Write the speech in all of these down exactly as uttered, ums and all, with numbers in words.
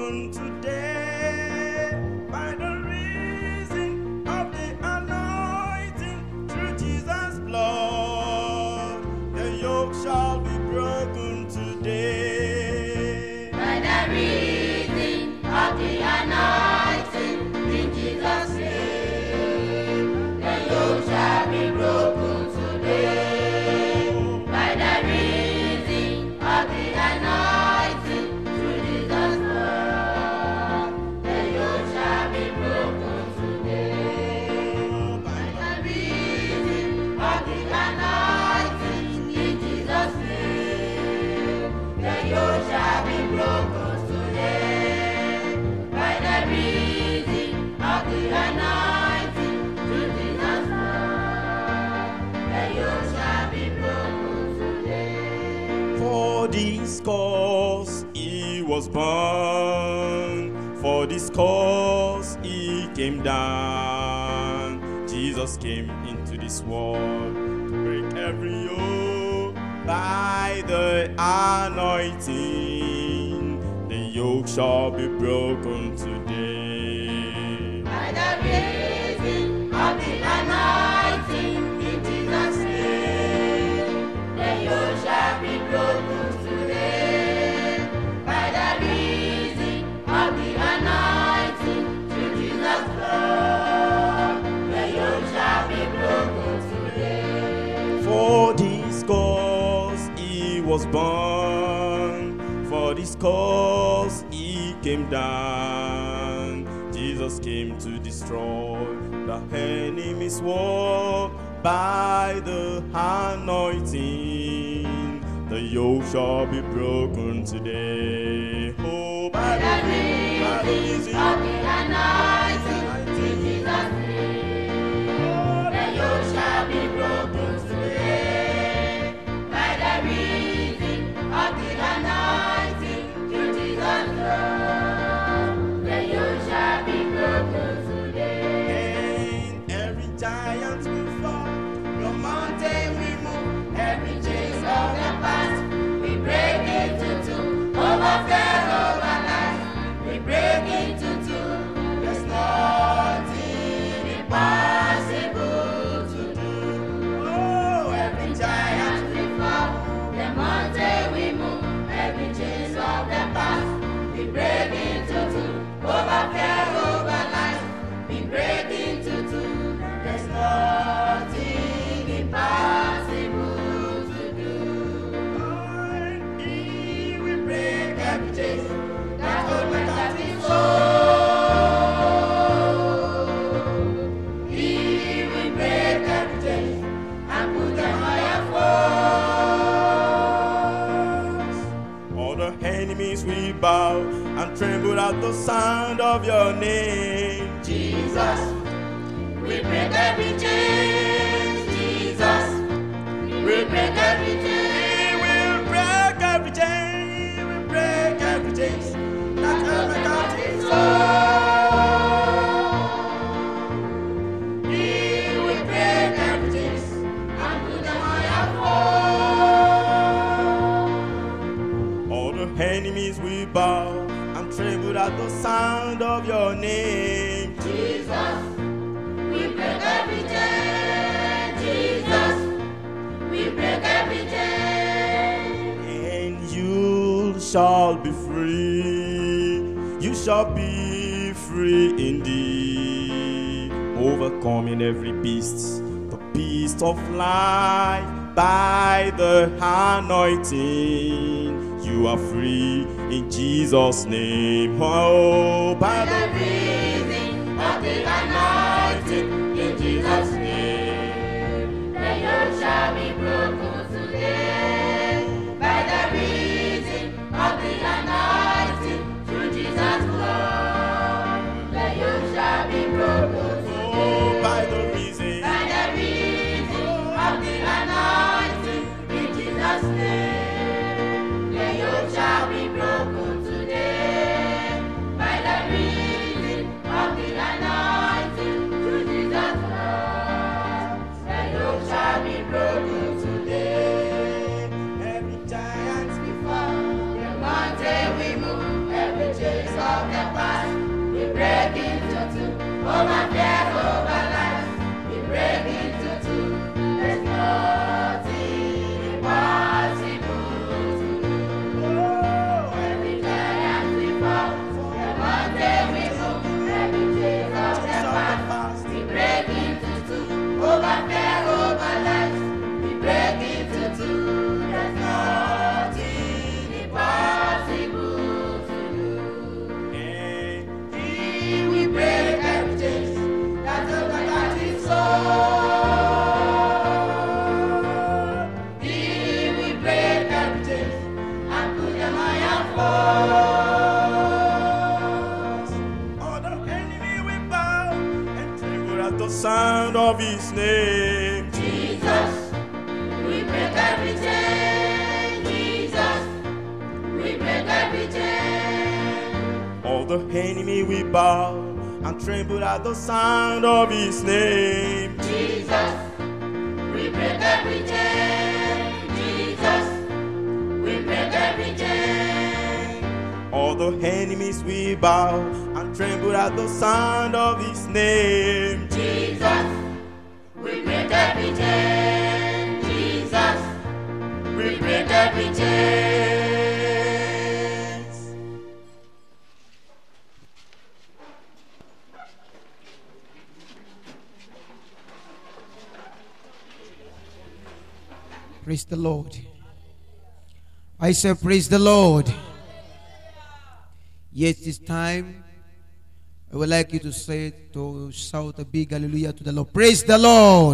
broken today by the reason of the anointing through Jesus' blood. The yoke shall be broken today by the reason of the anointing in Jesus' name. The yoke shall be broken today. By the reason of the anointing through Jesus' blood, the yoke shall be broken today. By the reason of the anointing in Jesus' name, the yoke shall be broken today. By the reason of the anointing through Jesus' blood, the yoke shall be broken today. For this cause he was born, for this cause he came down. Jesus came into this world to break every yoke by the anointing. The yoke shall be broken today. By the reason of the anointing in Jesus' name, the yoke shall be broken today. By the reason of the anointing through Jesus' blood, the yoke shall be broken today. For this cause he was born, for this cause he came down. Jesus came to destroy the enemy's work by the anointing. The yoke shall be broken today. Oh, by By the reason of the anointing in Jesus' name, the yoke shall be broken today. By the reason of the anointing through Jesus' blood, the yoke shall be broken today. And every giant will fall, your mountain will move, every chain Of the past, we break into two. Over fear, over life, we break into two. There's nothing impossible to do. Oh, every giant we fall, the mountain we move, every chains of the past, we break into two. Over fear, over life, we break into two. There's nothing impossible to do. and he will break every chain. That hold my captive soul. He will break every chain and put them on your force. All the enemies will bow and tremble at the sound of your name. Jesus, we break every chain. Jesus, we break every chain. He will break every chain. He will break every chain. That hold my captive soul. He will break every chain and put them on your force. All the enemies will bow and tremble at the sound of your name. Jesus, we break every chain. Jesus, we break every chain. And you shall be free. You shall be free indeed. Overcoming every beast, the beast of life, by the anointing. You are free in Jesus' name. Oh, by The the reason of the anointing in Jesus' name, the yoke shall be broken today. By the reason of the anointing through Jesus' blood, the yoke shall be broken oh, today. by the reason. By the reason of the anointing in Jesus' name, the yoke shall be broken today. By the reason of the anointing his name. Jesus, we break every chain. Jesus, we break every chain. All the enemy we bow and tremble at the sound of his name. Jesus, we break every chain. Jesus, we break every chain. All the enemies we bow and tremble at the sound of his name. Jesus, we break every chain. Jesus, we break every chain. Praise the Lord. I say, praise the Lord. Yes, this time, I would like you to say, to shout a big hallelujah to the Lord. Praise the Lord.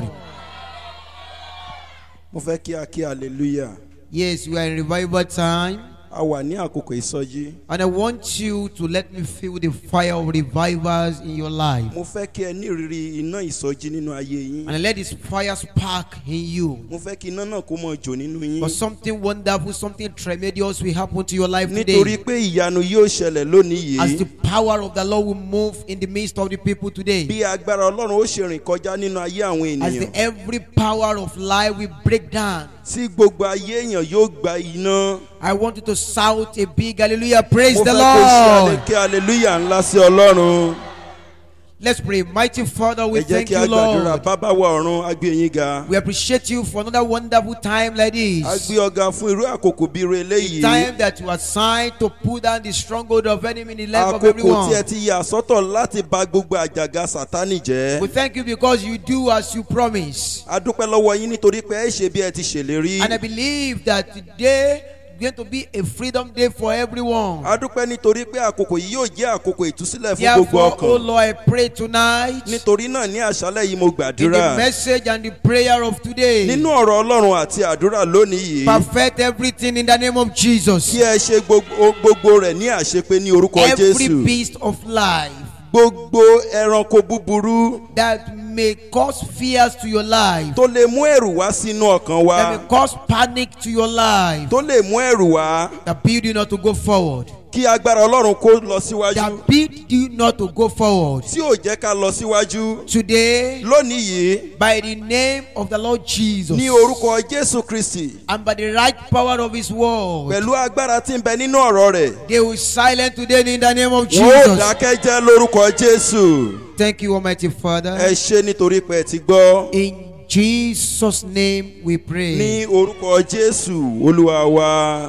Mo fẹ́ kí a kí hallelujah. Yes, we are in revival time. A wà ní àkókò ìsọjí. And I want you to let me feel the fire of revivals in your life. Mo fẹ́ kí ẹ ní ìrírí iná ìsọjí nínú ayé yín. And let this fire spark in you. Mo fẹ́ kí iná náà kó mọ jò nínú yín. For something wonderful, something tremendous will happen to your life today. Nítorí pé ìyanu yóò ṣẹlẹ̀ lónìí As the yìí. power of the Lord will move in the midst of the people today. Bí agbára Ọlọ́run ó ṣe rìn kọjá nínú ayé àwọn As the ènìyàn. every power of life will break down. Tí gbogbo ayé èèyàn yóò gba iná. I want you to shout a big hallelujah. Praise Mo the fẹ́ kó ṣe Lord. àlékè hallelujah ńlá sí Ọlọ́run. Let's pray. Mighty Father, we Ẹ jẹ́ thank kí a you, gbàdúrà. Lord. Bàbá wa ọ̀run, a gbé yín ga. We appreciate you for another wonderful time like A this. gbé ọ̀gá fún irú àkókò bí irú eléyìí. Time that you are assigned to pull down the stronghold of enemy in the life of Àkókò tí ẹ everyone. ti yà sọ́tọ̀ láti bà gbogbo àjàgà Sátánì jẹ́. We thank you because you do as you promise. A dúpẹ́ lọ́wọ́ yín nítorí pé ẹ ṣe bí ẹ ti ṣèlérí. And I believe that today is going to be a freedom day for everyone. A dúpẹ́ nítorí pé àkókò yìí yóò jẹ́ àkókò ìtúsílẹ̀ fún gbogbo Therefore, oh ọkàn. Lord, I pray tonight Nítorí náà ní àṣálẹ́ yìí mo in the gbàdúrà. message and the prayer of today. Nínú ọ̀rọ̀ Ọlọ́run àti àdúrà lónìí yìí, Perfect everything in the name of Jesus. kí ẹ ṣe gbogbo gbogbo rẹ̀ ní àṣepé ní orúkọ Every Jésù. beast of life Gbogbo ẹranko búburú that may cause fears to your life, tó lè mú ẹ̀rù wá sínú ọkàn wa, that may cause panic to your life, tó lè mú ẹ̀rù wá, that build you not to go forward, kí agbára Ọlọ́run kó lọ síwájú, that build you not to go forward. tí ò jẹ́ ká lọ síwájú. Today, Lónìí yìí, by the name of the Lord Jesus ní orúkọ Jésù Kristi, and by the right power of His word, pẹ̀lú agbára tí ń bẹ nínú ọ̀rọ̀ rẹ̀, they will silence today in the name of wọ́n ó Jesus. dákẹ́ jẹ́ lórúkọ Jésù. Thank you, Almighty Father. Ẹ ṣé nítorí pé ẹ ti gbọ́. In Jesus' name we pray. Ní orúkọ Jésù Olúwa wa.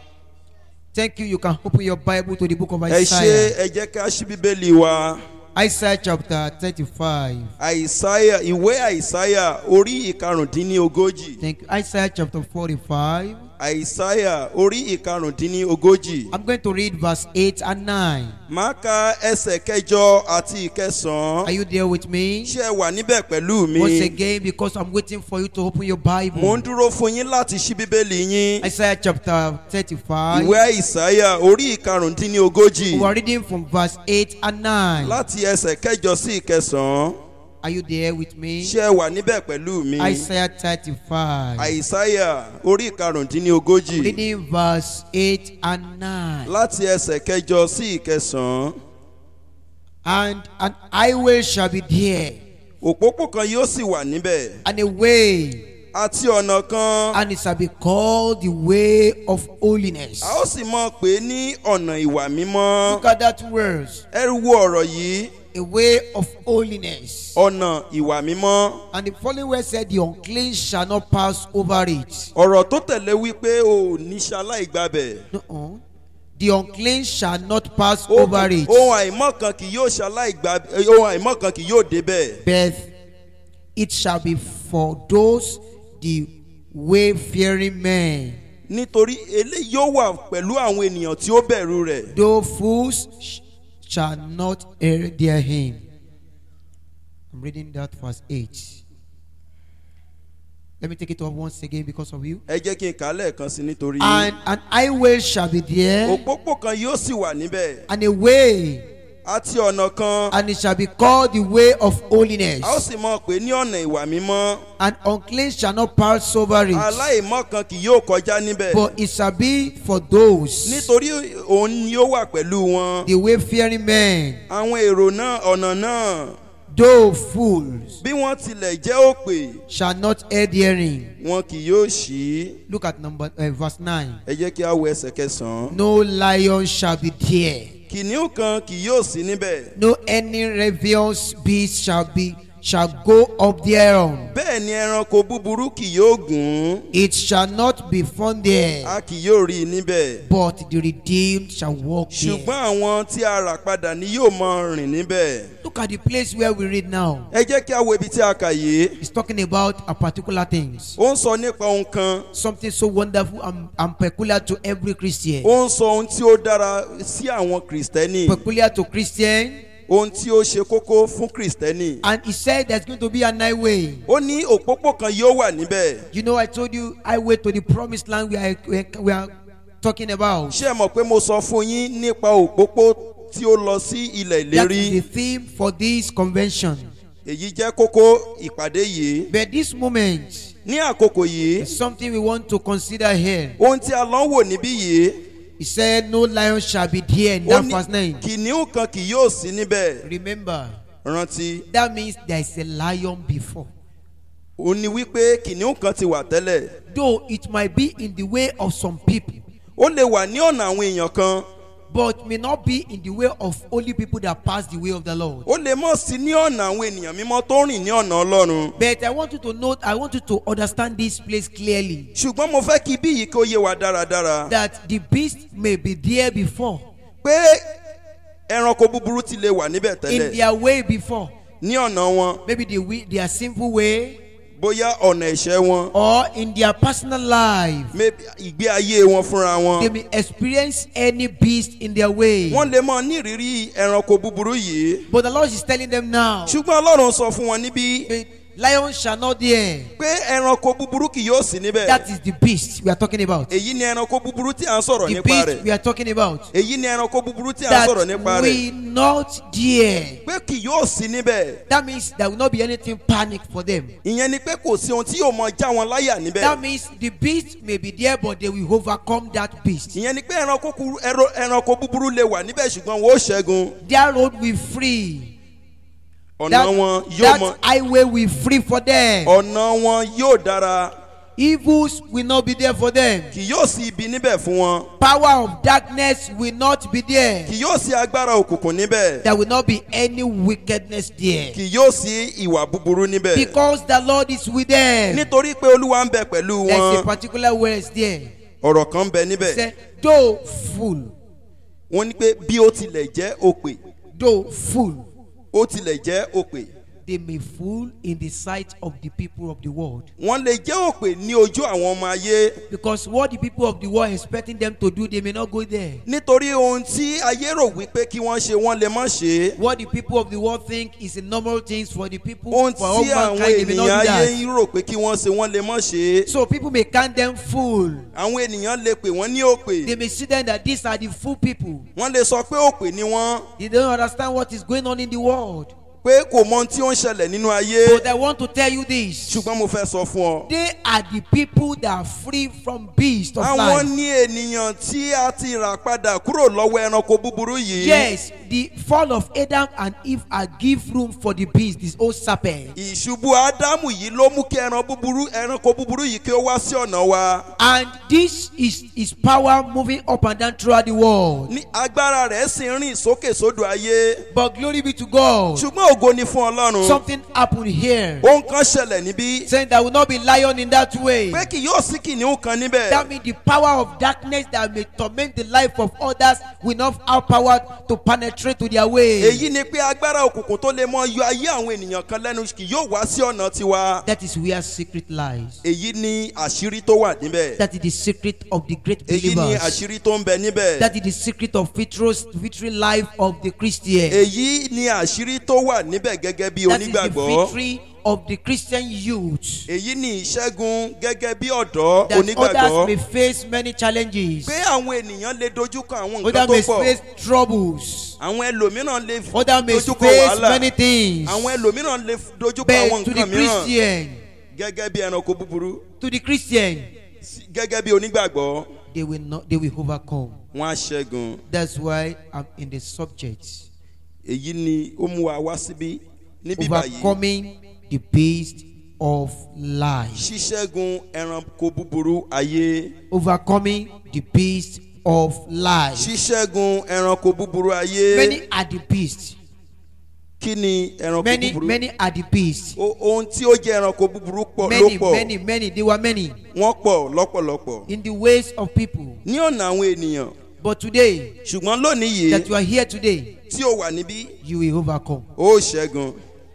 Thank you. You can open your Bible to the book of Ẹ ṣé, Isaiah. ẹ jẹ́ ká ṣí Bíbélì wa. Isaiah chapter thirty-five. Àìsáyà, ìwé Àìsáyà orí ìkarùndínlógójì. Thank you. Isaiah chapter forty-five. Àìsáyà orí ìkarùndínlógójì. I'm going to read verse eight and nine. Máa ka ẹsẹ̀ kẹjọ àti ìkẹsàn-án. Are you there with me? Ṣé ẹ wà níbẹ̀ pẹ̀lú mi? Once again, because I'm waiting for you to open your Mo ń Bible. dúró fún yín láti ṣí Bíbélì yín. Isaiah chapter thirty-five. Ìwé Àìsáyà orí ìkarùndínlógójì. We are reading from verse eight and nine. Láti ẹsẹ̀ kẹjọ sí ìkẹsàn-án. Are you there with me? Ṣé ẹ wà níbẹ̀ pẹ̀lú mi? Isaiah thirty-five. Àìsáyà orí ìkarùndínlógójì. Reading verse eight and nine. Láti ẹsẹ̀ kẹjọ sí ìkẹsàn-án. And an highway shall be there, Òpópó kan yóò sì wà níbẹ̀. and a way, Àti ọ̀nà kan. and it shall be called the way of holiness. A ó sì mọ̀ pé ní ọ̀nà ìwà mímọ́. Look at that verse. Ẹ wo ọ̀rọ̀ yìí. A way of holiness. Ọ̀nà ìwà mímọ́. And the following word said, the unclean shall not pass over it. Ọ̀rọ̀ tó tẹ̀lé wípé o ò ní ṣaláìgbàbẹ̀. Uh-uh. The unclean shall not pass Ohun over it. ohun àìmọ́ kan kì yóò ṣaláìgbàbẹ̀. Ohun àìmọ́ kan kì yóò débẹ̀. But it shall be for those the wayfaring men. Nítorí eléyìí yóò wà pẹ̀lú àwọn ènìyàn tí ó bẹ̀rù rẹ̀. Though fools sh- shall not err therein. I'm reading that verse eight. Let me take it up once again because of you. Ẹ jẹ́ kí n kà á lẹ́ẹ̀kan sí nítorí. And an highway shall be there, Òpópó kan yóò sì wà níbẹ̀. and a way, àti ọ̀nà kan. And it shall be called the way of holiness. A ó sì mọ̀ pé ní ọ̀nà ìwà mímọ́. And unclean shall not pass over it. Aláìmọ́ kan kì yóò kọjá níbẹ̀. But it shall be for those, Nítorí òun ni ó wà pẹ̀lú wọn. the wayfaring men, Àwọn èrò náà ọ̀nà náà. though fools, Bí wọ́n tilẹ̀ jẹ́ òpè, shall not err therein. wọn kì yóò ṣí. Look at number uh, verse nine. Ẹ jẹ́ kí a wo ẹsẹ̀ kẹsàn-án. No lion shall be there. Kìnìún kan kì yóò sí níbẹ̀. No any ravenous beast shall be shall go up thereon. Bẹ́ẹ̀ ni ẹranko búburú kì yóò gùn. It shall not be found there, A kì yóò rí i níbẹ̀. but the redeemed shall walk there. Ṣùgbọ́n àwọn tí a rà padà ni yóò máa rìn níbẹ̀. Look at the place where we read now. Ẹ jẹ́ kí a wo ibi tí a kà yìí. It's talking about a particular things. Ó ń sọ nípa ohun kan. Something so wonderful and, and peculiar to every Christian. Ó ń sọ ohun tí ó dára sí àwọn Kìrìsìtẹ́nì. Peculiar to Christian. Ohun tí ó ṣe kókó fún Kìrìsìtẹ́nì. And he said there's going to be an highway. Ó ní òpópó kan yóò wà níbẹ̀. You know, I told you highway to the promised land we are, we are, we are talking about. Ṣé ẹ mọ̀ pé mo sọ fún yín nípa òpópó tí ó lọ sí ilẹ̀ That is ìlérí? the theme for this convention. Èyí jẹ́ kókó ìpàdé yìí. But this moment Ní àkókò yìí, is something we want to consider here. ohun tí a lọ ń wò níbí yìí, He said, no lion shall be there in ó that ní verse nine. kìnìún kan kì yóò sí níbẹ̀. Remember, Rántí, that means there is a lion before. ó ní wípé kìnìún kan ti wà tẹ́lẹ̀. Though it might be in the way of some people, Ó lè wà ní ọ̀nà àwọn èèyàn kan. but may not be in the way of only people that pass the way of the Lord. Ó lè mọ̀ sí ní ọ̀nà àwọn ènìyàn mímọ́ tó rìn ní ọ̀nà Ọlọ́run. But I want you to note, I want you to understand this place clearly. Ṣùgbọ́n mo fẹ́ kí bí yìí kó yé wa dáradára. That the beast may be there before, Pé ẹranko búburú ti lè wà níbẹ̀ in tẹ́lẹ̀. their way before. Ní ọ̀nà wọn, Maybe the way, their sinful way, bóyá ọ̀nà ẹ̀ṣẹ̀ wọn, or in their personal life. maybe ìgbé ayé wọn fúnra They wọn. may experience any beast in their way. Wọ́n lè mọ ní ìrírí ẹranko búburú yìí. But the Lord is telling them now, Ṣùgbọ́n Ọlọ́run sọ fún wọn níbí lion shall not there. pé ẹranko búburú kì yóò sí níbẹ̀. That is the beast we are talking about. Èyí ni ẹranko búburú tí à ń sọ̀rọ̀ The nípa beast rẹ̀. we are talking about. Èyí ni ẹranko búburú tí à ń That sọ̀rọ̀ nípa rẹ̀. will not dare. Pé kì yóò sí níbẹ̀. That means there will not be anything panic for them. Ìyẹn ni pé kò sí ohun tí yóò mọ já wọn láyà níbẹ̀. That means the beast may be there, but they will overcome that beast. Ìyẹn ni pé ẹranko kúrú- ẹro- ẹranko búburú lè wà níbẹ̀ ṣùgbọ́n wọ́n ó ṣẹ́gun. Their road will free. Ọ̀nà That, wọn yóò mọ. that highway will free for them. Ọ̀nà wọn yóò dára. Evils will not be there for them. Kì yóò sí ibi níbẹ̀ fún wọn. Power of darkness will not be there. Kì yóò sí agbára òkùnkùn níbẹ̀. There will not be any wickedness there. Kì yóò sí ìwà búburú níbẹ̀. Because the Lord is with them. Nítorí pé Olúwa ń bẹ pẹ̀lú There's a wọn. particular words there. Ọ̀rọ̀ kan ń bẹ níbẹ̀. Say, though fool, Wọ́n ní pé bí ó tilẹ̀ jẹ́ òpè. though fool, Ó tilẹ̀ jẹ́ òpè. they may fool in the sight of the people of the world. Wọ́n lè jẹ́ òpè ní ojú àwọn ọmọ ayé. Because what the people of the world are expecting them to do, they may not go there. Nítorí ohun tí ayé rò wípé kí wọ́n ṣe wọ́n lè má ṣe é. What the people of the world think is a normal things for the people, Ohun for all tí àwọn mankind, they may not ènìyàn do ayé that. ń rò pé kí wọ́n ṣe wọ́n lè má ṣe é. So people may count them fool. Àwọn ènìyàn lè pè wọ́n ní òpè. They may see them that these are the fool people. Wọ́n lè sọ pé òpè ni wọ́n. They don't understand what is going on in the world. Pé kò mọ ohun tí ó ń ṣẹlẹ̀ nínú ayé. But I want to tell you this. Ṣùgbọ́n mo fẹ́ sọ fún ọ. They are the people that are free from beast of Àwọn life. ní ènìyàn tí a ti rà padà kúrò lọ́wọ́ ẹranko búburú yìí. Yes, the fall of Adam and Eve are give room for the beast, this old serpent. Ìṣubú Ádámù yìí ló mú kí ẹran búburú ẹranko búburú yìí kí ó wá sí ọ̀nà wa. And this is his power moving up and down throughout the world. Ní agbára rẹ̀ sì ń rìn sókè sódò ayé. But glory be to God. Ṣùgbọ́n ògo ni fún Ọlọ́run. Something happened here. Ohun kan ṣẹlẹ̀ níbí. Saying there will not be lion in that way. Pé kì yóò sí kìnìún kan níbẹ̀. That means the power of darkness that may torment the life of others will not have power to penetrate to their way. Èyí ni pé agbára òkùnkùn tó lè mọ yọ ayé àwọn ènìyàn kan lẹ́nu kì yóò wá sí ọ̀nà tiwa. That is where secret lies. Èyí ni àṣírí tó wà níbẹ̀. That is the secret of the great Èyí ni believers. àṣírí tó ń bẹ níbẹ̀. That is the secret of victorious, victory life of the Christian. Èyí ni àṣírí tó wà níbẹ̀ gẹ́gẹ́ bí That is the onígbàgbọ́. victory of the Christian youth, èyí ni ìṣẹ́gun gẹ́gẹ́ bí ọ̀dọ́ that others onígbàgbọ́. may face many challenges, pé àwọn ènìyàn lè dojúkọ àwọn nǹkan others tó may pọ̀. face troubles, àwọn ẹlòmíràn lè others may dojúkọ face wàhálà. many things. àwọn ẹlòmíràn lè dojúkọ àwọn But to the nǹkan mìíràn Christian, gẹ́gẹ́ bí ẹranko búburú. to the Christian, Sí- gẹ́gẹ́ bí onígbàgbọ́ they will not, they will overcome. wọ́n á ṣẹ́gun. That's why I'm in the subject. èyí ni ó mú wa wá síbí níbí báyìí. Overcoming the beast of life. ṣíṣẹ́gun ẹranko búburú ayé. Overcoming the beast of life. ṣíṣẹ́gun ẹranko búburú ayé. Many are the beasts. kí ni ẹranko Many, búburú? many are the beasts. O- ohun tí ó jẹ́ ẹranko búburú pọ̀ ló Many, pọ̀. many, many. They were many wọ́n pọ̀ lọ́pọ̀lọpọ̀. in the ways of people. ní ọ̀nà àwọn ènìyàn. But today, ṣùgbọ́n lónìí that yìí you are here today, tí ó wà níbí you will overcome. ó ṣẹ́gun.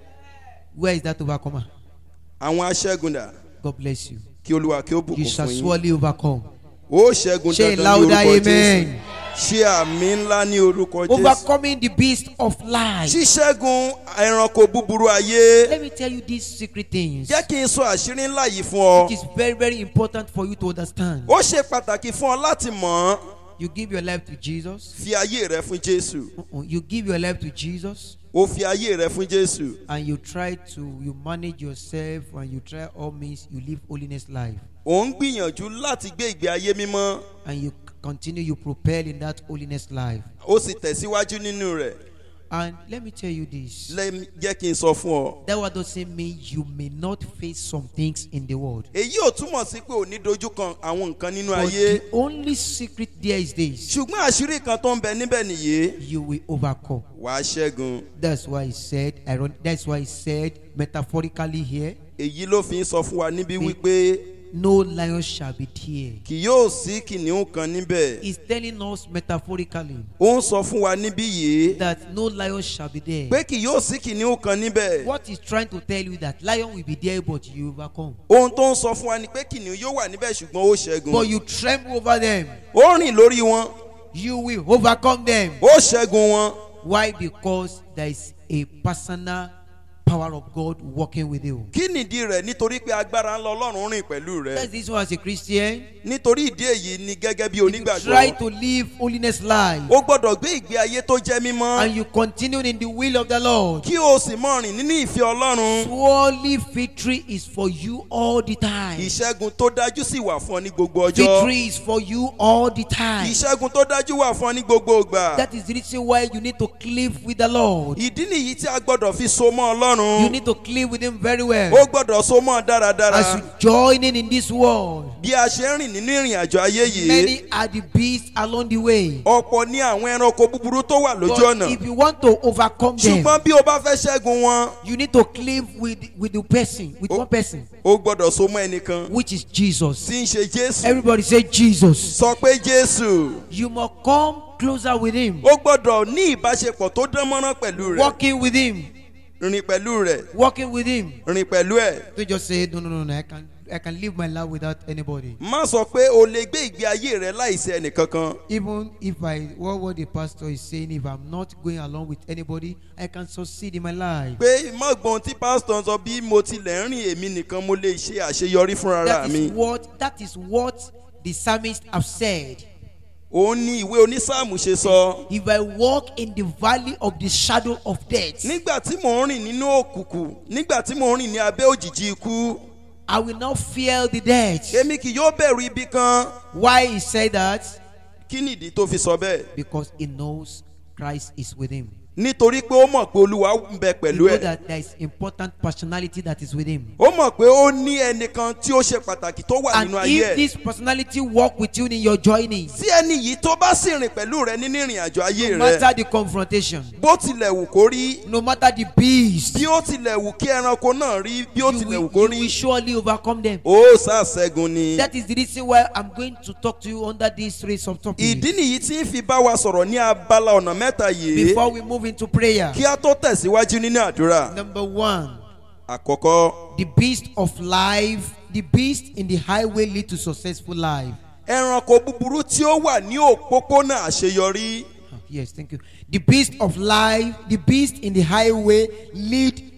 Where is that overcomer? àwọn aṣẹ́gun dà. God bless you. kí olúwa kí ó You bùkún shall fún yín. surely overcome. ó ṣẹ́gun Say dandan ní louder, orúkọ Jésù. amen. ṣe àmì ńlá ní orúkọ Jésù. Overcoming the beast of life. ṣíṣẹ́gun ẹranko búburú ayé. Let me tell you these secret things. jẹ́ kí n sọ àṣírí ńlá yìí fún It ọ. is very, very important for you to understand. ó ṣe pàtàkì fún ọ láti mọ̀ ọ́. You give your life to Jesus. fi ayé rẹ fún Jésù. Uh-uh. You give your life to Jesus, ó fi ayé rẹ fún Jésù. and you try to you manage yourself, and you try all means you live holiness life, ò ń gbìyànjú láti gbé ìgbé ayé mímọ́. and you continue you propel in that holiness life. ó sì tẹ̀síwájú nínú rẹ̀. And let me tell you this: Lẹ́m- jẹ́ kí n sọ fún ọ. that what doesn't mean you may not face some things in the world. èyí ò túmọ̀ sí pé ò ní dojú kan àwọn nǹkan nínú But ayé. the only secret there is this: ṣùgbọ́n àṣírí kan tó ń bẹ níbẹ̀ nìyí. you will overcome. wàá ṣẹ́gun. That's why he said. iron- That's why he said metaphorically here, èyí ló fi ń sọ fún wa níbí Bí- wípé no lion shall be there. kì yóò sí kìnìún kan níbẹ̀. He's telling us metaphorically ó ń sọ fún wa níbí yìí that no lion shall be there. pé kì yóò sí kìnìún kan níbẹ̀. What he's trying to tell you that lion will be there, but you overcome. ohun tó ń sọ fún wa ni pé kìnìún yóò wà níbẹ̀ ṣùgbọ́n ó But ṣẹ́gun. you tremble over them. ó rìn lórí wọn. You will overcome them. ó ṣẹ́gun wọn. Why? Because there is a personal power of God working with you. kí nìdí rẹ̀? nítorí pé agbára ńlá Ọlọ́run rìn pẹ̀lú That's rẹ̀. this one as a Christian. nítorí ìdí èyí ni gẹ́gẹ́ bí If you try onígbàgbọ́. to live holiness life ó gbọ́dọ̀ gbé ìgbé ayé tó jẹ́ mímọ́. and you continue in the will of the Lord, kí o sì mọ rìn nínú ìfẹ́ Ọlọ́run. surely victory is for you all the time. ìṣẹ́gun tó dájú sì wà fún ọ ní gbogbo ọjọ́. Victory is for you all the time. ìṣẹ́gun tó dájú wà fún ọ ní gbogbo ìgbà. That is the reason why you need to cleave with the Lord. ìdí nìyí tí a gbọ́dọ̀ fi so mọ́ Ọlọ́run. You need to cleave with Him very well. ó gbọ́dọ̀ so mọ́ dáradára. As you join in in this world, bí a ṣe ń rìn nínú ìrìn àjò ayé yìí. many are the beasts along the way. ọ̀pọ̀ ní àwọn ẹranko búburú tó wà lójú But ọ̀nà. if you want to overcome them, ṣùgbọ́n bí o bá fẹ́ ṣẹ́gun wọn. you need to cleave with with the person, with Oh. one person, ó gbọ́dọ̀ so mọ́ ẹnìkan. which is Jesus. tí ń ṣe Jésù. Everybody say Jesus. sọ pé Jésù. You must come closer with Him, ó gbọ́dọ̀ ní ìbáṣepọ̀ tó dán mọ́rán pẹ̀lú rẹ̀. walking with Him, rìn pẹ̀lú rẹ̀. walking with Him. rìn pẹ̀lú ẹ̀. Don't just say no, no, no, no. I can I can live my life without anybody. má sọ pé o lè gbé ìgbé ayé rẹ láìsí ẹnìkankan. Even if I what what the pastor is saying, if I'm not going along with anybody, I can succeed in my life. pé má gbọ́n tí pásítọ̀ sọ bí mo tilẹ̀ ń rìn èmi nìkan mo lè ṣe àṣeyọrí fúnra That mi. is what that is what the psalmist have said. òun ni ìwé onísáàmù ṣe sọ. If I walk in the valley of the shadow of death, nígbà tí mò ń rìn nínú òkùnkùn nígbà tí mò ń rìn ní abẹ́ òjìji ikú I will not fear the death. èmi kì yóò bẹ̀rù ibi kan. Why he said that? kí nìdí tó fi sọ bẹ́ẹ̀? Because he knows Christ is with him. nítorí pé ó mọ̀ pé Olúwa ń bẹ You pẹ̀lú know ẹ̀. that there is important personality that is with him. ó mọ̀ pé ó ní ẹnìkan tí ó ṣe pàtàkì tó wà And nínú ayé if ẹ̀. this personality walk with you in your journey, tí ẹni yìí tó bá sì rìn pẹ̀lú rẹ nínú ìrìn àjò ayé no rẹ matter the confrontation, bó tilẹ̀ wù kó rí no matter the beast, bí ó tilẹ̀ wù kí ẹranko náà rí bí ó you tilẹ̀ will, wù kó you rí will surely overcome them. ó ṣàṣẹ́gun ni. That is the reason why I'm going to talk to you under this series of topics. ìdí nìyí tí ń fi bá wa sọ̀rọ̀ ní abala ọ̀nà mẹ́ta yìí Before we move into prayer, kí a tó tẹ̀síwájú nínú àdúrà. number one, àkọ́kọ́ the beast of life, the beast in the highway lead to successful life. ẹranko búburú tí ó wà ní òpópónà àṣeyọrí. Oh, yes, thank you. The beast of life, the beast in the highway lead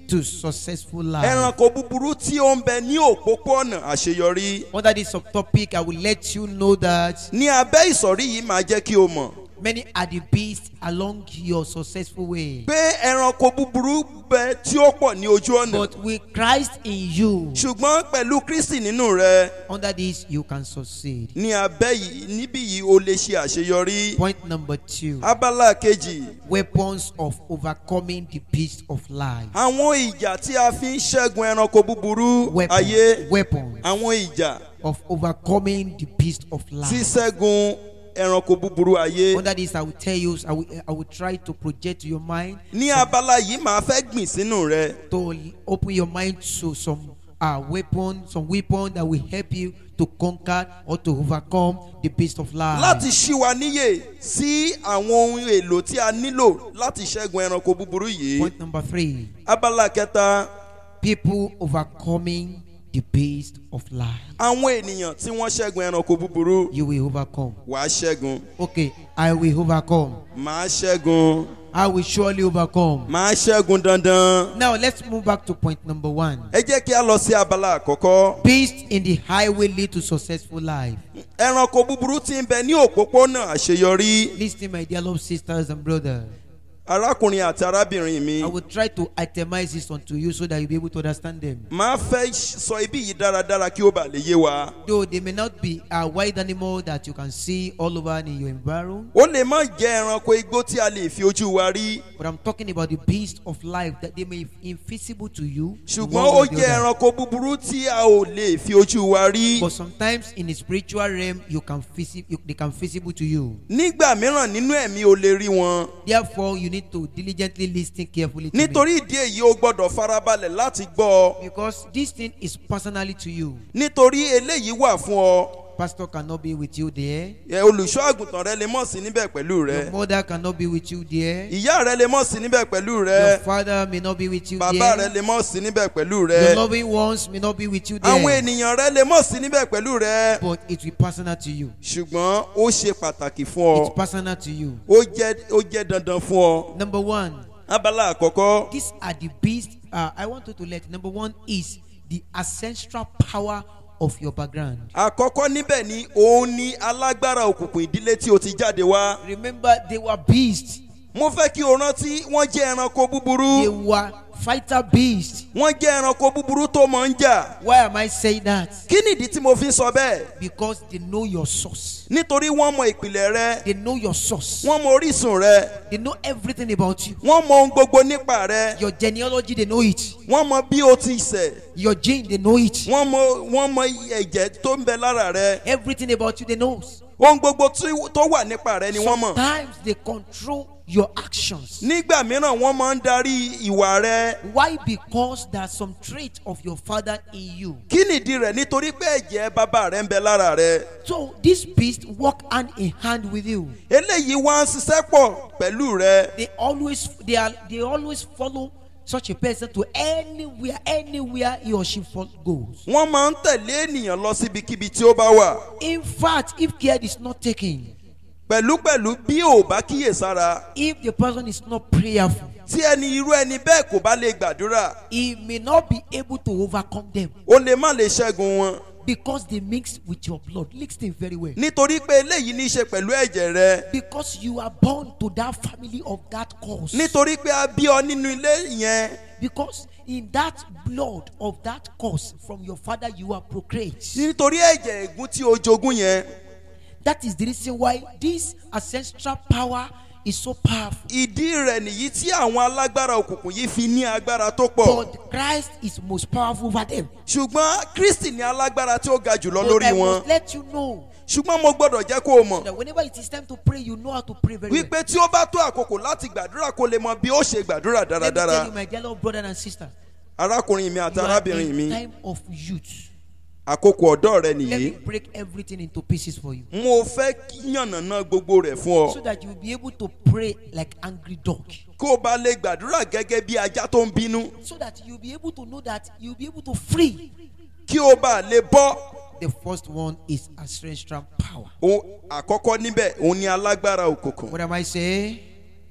to successful life. ẹranko búburú tí ó ń bẹ ní òpópónà àṣeyọrí. Under this subtopic, I will let you know that ní abẹ́ ìsọ̀rí yìí máa jẹ́ kí o mọ̀ many are the beasts along your successful way. pé ẹranko búburú bẹ tí ó pọ̀ ní ojú ọ̀nà. But with Christ in you, ṣùgbọ́n pẹ̀lú Kristi nínú rẹ under this you can succeed. ní abẹ́ yìí níbí yìí o lè ṣe àṣeyọrí. Point number two. abala kejì Weapons of overcoming the beast of life. àwọn ìjà tí a fi ń ṣẹ́gun ẹranko búburú Weapons, ayé. weapons àwọn ìjà of overcoming the beast of life. síṣẹ́gun ẹranko búburú ayé. Under this, I will tell you, I will, I will try to project to your mind, ní abala yìí màá fẹ́ gbìn sínú rẹ. to open your mind to some uh, weapon, some weapon that will help you to conquer or to overcome the beast of life. láti ṣí wa níyè sí àwọn ohun èlò tí a nílò láti ṣẹ́gun ẹranko búburú yìí. Point number three. abala kẹta People overcoming the beast of life. àwọn ènìyàn tí wọ́n ṣẹ́gun ẹranko búburú. You will overcome. wàá ṣẹ́gun. Okay, I will overcome. màá ṣẹ́gun. I will surely overcome. màá ṣẹ́gun dandan. Now let's move back to point number one. ẹ jẹ́ kí a lọ sí abala àkọ́kọ́. Beast in the highway lead to successful life. ẹranko búburú tí ń bẹ ní òpópónà àṣeyọrí. Listen, my dear love sisters and brothers. arákùnrin àti arábìnrin mi. I will try to itemize this unto you so that you'll be able to understand them. màá fẹ́ sọ ibi yìí dáradára kí ó bàa lè yé wa. Though they may not be a wild animal that you can see all over in your environment, ó lè má jẹ́ ẹranko igbó tí a lè fi ojú wa rí. but I'm talking about the beast of life that they may be invisible to you. ṣùgbọ́n one ó or the jẹ́ other. ẹranko búburú tí a ò lè fi ojú wa rí. But sometimes in the spiritual realm, you can visi- you, they can visible to you. nígbà mìíràn nínú ẹ̀mí o lè rí wọn. Therefore, you need to diligently listen carefully to me. nítorí ìdí èyí o gbọ́dọ̀ farabalẹ̀ láti gbọ́. Because this thing is personally to you. nítorí eléyìí wà fún ọ. Pastor cannot be with you there. Ẹ, olùṣọ́ àgùntàn rẹ lè mọ̀ sí níbẹ̀ pẹ̀lú rẹ. Your mother cannot be with you there. ìyá rẹ lè mọ̀ sí níbẹ̀ pẹ̀lú Your rẹ. father may not be with you bàbá rẹ there. lè mọ̀ sí níbẹ̀ pẹ̀lú Your rẹ. loving ones may not be with you àwọn there. ènìyàn rẹ lè mọ̀ sí níbẹ̀ pẹ̀lú rẹ. But it will be personal to you. ṣùgbọ́n ó ṣe pàtàkì fún It's ọ. personal to you. ó jẹ́ ó jẹ́ dandan fún ọ. Number one, abala àkọ́kọ́. these are the beasts. Uh, I want you to let. Number one is the ancestral power of your background. àkọ́kọ́ níbẹ̀ ni òun ni alágbára òkùnkùn ìdílé tí o ti jáde wá. Remember, they were beasts. mo fẹ́ kí o rántí wọ́n jẹ́ ẹranko They búburú. were fighter beasts. wọ́n jẹ́ ẹranko búburú tó mọ̀ ń jà. Why am I saying that? kí nìdí tí mo fi ń sọ bẹ́ẹ̀? Because they know your source. nítorí wọ́n mọ ìpìlẹ̀ rẹ. They know your source. wọ́n mọ orísun rẹ. They know everything about you. wọ́n mọ ohun gbogbo nípa rẹ. Your genealogy, they know it. wọ́n mọ bí o ti ṣẹ̀. Your gene, they know it. wọ́n mọ wọ́n mọ ẹ̀jẹ̀ tó ń bẹ lára rẹ. Everything about you, they know. ohun gbogbo tí- tó wà nípa rẹ ni wọ́n mọ̀. Sometimes they control your actions. nígbà mìíràn wọ́n máa ń darí ìwà rẹ. Why? Because there's some trait of your father in you. kí nìdí rẹ̀? nítorí pé ẹ̀jẹ̀ bàbá rẹ ń bẹ lára rẹ. So this beast walk hand in hand with you. eléyìí wá ń ṣiṣẹ́ pọ̀ pẹ̀lú rẹ. They always they are they always follow such a person to anywhere, anywhere he or she fo- goes. wọ́n máa ń tẹ̀lé ènìyàn lọ síbikíbi tí ó bá wà. In fact, if care is not taken, pẹ̀lúpẹ̀lú bí ò bá kíyèsára, if the person is not prayerful, tí ẹni irú ẹni bẹ́ẹ̀ kò bá lè gbàdúrà, he may not be able to overcome them ó lè má lè ṣẹ́gun wọn. because they mix with your blood. Listen very well. nítorí pé eléyìí ní í ṣe pẹ̀lú ẹ̀jẹ̀ rẹ. Because you are born to that family of that cause. nítorí pé a bí ọ nínú ilé yẹn. Because in that blood of that cause from your father you are procreate. nítorí ẹ̀jẹ̀ ègún tí o jogún yẹn. That is the reason why this ancestral power is so powerful. ìdí rẹ̀ nìyí tí àwọn alágbára òkùnkùn yìí fi ní agbára tó pọ̀. But Christ is most powerful over them. ṣùgbọ́n Kristi ní alágbára tí ó ga jùlọ But lórí I wọn. must let you know ṣùgbọ́n mo gbọ́dọ̀ jẹ́ kó o mọ̀ that whenever it is time to pray, you know how to pray very well. wípé tí ó bá tó àkókò láti gbàdúrà kó lè mọ bí ó ṣe gbàdúrà Let me tell dáradára. you, my dear little brother and sister, arákùnrin mi àti you are arábìnrin in mi, time of youth. àkókò ọ̀dọ́ rẹ Let me nìyí. break everything into pieces for you, mo fẹ́ yànnàná gbogbo rẹ̀ fún so ọ. that you will be able to pray like angry dog. kó o bá lè gbàdúrà gẹ́gẹ́ bí ajá tó ń bínú. So that you will be able to know that you will be able to free. kí o bá lè bọ́. The first one is ancestral power. Ohun àkọ́kọ́ níbẹ̀ òun ni alágbára òkùnkùn. What am I saying?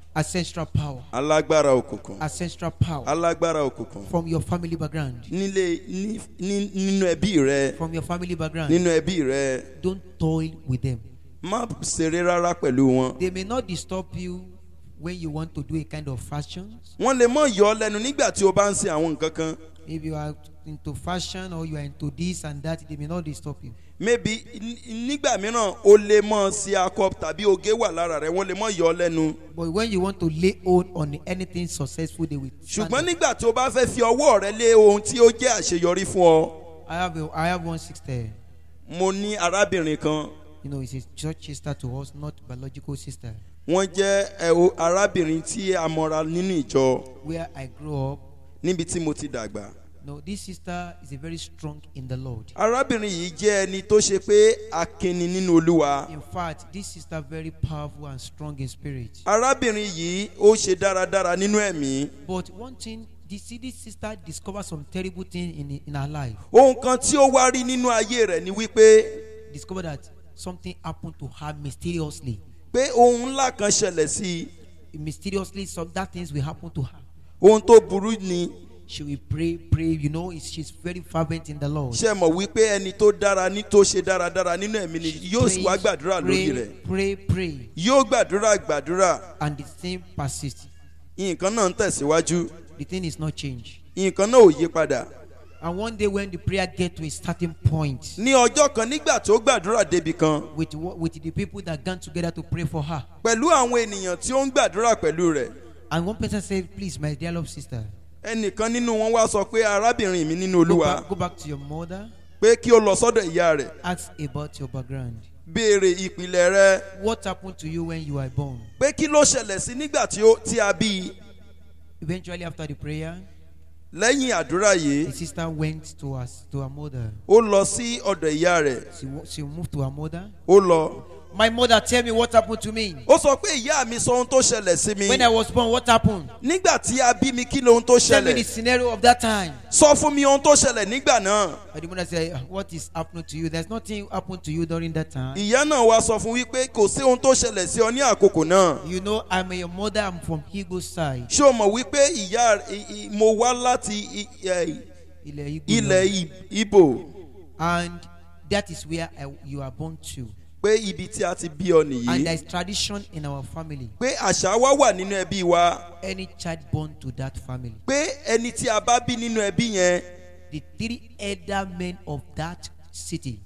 ancestral power, alágbára òkùnkùn, ancestral power alágbára òkùnkùn from your family background, nílé ní- ní- nínú ẹbí rẹ, from your family background. nínú ẹbí rẹ. Don't toil with them. Má ṣeré rárá pẹ̀lú wọn. They may not disturb you when you want to do a kind of fashions. Wọ́n lè mọ̀ yọ ọ́ lẹ́nu nígbà tí o bá ń ṣe àwọn nǹkan kan. If you are into fashion or you are into this and that, they may not disturb you. Maybe n- nígbà mìíràn o lè mọ̀ sí akọ tàbí oge wà lára rẹ̀, wọ́n lè mọ̀ yọ ọ́ lẹ́nu. But when you want to lay hold on anything successful, they will. stand Ṣùgbọ́n up. nígbà tí o bá fẹ́ fi ọwọ́ rẹ lé ohun tí ó jẹ́ àṣeyọrí fún ọ. I have a, I have one sister. Mo ní arábìnrin kan, You know, it's a church sister to us, not biological sister. wọ́n jẹ́ ẹ, o- arábìnrin tí a mọ̀ra nínú ìjọ Where I grew up, níbi tí mo ti dàgbà. no, this sister is a very strong in the Lord. Arábìnrin yìí jẹ́ ẹni tó ṣe pé akinni nínú Olúwa. In fact, this sister very powerful and strong in spirit. Arábìnrin yìí ó ṣe dáradára nínú ẹ̀mí. But one thing, this, see, this sister discovered some terrible thing in in her life. Ohun kan tí ó wá rí nínú ayé rẹ̀ ni wípé Discovered that something happened to her mysteriously. pé ohun ńlá kan ṣẹlẹ̀ sí i. Mysteriously, some that things will happen to her. Ohun tó burú ni She will pray, pray. You know, it's- she's very fervent in the Lord. ṣe mọ̀ wípé ẹni tó dára ní tó ṣe dáradára nínú ẹ̀mí ni yóò sì wá gbàdúrà lórí pray, rẹ̀. pray, pray, Yóò gbàdúrà gbàdúrà. and the thing persists. Nǹkan náà ń tẹ̀síwájú. The thing is not changed. Nǹkan náà ò yí padà. And one day, when the prayer get to a certain point, Ní ọjọ́ kan nígbà tó gbàdúrà débì kan with wha- with the people that got together to pray for her, pẹ̀lú àwọn ènìyàn tí ó ń gbàdúrà pẹ̀lú rẹ̀. and one person said, "Please, my dear love sister, Ẹnìkan nínú wọn wá sọ pé arábìnrin mi nínú go Olúwa back, go back to your mother. pé kí ó lọ sọ́dọ̀ ìyá rẹ̀. Ask about your background. Béèrè ìpìlẹ̀ rẹ̀. What happened to you when you were born?" Pé kí ló ṣẹlẹ̀ sí nígbà tí ó tí a bí i. Eventually, after the prayer, Lẹ́yìn àdúrà yìí the sister went to her to her mother. ó lọ sí ọ̀dọ̀ ìyá rẹ̀. She wa- she moved to her mother. Ó lọ. My mother, tell me what happened to me Ó sọ pé ìyá mi sọ ohun tó ṣẹlẹ̀ sí mi. when I was born. What happened? Nígbà tí a bí mi kí lohun tó Tell me the ṣẹlẹ̀. scenario of that time. Sọ fún mi ohun tó ṣẹlẹ̀ nígbà náà. And the mother said, "What is happening to you? There's nothing happened to you during that time. Ìyá náà wá sọ fún wípé kò sí ohun tó ṣẹlẹ̀ sí ọ ní àkókò náà. You know, I'm your mother. I'm from Igbo side. Ṣé o mọ̀ wípé ìyá i- i- mo wá láti i- ẹ, Ilẹ̀ Igbo ilẹ̀ lọ. I- Ìgbò And that is where I, you are born to. pé ibi tí a ti bí ọ And nìyí. there is tradition in our family. Pé àṣà wa wà nínú ẹbí wa. Any child born to that family, Pé ẹni tí a bá bí nínú ẹbí yẹn. the three elder men of that city,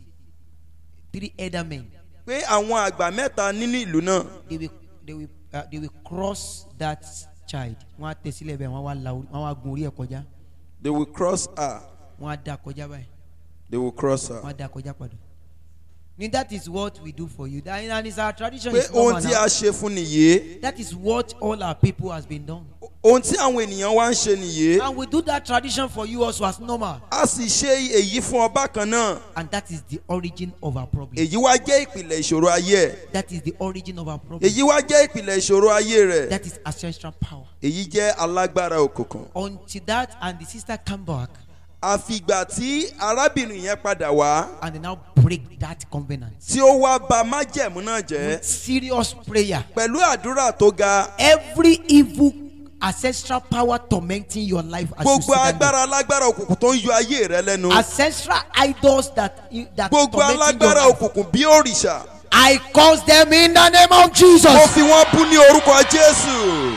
three elder men, Pé àwọn àgbà mẹ́ta nínú ìlú náà. they will they will uh, they will cross that child. Wọ́n á tẹ̀ sílẹ̀ bẹ́ẹ̀, wọ́n á wá la orí- wọ́n á gun orí ẹ̀ kọjá. They will cross her. Wọ́n á dá kọjá báyìí. They will cross her. Wọ́n á dá kọjá padà. And that is what we do for you. That, and it's our tradition. Pé It's normal ohun tí now. a ṣe fún nìyí. That is what all our people has been done. Ohun tí àwọn ènìyàn wá ń ṣe nìyí. And we do that tradition for you also as normal. A sì ṣe èyí fún ọba kan náà. And that is the origin of our problem. Èyí wá jẹ́ ìpìlẹ̀ ìṣòro ayé ẹ̀. That is the origin of our problem. Èyí wá jẹ́ ìpìlẹ̀ ìṣòro ayé rẹ̀. That is ancestral power. Èyí jẹ́ alágbára òkùnkùn. Until that and the sister come back Àfìgbà tí arábìnrin yẹn padà wá. and they now break that covenant. Tí ó wá ba májẹ̀mú náà jẹ́. With serious prayer. Pẹ̀lú àdúrà tó ga. Every evil ancestral power tormenting your life as you Gbogbo sit down there. agbára alágbára òkùnkùn tó ń yọ ayé rẹ lẹ́nu. Ancestral idols that that Gbogbo tormenting your alágbára life. òkùnkùn bí òrìṣà. I curse them in the name of Mo Jesus. fi wọ́n bú ní orúkọ Jésù.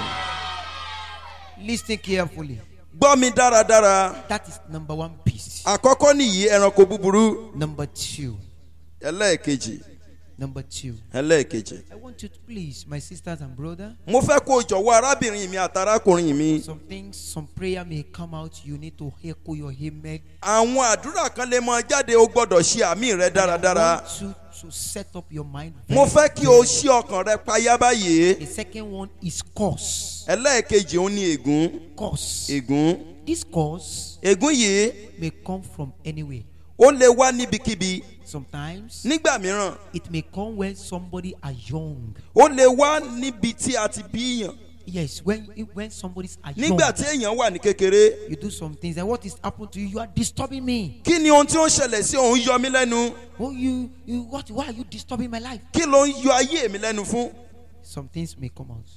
Listen carefully. Gbọ́ mi dáradára. That is number one piece. Àkọ́kọ́ nìyí ẹranko búburú. Number two. Ẹlẹ́ẹ̀kejì. Number two. Ẹlẹ́ẹ̀kejì. I want you to please, my sisters and brother. Mo fẹ́ kó o jọ̀wọ́ arábìnrin mi àtàrákùnrin mi. Some things, some prayer may come out. You need to echo your amen. Àwọn àdúrà kan lè máa jáde o gbọ́dọ̀ ṣe àmì rẹ dáradára. I want you to set up your mind. very Mo fẹ́ kí o well. ṣí ọkàn rẹ payá báyìí. The second one is curse. Ẹlẹ́ẹ̀kejì òun ni ègún. Curse. Ègún. This curse Ègún yìí may come from anywhere. ó lè wá níbikíbi. Sometimes Nígbà mìíràn it may come when somebody are young. ó lè wá níbi tí a ti bí yàn. Yes, when when somebody's are young, Nígbà tí èèyàn wà ní kékeré. you do some things, and what is happening to you? You are disturbing me. Kí ni ohun tí ó ń ṣẹlẹ̀ sí òun yọ mí lẹ́nu? Oh, you, you, what? Why are you disturbing my life? Kí ló ń yọ ayé mi lẹ́nu fún? Some things may come out.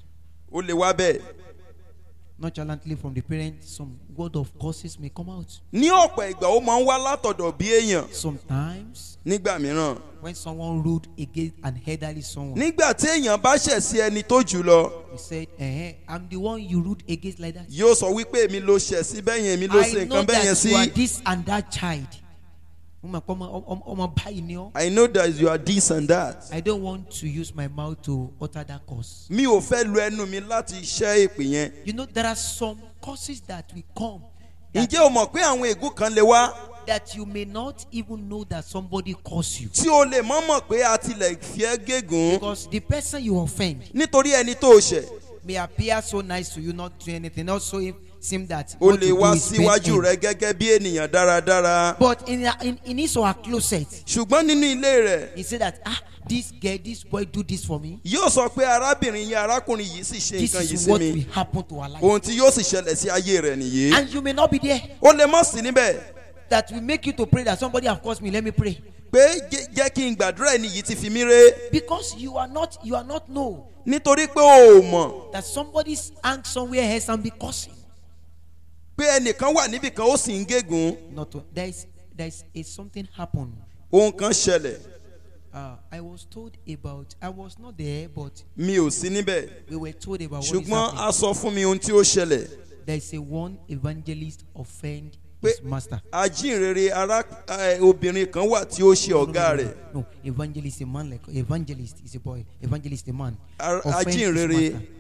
ó lè wá bẹ́ẹ̀. Nonchalantly from the parents, some word of curses may come out. Ní ọ̀pọ̀ ìgbà ó máa ń wá látọ̀dọ̀ bí èèyàn. Sometimes, Nígbà mìíràn. when someone ruled against an elderly someone, Nígbà tí èèyàn bá ṣẹ̀ sí ẹni tó jù lọ, he said, eh, I'm the one you ruled against like that. yóò sọ wípé èmi ló ṣẹ̀ sí bẹ́ẹ̀ yẹn, èmi ló ṣe I know nǹkan bẹ́ẹ̀ yẹn that you are sí. this and that child. Ọmọ ọmọ- ọmọ- ọmọ báyìí ni ọ́. I know that you are this and that. I don't want to use my mouth to utter that curse. Mi ò fẹ́ lu ẹnu mi láti ṣẹ́ èpè yẹn. You know, there are some curses that will come that, Ǹjẹ́ o mọ̀ pé àwọn ègún kan lè wá that you may not even know that somebody caused you. tí o lè mọ̀ mọ̀ pé a tilẹ̀ fi ẹ́ gégùn Because the person you offend nítorí ẹni tó o ṣẹ̀. may appear so nice to you, not do anything, not so it seem that O what lè you do wá is síwájú bad. rẹ gẹ́gẹ́ bí ènìyàn dáradára. But in, in, in his or her closet, Ṣùgbọ́n nínú ilé rẹ̀, he said that, ah, this girl, this boy do this for me. yóò sọ pé arábìnrin yẹn arákùnrin yìí sì ṣe This nǹkan yìí is sí what mi. will happen to our life. Ohun tí yóò sì ṣẹlẹ̀ sí ayé rẹ̀ nìyí. And you may not be there. O lè mọ̀ sí níbẹ̀ That will make you to pray that somebody have caused me, let me pray. pé jẹ́- jẹ́ kí n gbàdúrà ẹni yìí ti fi mí ré. Because you are not, you are not know Nítorí pé o ò mọ̀ that somebody's hang somewhere else and be cursing. pé ẹnìkan wà níbì kan ó sì ń gégùn. Not to, there is there is a something happened. Ohun kan ṣẹlẹ̀, Uh, I was told about. I was not there, but mi ò sí níbẹ̀. we were told about what is Ṣùgbọ́n happening. a sọ fún mi ohun tí ó ṣẹlẹ̀. There is a one evangelist offend Pé his master. ajínrere ará eh, obìnrin kan wà tí ó ṣe No, no, ọ̀gá no, rẹ̀. no, evangelist is a man like evangelist is a boy. Evangelist is a man. Ar- Offend his ajínrere. master.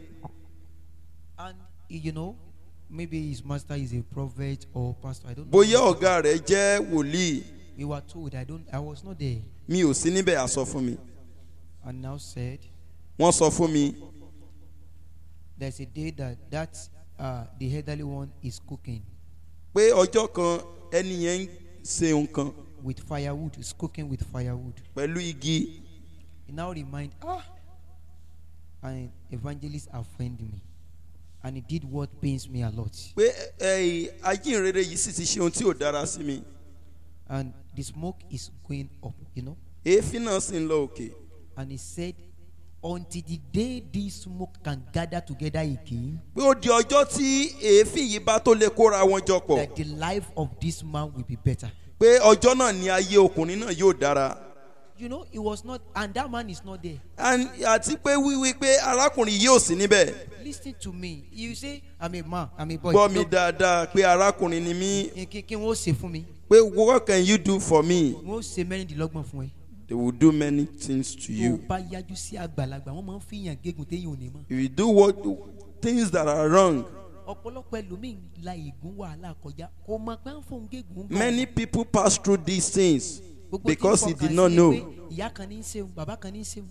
And you know, maybe his master is a prophet or pastor. I don't know. Bóyá ọ̀gá rẹ̀ jẹ́ wòlíì, We were told. I don't. I was not there. mi ò sí níbẹ̀, a sọ fún mi. And now said Wọ́n sọ fún mi there's a day that that uh, the elderly one is cooking pé ọjọ́ kan ẹni yẹn ń ṣe nǹkan with firewood. Is cooking with firewood. pẹ̀lú igi. He now remind ah, and evangelist offend me, and he did what pains me a lot. Pé eh, ajínrere yìí sì ti ṣe ohun tí ò dára sí mi. And the smoke is going up, you know. Èéfín náà sì ń lọ òkè. And he said, until the day this smoke can gather together again, Pé ó di ọjọ́ tí èéfín yìí bá tó lè kóra wọn jọ pọ̀. that the life of this man will be better. Pé ọjọ́ náà ni ayé ọkùnrin náà yóò dára. You know, it was not, and that man is not there. And- Àti pé wíwí pé arákùnrin yìí ò sí níbẹ̀. Listen to me. You say, I'm a man, I'm a boy. Gbọ́ mi No, dáadáa pé arákùnrin ni mí. kí kí wọ́n ṣe fún mi. Pé what can you do for me? Wọ́n ṣe mẹ́rìndínlọ́gbọ̀n fún ẹ. They will do many things to Tó o you. bá yájú sí àgbàlagbà, wọ́n máa ń fìyàn gégùn téyàn ò ní mọ̀. If you do what things that are wrong, Ọ̀pọ̀lọpọ̀ ẹlòmíì ń la ègún wàhálà kọjá. Kò mọ̀ pé ń fún gégùn. gan. many people pass through these things Gbogbo tí because he ń did fọkàn not sí know. pé ìyá kan ní í ṣeun, bàbá kan ní í ṣeun.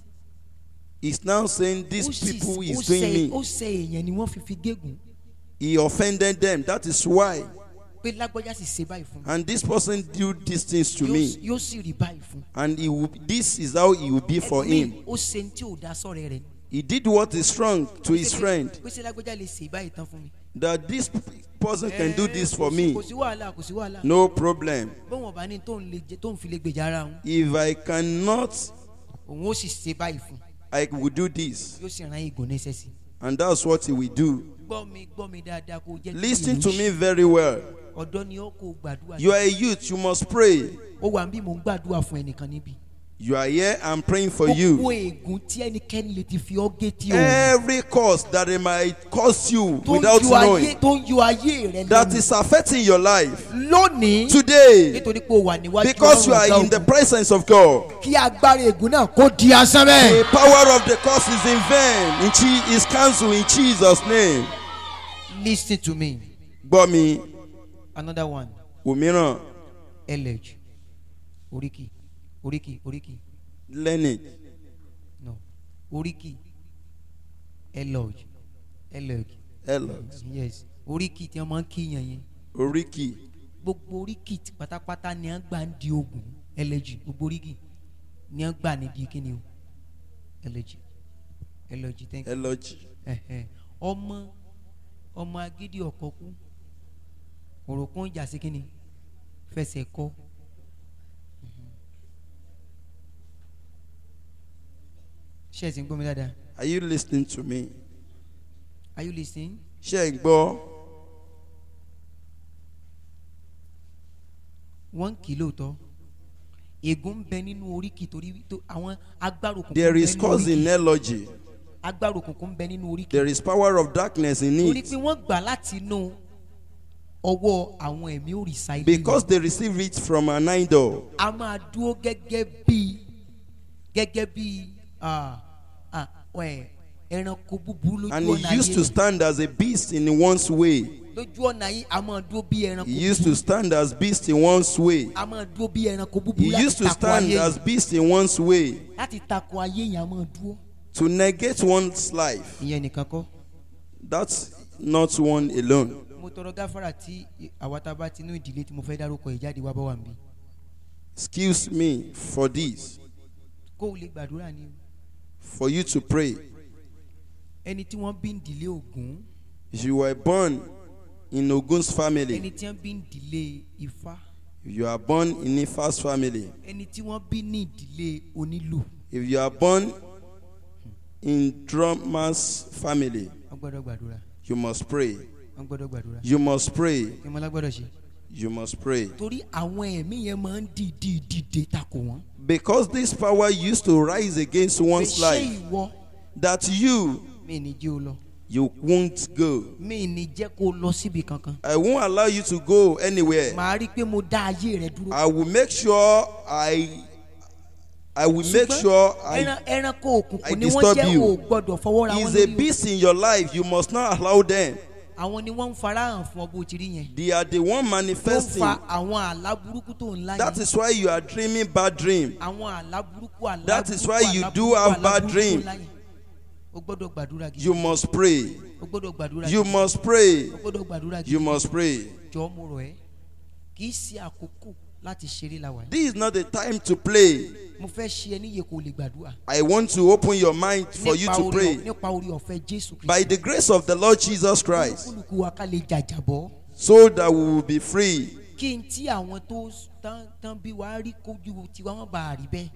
He's now saying these Ó sì- people ó is ṣe- doing Ó me. ṣe èèyàn ni wọ́n fi fi gégùn. He offended them. That is why. Pé lágbájá sì ṣe báyìí fún mi. And this person do these things to Yóò- me. Yóò sì rí báyìí fún. And he will, this is how it will be for Ẹlòmíì, him. ó ṣe ní tí ò dá sọ̀rọ̀ rẹ̀. He did what is wrong to his friend. Pé ṣe lágbájá lè ṣe báyìí tán fún mi. That this person can do this Eh, for kò sí- me. Kò sí wàhálà, kò sí wàhálà. No problem. Bọ́wọ̀n bá ní tó ń lè jẹ- tó ń fi lè gbèjà ara òun, If I cannot, òun ó sì ṣe báyìí fún. I will do this. Yóò sì rán ìgò níṣẹ́ sí. And that's what he will do. Gbọ́ mi gbọ́ mi dáadáa kó jẹ́ kí Listen ìlú to ṣe. me very well. Ọ̀dọ́ ni ó kó gbàdúrà. You are a youth, you must pray. Ó wà bí mò ń gbàdúrà fún ẹnìkan níbí. You are here, I'm praying for Gbogbo you. ègún tí ẹnikẹ́ni lè ti fi ọ́ gé tí o. Every cause that it might cause you Tó ń without yọ ayé knowing, tó ń yọ ayé rẹ that lẹ́nu. is affecting your life Lónìí. today, Nítorí pé o wà níwájú because you Ọlọ́run are in ọ̀gá the ògo. presence of God. Kí agbára ègún náà kó di asán The bẹ́ẹ̀. power of the curse is in vain. In Je- is cancelled in Jesus' name. Listen to me. Gbọ́ mi, Another one. òmíràn, Elej. Oríkì. Oríkì. Oríkì. learn it. No. Oríkì. Eloj. Eloj. Elox, Yes. Oríkì tí wọ́n máa ń kíyàn yẹn. oríkì. Gbogbo oríkì tí pátápátá ni wọ́n gbà ń di ogun. Ẹlẹ́jì. Gbogbo oríkì ni wọ́n gbà ní di kíni o. Ẹlẹ́jì. Ẹlẹ́jì. Thank you. Elogy. Ẹ̀hẹ̀. Ọmọ ọmọ agídí ọkọ kú. Òròkún ìjà sí kíni. Fẹsẹ̀ kọ́. Ṣé ẹ sì ń gbọ́ mi dáadáa? Are you listening to me? Are you listening? ṣé ń gbọ́? Wọ́n kì í lóòótọ́. Ègún ń bẹ nínú oríkì torí tó- àwọn agbára òkùnkùn There ń bẹ is nínú cause in oríkì. eulogy. Agbára òkùnkùn ń bẹ nínú oríkì. There is power of darkness in Torí it. pé wọ́n gbà láti inú ọwọ́ àwọn ẹ̀mí òrìṣà ilé Because wọn. they receive it from an idol. A máa dúró gẹ́gẹ́ bí gẹ́gẹ́ bí ah, ah, ẹ̀, ẹranko búburú lójú And ọ̀nà he used ayé to yìí. stand as a beast in one's way. Lójú ọ̀nà yìí a máa dúró bí ẹranko He used búburú. to stand as beast in one's way. A máa dúró bí ẹranko búburú He láti used to tako stand ayé as yìí. beast in one's way Láti tako ayé yìí a máa dúró. to negate one's life. Ìyẹn nìkan kọ́. That's not one alone. Mo tọrọ gáfárà tí àwa tá a bá ti inú ìdílé tí mo fẹ́ dárúkọ ìjáde wá bá wà níbí. Excuse me for this, Kó o lè gbàdúrà ni o. for you to pray. Ẹni tí wọ́n bí ń dìlé Ògún. You were born in Ogun's Ẹni family. tí wọ́n bí ń dìlé Ifá. You are born in Ifa's family. Ẹni tí wọ́n bí ní ìdílé Onílù. If you are born in Drummer's family, Wọ́n gbọ́dọ̀ gbàdúrà. you must pray. Wọ́n gbọ́dọ̀ gbàdúrà. You must pray. Kí mo lá gbọ́dọ̀ ṣe? You must pray. Torí àwọn ẹ̀mí yẹn máa ń dìde dìde tako wọn. Because this power used to rise against one's Ṣé life, ìwọ that you, mi ní jẹ́ o lọ? you won't go. Mi ní jẹ́ kó o lọ síbi kankan. I won't allow you to go anywhere. Màá rí i pé mo dá ayé rẹ dúró. I will make sure I, I will make Ṣùgbọ́n sure I. ẹran- ẹranko òkùnkùn I ni wọ́n disturb jẹ́ you. o gbọ́dọ̀ fọwọ́ ra wọn Is a lórí o. beast in your life. You must not allow them. Àwọn ni wọ́n ń farahàn fún ọ bó ti rí yẹn. They are the one Tó ń manifesting. fa àwọn àlá burúkú tó ń lá That yẹn. is why you are dreaming bad dream. Àwọn àlá burúkú àlá That is burúkú, why you àlá do burúkú, have àlá bad burúkú tó dream. ń lá yẹn. O gbọ́dọ̀ gbàdúrà gidi. You must pray. O gbọ́dọ̀ gbàdúrà You gidi. must pray. O gbọ́dọ̀ gbàdúrà gidi. You must pray. Jọ̀ọ́ mo rọ̀ ẹ́. Kì í ṣe àkókò láti ṣeré la wà yìí. This is not the time to play. Mo fẹ́ ṣe ẹ níyè kó o lè gbàdúrà. I want to open your mind for you Nípa to orí pray. ọ- Nípa orí ọ̀fẹ́ Jésù By Kristi. the grace of the Lord Jesus Christ, Olúkúlùkù wa ká lè jàjàbọ́. so that we will be free. Kí n tí àwọn tó tán tán bí wàá rí kójú tiwa wọ́n bá rí bẹ́ẹ̀.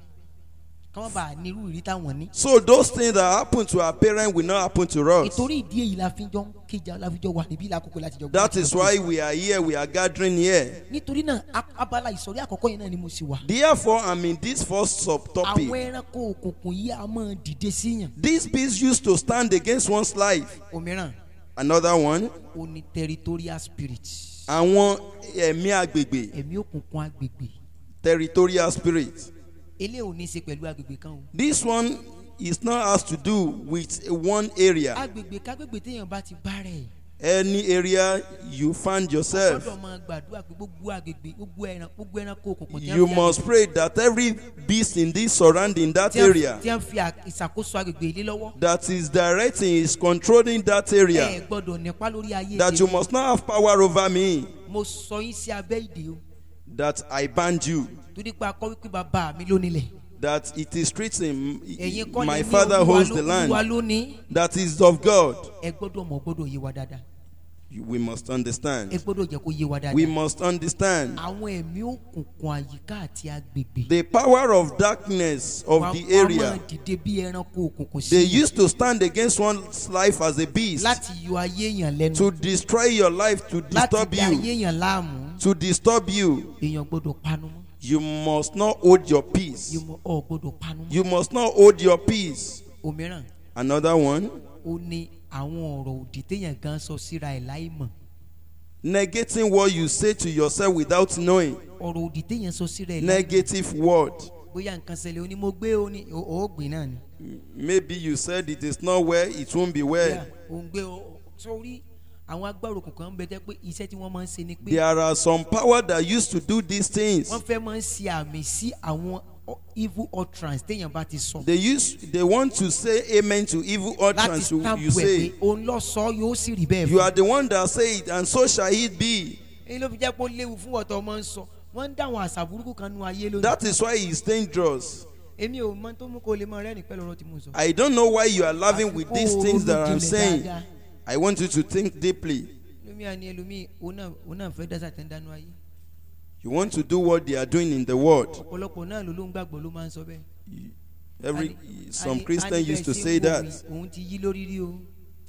Ká wọ́n bá nírú ìrí táwọn ní. So those things that happen to our parents will not happen to us. Ìtorí ìdí èyí la fi jọ ń kéjà la fi jọ wà níbí lákòókò láti jọ. That is why we are here. We are gathering here. Nítorí náà a- abala ìsọ̀rí àkọ́kọ́ yẹn náà ni mo sì wà. Therefore, I'm in this first subtopic. Àwọn ẹranko òkùnkùn yìí a máa dìde síyàn. These beasts used to stand against one's life. Òmíràn Another one, o ní territorial spirit. àwọn ẹ̀mí agbègbè, Ẹ̀mí òkùnkùn agbègbè. territorial spirit. Eléyìí ò ní í ṣe pẹ̀lú agbègbè kan o. This one is not has to do with one area. Agbègbè kágbègbè téèyàn bá ti bá rẹ̀. Any area you find yourself, Gbọ́dọ̀ máa gbàdúrà pé gbogbo agbègbè gbogbo ẹran gbogbo ẹranko òkùnkùn tí you wọ́n fi must pray that every beast in this surrounding that tí wọ́n- area tí wọ́n fi à- ìṣàkóso agbègbè ilé lọ́wọ́. that is directing, is controlling that Ẹ area, gbọ́dọ̀ nípa lórí ayé that you tèmi. must not have power over me, Mo sọ yín sí abẹ́ ìdè o. that I banned you, Torí pé akọ́ wípé bàbá mi ló nílẹ̀. that it is written, Ẹ̀yin kọ́ my lẹ ní father Olúwa holds ló- the Olúwa land, ló ní. that is of God. Ẹ gbọ́dọ̀ mọ̀ gbọ́dọ̀ yé wa dáadáa. We must Ẹ understand. gbọ́dọ̀ jẹ́ kó yé wa We dáadáa. must understand Àwọn ẹ̀mí òkùnkùn àyíká àti agbègbè. the power of darkness of Wọ́n- the wọ́n area. máa dìde bí ẹranko òkùnkùn They sí used to stand against one's life as a beast, láti yọ ayé èèyàn lẹ́nu. to destroy your life, to Láti disturb dá ayé you, èèyàn láàmú. to disturb you. Èèyàn gbọ́dọ̀ panu mọ́. You must not hold your peace. You mu- Ọ gbọ́dọ̀ panu mọ́. You must not hold your peace. Òmíràn Another one, ó ní àwọn ọ̀rọ̀ òdì téèyàn gan sọ síra ẹ̀ láì mọ̀. negating what you say to yourself without knowing. Ọ̀rọ̀ òdì téèyàn sọ síra ẹ̀ láì mọ̀. Negative word. Bóyá nǹkan ṣẹlẹ̀ ó ní mo gbé ó ní òògbìn náà ni. Maybe you said it is not well, it won't be well. Bóyá òun gbé ó sórí àwọn agbára òkùnkùn kan ń bẹ jẹ́ pé iṣẹ́ tí wọ́n máa ń ṣe ni pé There are some power that used to do these things. wọ́n fẹ́ máa ń ṣe àmì sí àwọn evil utterance téèyàn bá ti sọ. They use they want to say amen to evil Láti utterance you, stamp you ẹ̀ pé say. òun lọ sọ yóò sì rí bẹ́ẹ̀ You fún. are the one that say it, and so shall it be. Èyí ló fi jẹ́ pé ó léwu fún ọ̀tọ̀ ọmọ ń sọ. Wọ́n ń dá àwọn àṣà burúkú kan nu ayé lónìí. That is why it's dangerous. Èmi ò mọ tó mú kó lè mọ rẹ́rìn pẹ̀lú ọ̀rọ̀ tí mo sọ. I don't know why you are laughing with these things that I'm Àfikún saying. dáadáa. I want you to think deeply. Ẹlòmíì àní ẹlòmíì òun náà òun náà fẹ́ dásà tẹ́ ń dánú ayé. You want to do what they are doing in the world. Ọ̀pọ̀lọpọ̀ náà ló ló ń gbàgbọ́ ló máa ń sọ bẹ́ẹ̀. Every Àní- some àní- Christians àní used to bẹ́ẹ̀ ṣe say ń wò that. mí, òun ti yí lórí rí o.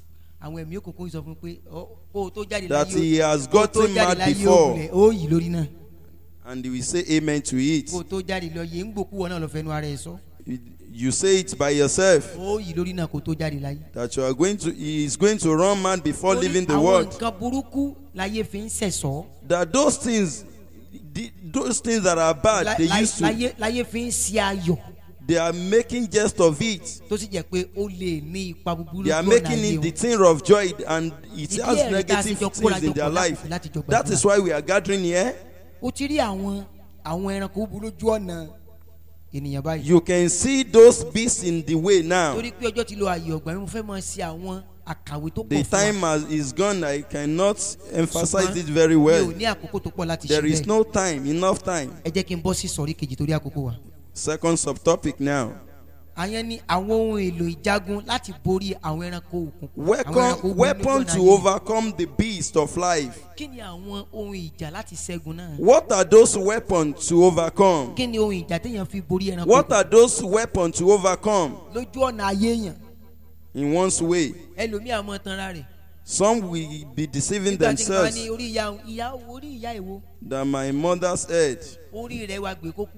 àwọn ẹ̀mí òkùnkùn sọ fún pé ó ó tó jáde that láyé he has ó tó gotten jáde mad láyé before, ògùnlẹ̀ ó yìí lórí náà and he will say amen to it. kó tó jáde lọ yé ń gbòkú wọn náà lọ fẹnu ara ẹ sọ You say it by yourself ó yìí lórí náà kó tó jáde láyé. that you are going to, he is going to run mad before Ó ní leaving the àwọn world. nǹkan burúkú láyé fi ń sẹ̀sọ́ That those things, the, those things that are bad, lá- they lá- used to, láyé láyé fi ń ṣe ayọ̀ they are making jest of it. tó sì jẹ́ pé ó lè ní ipa búburú They are lójú ọ̀nà making ayé it the wọn. thing of joy, and it Ìdí has ẹ̀rí tá a negative sì jọ things kóra in their jọ pọ̀ life. láti jọ That gbàdúrà. is why we are gathering here. ó ti rí àwọn àwọn ẹranko búburú lójú ọ̀nà ènìyàn báyìí. You can see those beasts in the way now. torí pé ọjọ́ ti lo ààyè ọ̀gbà mi mo fẹ́ máa ṣe àwọn àkàwé tó The pọ̀ fún time wa. has, is gone. I cannot emphasize Ṣùgbọ́n it very mi ò well. ní àkókò tó pọ̀ láti ṣe There is bẹ́ẹ̀. no time, enough time. ẹ jẹ́ kí n bọ́ sí sọ̀rí kejì torí àkókò wa. Second subtopic now. àyẹn ni àwọn ohun èlò ìjagun láti borí àwọn ẹranko òkùnkùn. àwọn ẹranko Weapon, búburú weapon lójú ọ̀nà to ayé. overcome the beast of life. kí ni àwọn ohun ìjà láti ṣẹ́gun náà. What are those weapons to overcome? kí ni ohun ìjà téèyàn fi borí ẹranko What òkùnkùn are those weapons to overcome lójú ọ̀nà ayé yẹn. in one's way? ẹlòmíà mọ tanra rẹ̀. Some will be deceiving nígbà tí wọ́n ní themselves orí ìyá ìyá orí ìyá ìwo that my mother's head, orí rẹ̀ wá gbé kókú.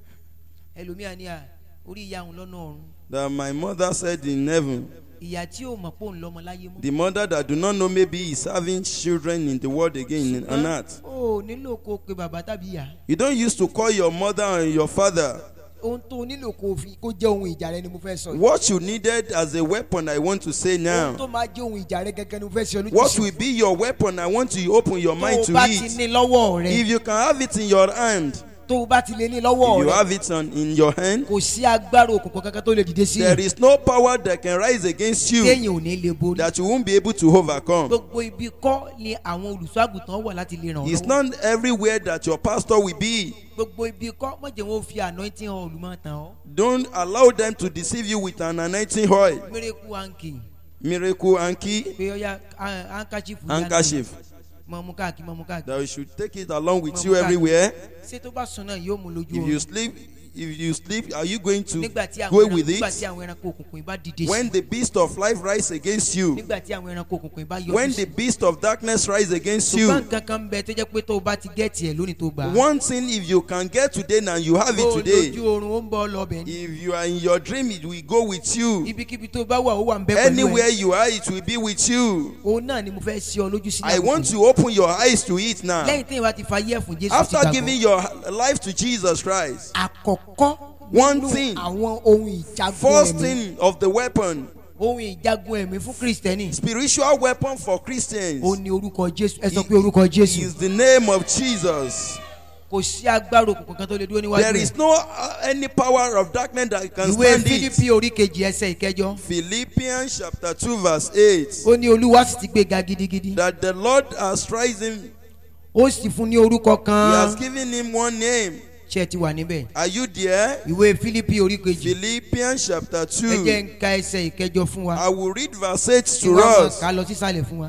ẹlòmíà ní à orí ìyá òun lọ́nà ọ̀run. that my mother's head in heaven. ìyá tí ò mọ̀ pé òun lọ́mọ láyé mọ́. The mother that do not know maybe is having children in the world again on earth. ó nílò kó pe bàbá tàbí ìyá. You don't used to call your mother and your father. ohun tó nílò kó fi kó jẹ́ ohun ìjà rẹ ni mo fẹ́ sọ yìí. What you needed as a weapon, I want to say ohun now. tó máa jẹ́ ohun ìjà rẹ gẹ́gẹ́ ni mo fẹ́ sọ lójú What sí. will be your weapon? I want you to open your tó mind o to bá ti it. ní lọ́wọ́ rẹ If you can have it in your hand, tó o bá ti lè ní if lọ́wọ́ you rẹ have it on, in your hand, kò sí agbára òkùnkùn kankan tó lè dìde sí there yẹn is no power that can rise against you téèyàn ò ní lè borí. that you won't be able to overcome. gbogbo ibi kọ́ ni àwọn olùṣọ́àgùtàn wà láti lè ràn ọ́ It's lọ́wọ́. not everywhere that your pastor will be. gbogbo ibi kọ́ mọ̀jẹ̀ wọn ò fi anointing hàn olùmọ̀ tàn ọ́. Don't allow them to deceive you with an anointing oil, miracle hanky miracle hanky, pé ọya handkerchief yá handkerchief. mọ mú káàkiri mọ mú káàkiri. That you should take it along with you everywhere. ṣé tó bá sùn náà yóò mú lójú If you oorun. sleep, if you sleep, are you going to nígbà tí àwọn go ẹranko with nígbà tí it? àwọn ẹranko òkùnkùn bá dìde sí. When the beast of life rise against you, nígbà tí àwọn ẹranko òkùnkùn bá yọ when sí. the beast of darkness rise against ṣùgbọ́n you, nǹkan kan ń bẹ tó jẹ́ pé tó o bá ti gẹ́ẹ̀tì ẹ̀ lónìí tó gbà á. one thing if you can get today now, you have ó it today. lójú oorun ó ń bọ́ lọ́bẹ̀ ní. If you are in your dream, it will go with you. ibikíbi tó bá wà ó wà ń bẹ pẹ̀lú Anywhere ẹ̀. you are, it will be with you. òun náà ni mo fẹ́ ṣe ọ lójú sí. I want to open your eyes to it now. lẹ́yìn tí ìwà ti fa yẹ́ fún Jésù ti After gbàgbọ́. giving your life to Jesus Christ, àkọ́kọ́ One nínú thing. àwọn ohun ìjagun first ẹ̀mí thing of the weapon, ohun ìjagun ẹ̀mí fún kristẹni spiritual weapon for Christians, ó ní orúkọ Jésù ẹ sọ pé orúkọ Jésù is the name of Jesus. kò sí agbára òkùnkùn kan tó lè dúró níwájú There is rẹ̀. no uh, any power of darkness that can ìwé stand it. Fílípì orí kejì ẹsẹ̀ ìkẹjọ Philippians chapter two verse eight. ó ní Olúwa sì ti gbé ga gidigidi That the Lord has risen, ó sì fún ní orúkọ He kan has given him one name. ṣé ẹ ti wà níbẹ̀. Are you there? ìwé Fílípì orí kejì Philippians chapter ẹ jẹ́ two. ń ka ẹsẹ̀ ìkẹjọ fún wa I will read verse eight kí to wọ́n máa us. kà á lọ sísàlẹ̀ fún wa.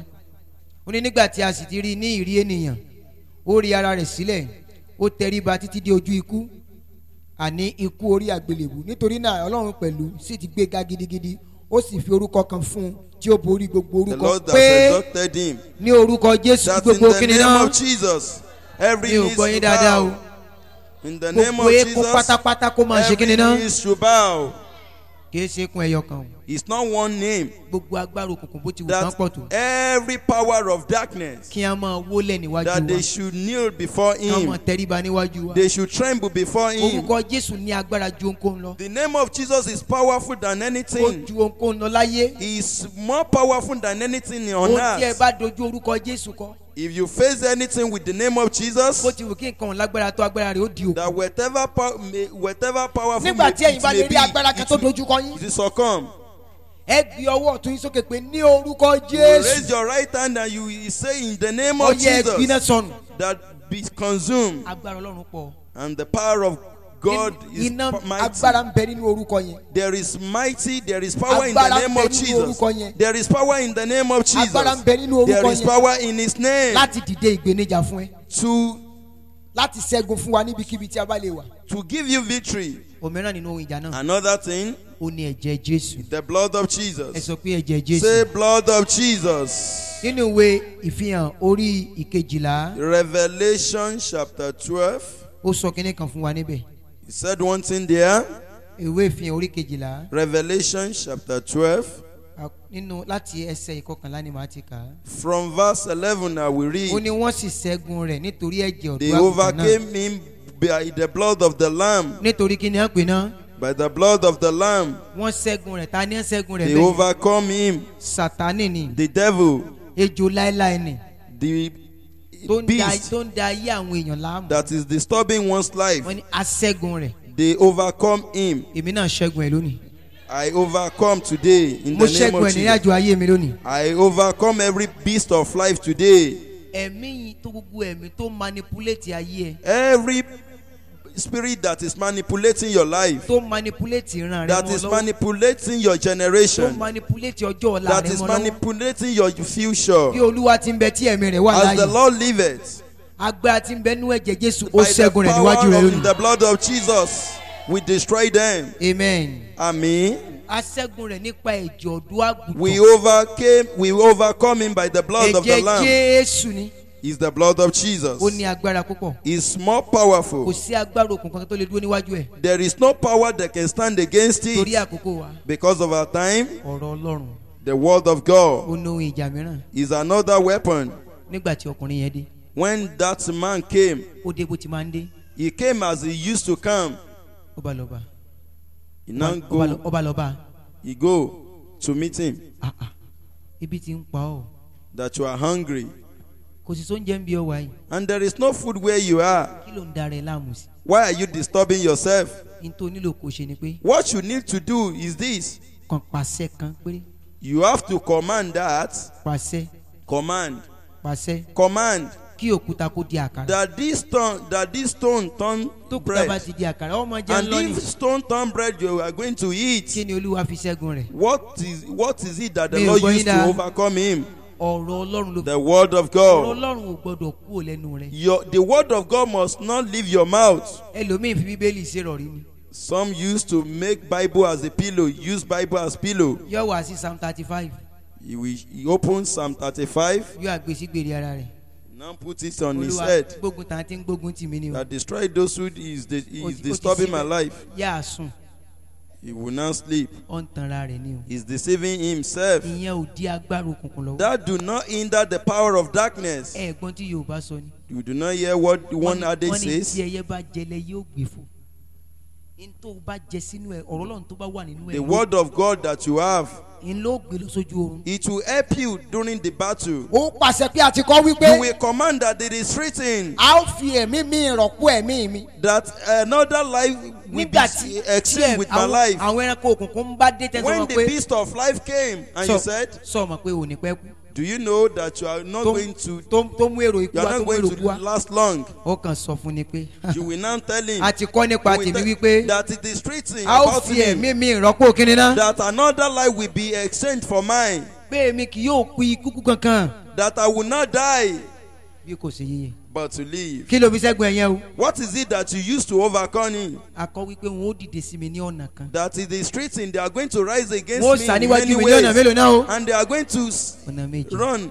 ó ní nígbà tí a sì ti rí i ní ìrí ènìyàn ó rí ara rẹ̀ sílẹ̀ ó tẹríba títí dé ojú ikú àní ikú orí àgbélébù nítorí náà Ọlọ́run pẹ̀lú sì ti gbé ga gidigidi ó sì fi orúkọ kan fún un tí ó borí gbogbo The orúkọ Lord has pé exalted him. ní orúkọ Jésù That in gbogbo the kíni name náà of Jesus, every mi ò knee gbọ́ yín should dáadáa o bow. In the name gbogbo of eékún Jesus, pátápátá kó máa ṣe kíni every náà knee should bow. kìí ṣe kún ẹyọ kan o It's not one name. gbogbo agbára òkùnkùn bó ti wù kán pọ̀ tó That every power of darkness, kí a máa wólẹ̀ níwájú that wa they should kneel before kí a máa him. tẹríba níwájú wa They should tremble before him. orúkọ Jésù ní agbára ju ohunkóhun lọ The name of Jesus is powerful than ó anything. ju ohunkóhun lọ láyé He is more powerful than anything on ohun tí ẹ earth. bá dojú orúkọ Jésù kọ If you face anything with the name of Jesus, bó ti wù kí nǹkan lágbára tó agbára rẹ̀ ó di òkú that whatever, pow- may, whatever powerful nígbà tí ẹ̀yin it bá lè may rí be, agbára kan it tó will, dojú kọ yín it will succumb. ẹ gbé ọwọ́ ọ̀tún yín sókè pé ní orúkọ You will raise Jésù your right hand and you will say in the name ó of yẹ gbiná Jesus sọnù that be consumed. agbára Ọlọ́run pọ̀ And the power of God is iná mighty. agbára ń bẹ nínú orúkọ yẹn There is mighty, there is power in the Agbára name ń bẹ of nínú Jesus. orúkọ yẹn. There is power in the name of agbára ń Jesus. bẹ nínú There orúkọ is yẹn power in His name láti dìde ìgbéníjà fún ẹ to láti ṣẹ́gun fún wa níbikíbi tí a bá lè wà to give you victory. òmíràn nínú ohun ìjà náà Another thing, ó ní ẹ̀jẹ̀ Jésù. the blood of Ẹ Jesus. sọ pé ẹ̀jẹ̀ Jésù. Say blood of Jesus. Nínú ìwé ìfihàn orí ìkejìlá Revelation chapter twelve. ó sọ kínní kan fún wa níbẹ̀. He said one thing there. Ìwé ìfihàn orí kejìlá Revelation chapter twelve. à- nínú láti ẹsẹ̀ ìkọkànlá ni màá ti kà á. From verse eleven, I will Ó read. ní wọ́n sì ṣẹ́gun rẹ̀ nítorí ẹ̀jẹ̀ They ọ̀dọ́ àgùntàn náà. overcame him by the blood of the Lamb. Nítorí kí ni à ń pè náà? By the blood of the Lamb. Wọ́n ṣẹ́gun rẹ̀. Ta ni ń ṣẹ́gun rẹ̀ They bẹ́ẹ̀? overcome him. Sátánì ni. The devil. Ejò láéláé ni. The Tó ń da beast tó ń da ayé àwọn èèyàn láàmú. that is disturbing one's life. Wọ́n ní aṣẹ́gun rẹ̀. They overcome him. Èmi náà ṣẹ́gun ẹ̀ lónìí. I overcome today in Mo the name ṣẹ́gun of ẹ̀ ní Jesus. àjò ayé mi lónìí. I overcome every beast of life today. Ẹ̀mí tó gbogbo ẹ̀mí tó manipulate ayé ẹ̀. Every spirit that is manipulating your life, Tó manipulate ìran rẹ̀ that mọ́ is lọ́wọ́. manipulating your Tó generation, manipulate ọjọ́ ọ̀la that rẹ̀ is mọ́ lọ́wọ́. manipulating your future. Bí Olúwa ti ń bẹ tí ẹ̀mí rẹ̀ wà As the láàyè. Lord liveth, Agbára ti ń bẹ nú ẹ̀jẹ̀ Jésù ó by the ṣẹ́gun rẹ̀ níwájú power rẹ̀ of lónìí. the blood of Jesus, we destroy them. Amen. Amen. Aṣẹ́gun rẹ̀ nípa ẹ̀jẹ̀ ọ̀dọ́ We àgùntàn. overcame, we overcome him by the blood of the Ẹ̀jẹ̀ Lamb. Jésù ni. Is the blood of Jesus. Ó ní agbára púpọ̀. Is more Kò powerful. sí agbára òkùnkùn kan tó lè dúró níwájú ẹ̀. There is no power that can stand against Torí it. àkókò wa. Because of our time, Ọ̀rọ̀ Ọlọ́run. the word of Ó God ní ohun ìjà mìíràn. is another weapon. Nígbà tí ọkùnrin yẹn dé. When that man came, Ó dé bó ti máa ń dé. he came as he used to come. Ó bá lọ bá. He now Ó bá lọ- go, ó bá lọ bá. he go to meet him. Ah, ah. Ibi ti ń pa ọ́. That you are hungry. Kò sí sóúnjẹ ń bí ọ wá yìí. And there is no food where you are. Kí ló ń da rẹ̀ láàmú sí? Why are you disturbing yourself? Ní tó nílò kò ṣe ni pé What you need to do is this. kàn pàṣẹ kan péré. You have to command that. Pàṣẹ. Command. Pàṣẹ. Command Kí òkúta kó di àkàrà. that this stone, that this stone turn Tó kúta bá bread. ti di àkàrà, ọmọ jẹ́ And ń lọ ni. if stone turn bread, you are going to eat. Kí ni Olúwa fi ṣẹ́gun rẹ̀? What is what is it that the Mi ò Lord gbọ́ yín used to dáa. overcome him? Ọ̀rọ̀ Ọlọ́run ló fi. The word of Ọ̀rọ̀ God. Ọlọ́run ò gbọ́dọ̀ kúrò lẹ́nu rẹ̀. Your the word of God must not leave your mouth. Ẹlòmíì fi Bíbélì ṣèrọ̀rí ni. Some used to make Bible as a pillow, use Bible as pillow. Yóò wá sí Psalm thirty five. He, will, he opened Psalm thirty-five, Yóò àgbè sí gbèrè ara rẹ̀. now put it on his Olúwa head. gbógun tàn tí ń gbógun tì mí ni o. That destroy those who is, the, Ó ti- ó is ti disturbing my síbẹ̀. life. Yá a sùn. He will not sleep. Ó ń tanra rẹ̀ ni o. He's deceiving himself. Ìyẹn ò di agbára òkùnkùn lọ́wọ́. That do not hinder the power of darkness. Ẹ̀gbọ́n tí Yorùbá sọ ni. You do not hear what the one Wọ́n ní- adage wọ́n ní says. tí ẹyẹ bá jẹlẹ yóò gbé fò. N tó bá jẹ sínú ẹ, ọ̀rọ̀ Ọlọ́run tó bá wà nínú ẹ. The ló- word of God that you have, N ló gbé lọ sójú oorun. it will help you during the battle. Ó pàṣẹ pé a ti kọ́ wípé You will command that it is written a ó fi ẹ̀mí mi rọ̀pò ẹ̀mí mi. that another life will Nígbà be tí exceed with my àwọn life. àwọn ẹranko òkùnkùn ń bá dé tẹ́sán When wọn the pé beast of life came and you said, sọ ma pé ò ní pẹ́ kú. do you know that you are not Tó- going to, tó tó mú èrò ikú you wá are tó not mú going èrò ikú to wá. last long? Ó kàn sọ fún ni pé You will now tell him a ti kọ́ nípa you will tèmi tell- wípé that it is written a ó about fi him ẹ̀mí mi rọ́pò kíni náà. that another life will be exchanged for mine, Pé èmi kì yóò kú ikú kú kankan that I will not die bí kò ṣe yíyẹ. but to live. Kí ló fi ṣẹ́gun ẹ̀yẹn o? What is it that you used to overcome him? A kọ́ wípé wọn ó dìde sí mi ní ọ̀nà kan. That it is written they are going to rise against Wọ́n ó me sá in níwájú many mi ní ọ̀nà ways mélòó náà o? and they are going to s- Ọ̀nà méjì. run.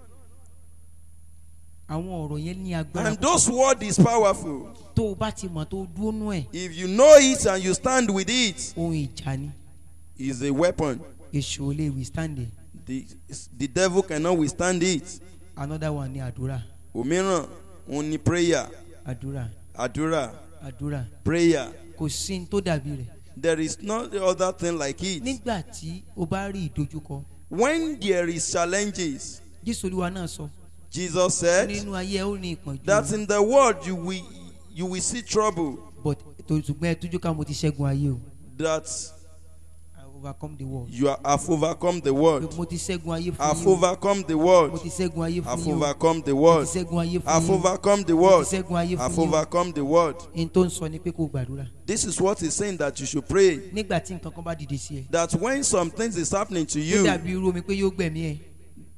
Àwọn ọ̀rọ̀ yẹn ní agbára. And those word is powerful. Tó o bá ti mọ̀ tó o dúró nú ẹ̀, If you know it and you stand with it, ohun ìjà ni. is a weapon. Èṣù ò lè withstand it. The, the devil cannot withstand it. Another one ni àdúrà. Òmíràn, òun ni prayer. Àdúrà. Àdúrà, Àdúrà. prayer. Kò sí ní tó dàbí rẹ̀. There is no other thing like it. Nígbà tí o bá rí ìdojúkọ, When there is challenges, Jésù Olúwa náà sọ Jesus said nínú ayé ẹ ó ní ìpọ́njú. that in the world you will you will see trouble. But tó ṣùgbọ́n ẹ tújú ká mo ti ṣẹ́gun ayé o. That I overcome the world. you are, have overcome the world. Mo ti ṣẹ́gun ayé fún Have yín o. overcome the Mo world. ti ṣẹ́gun ayé fún Have yín o. overcome the Mo world. ti ṣẹ́gun ayé fún Have yín o. overcome the Mo world. ti ṣẹ́gun ayé Have fún yín o. overcome the world. N tó ń sọ ni pé kó gbàdúrà. This is what he's saying, that you should pray. Nígbà tí nǹkan kan bá dìde sí ẹ. That when some things is happening to Ó you, dàbí irú omi pé yóò gbẹ̀mí ẹ.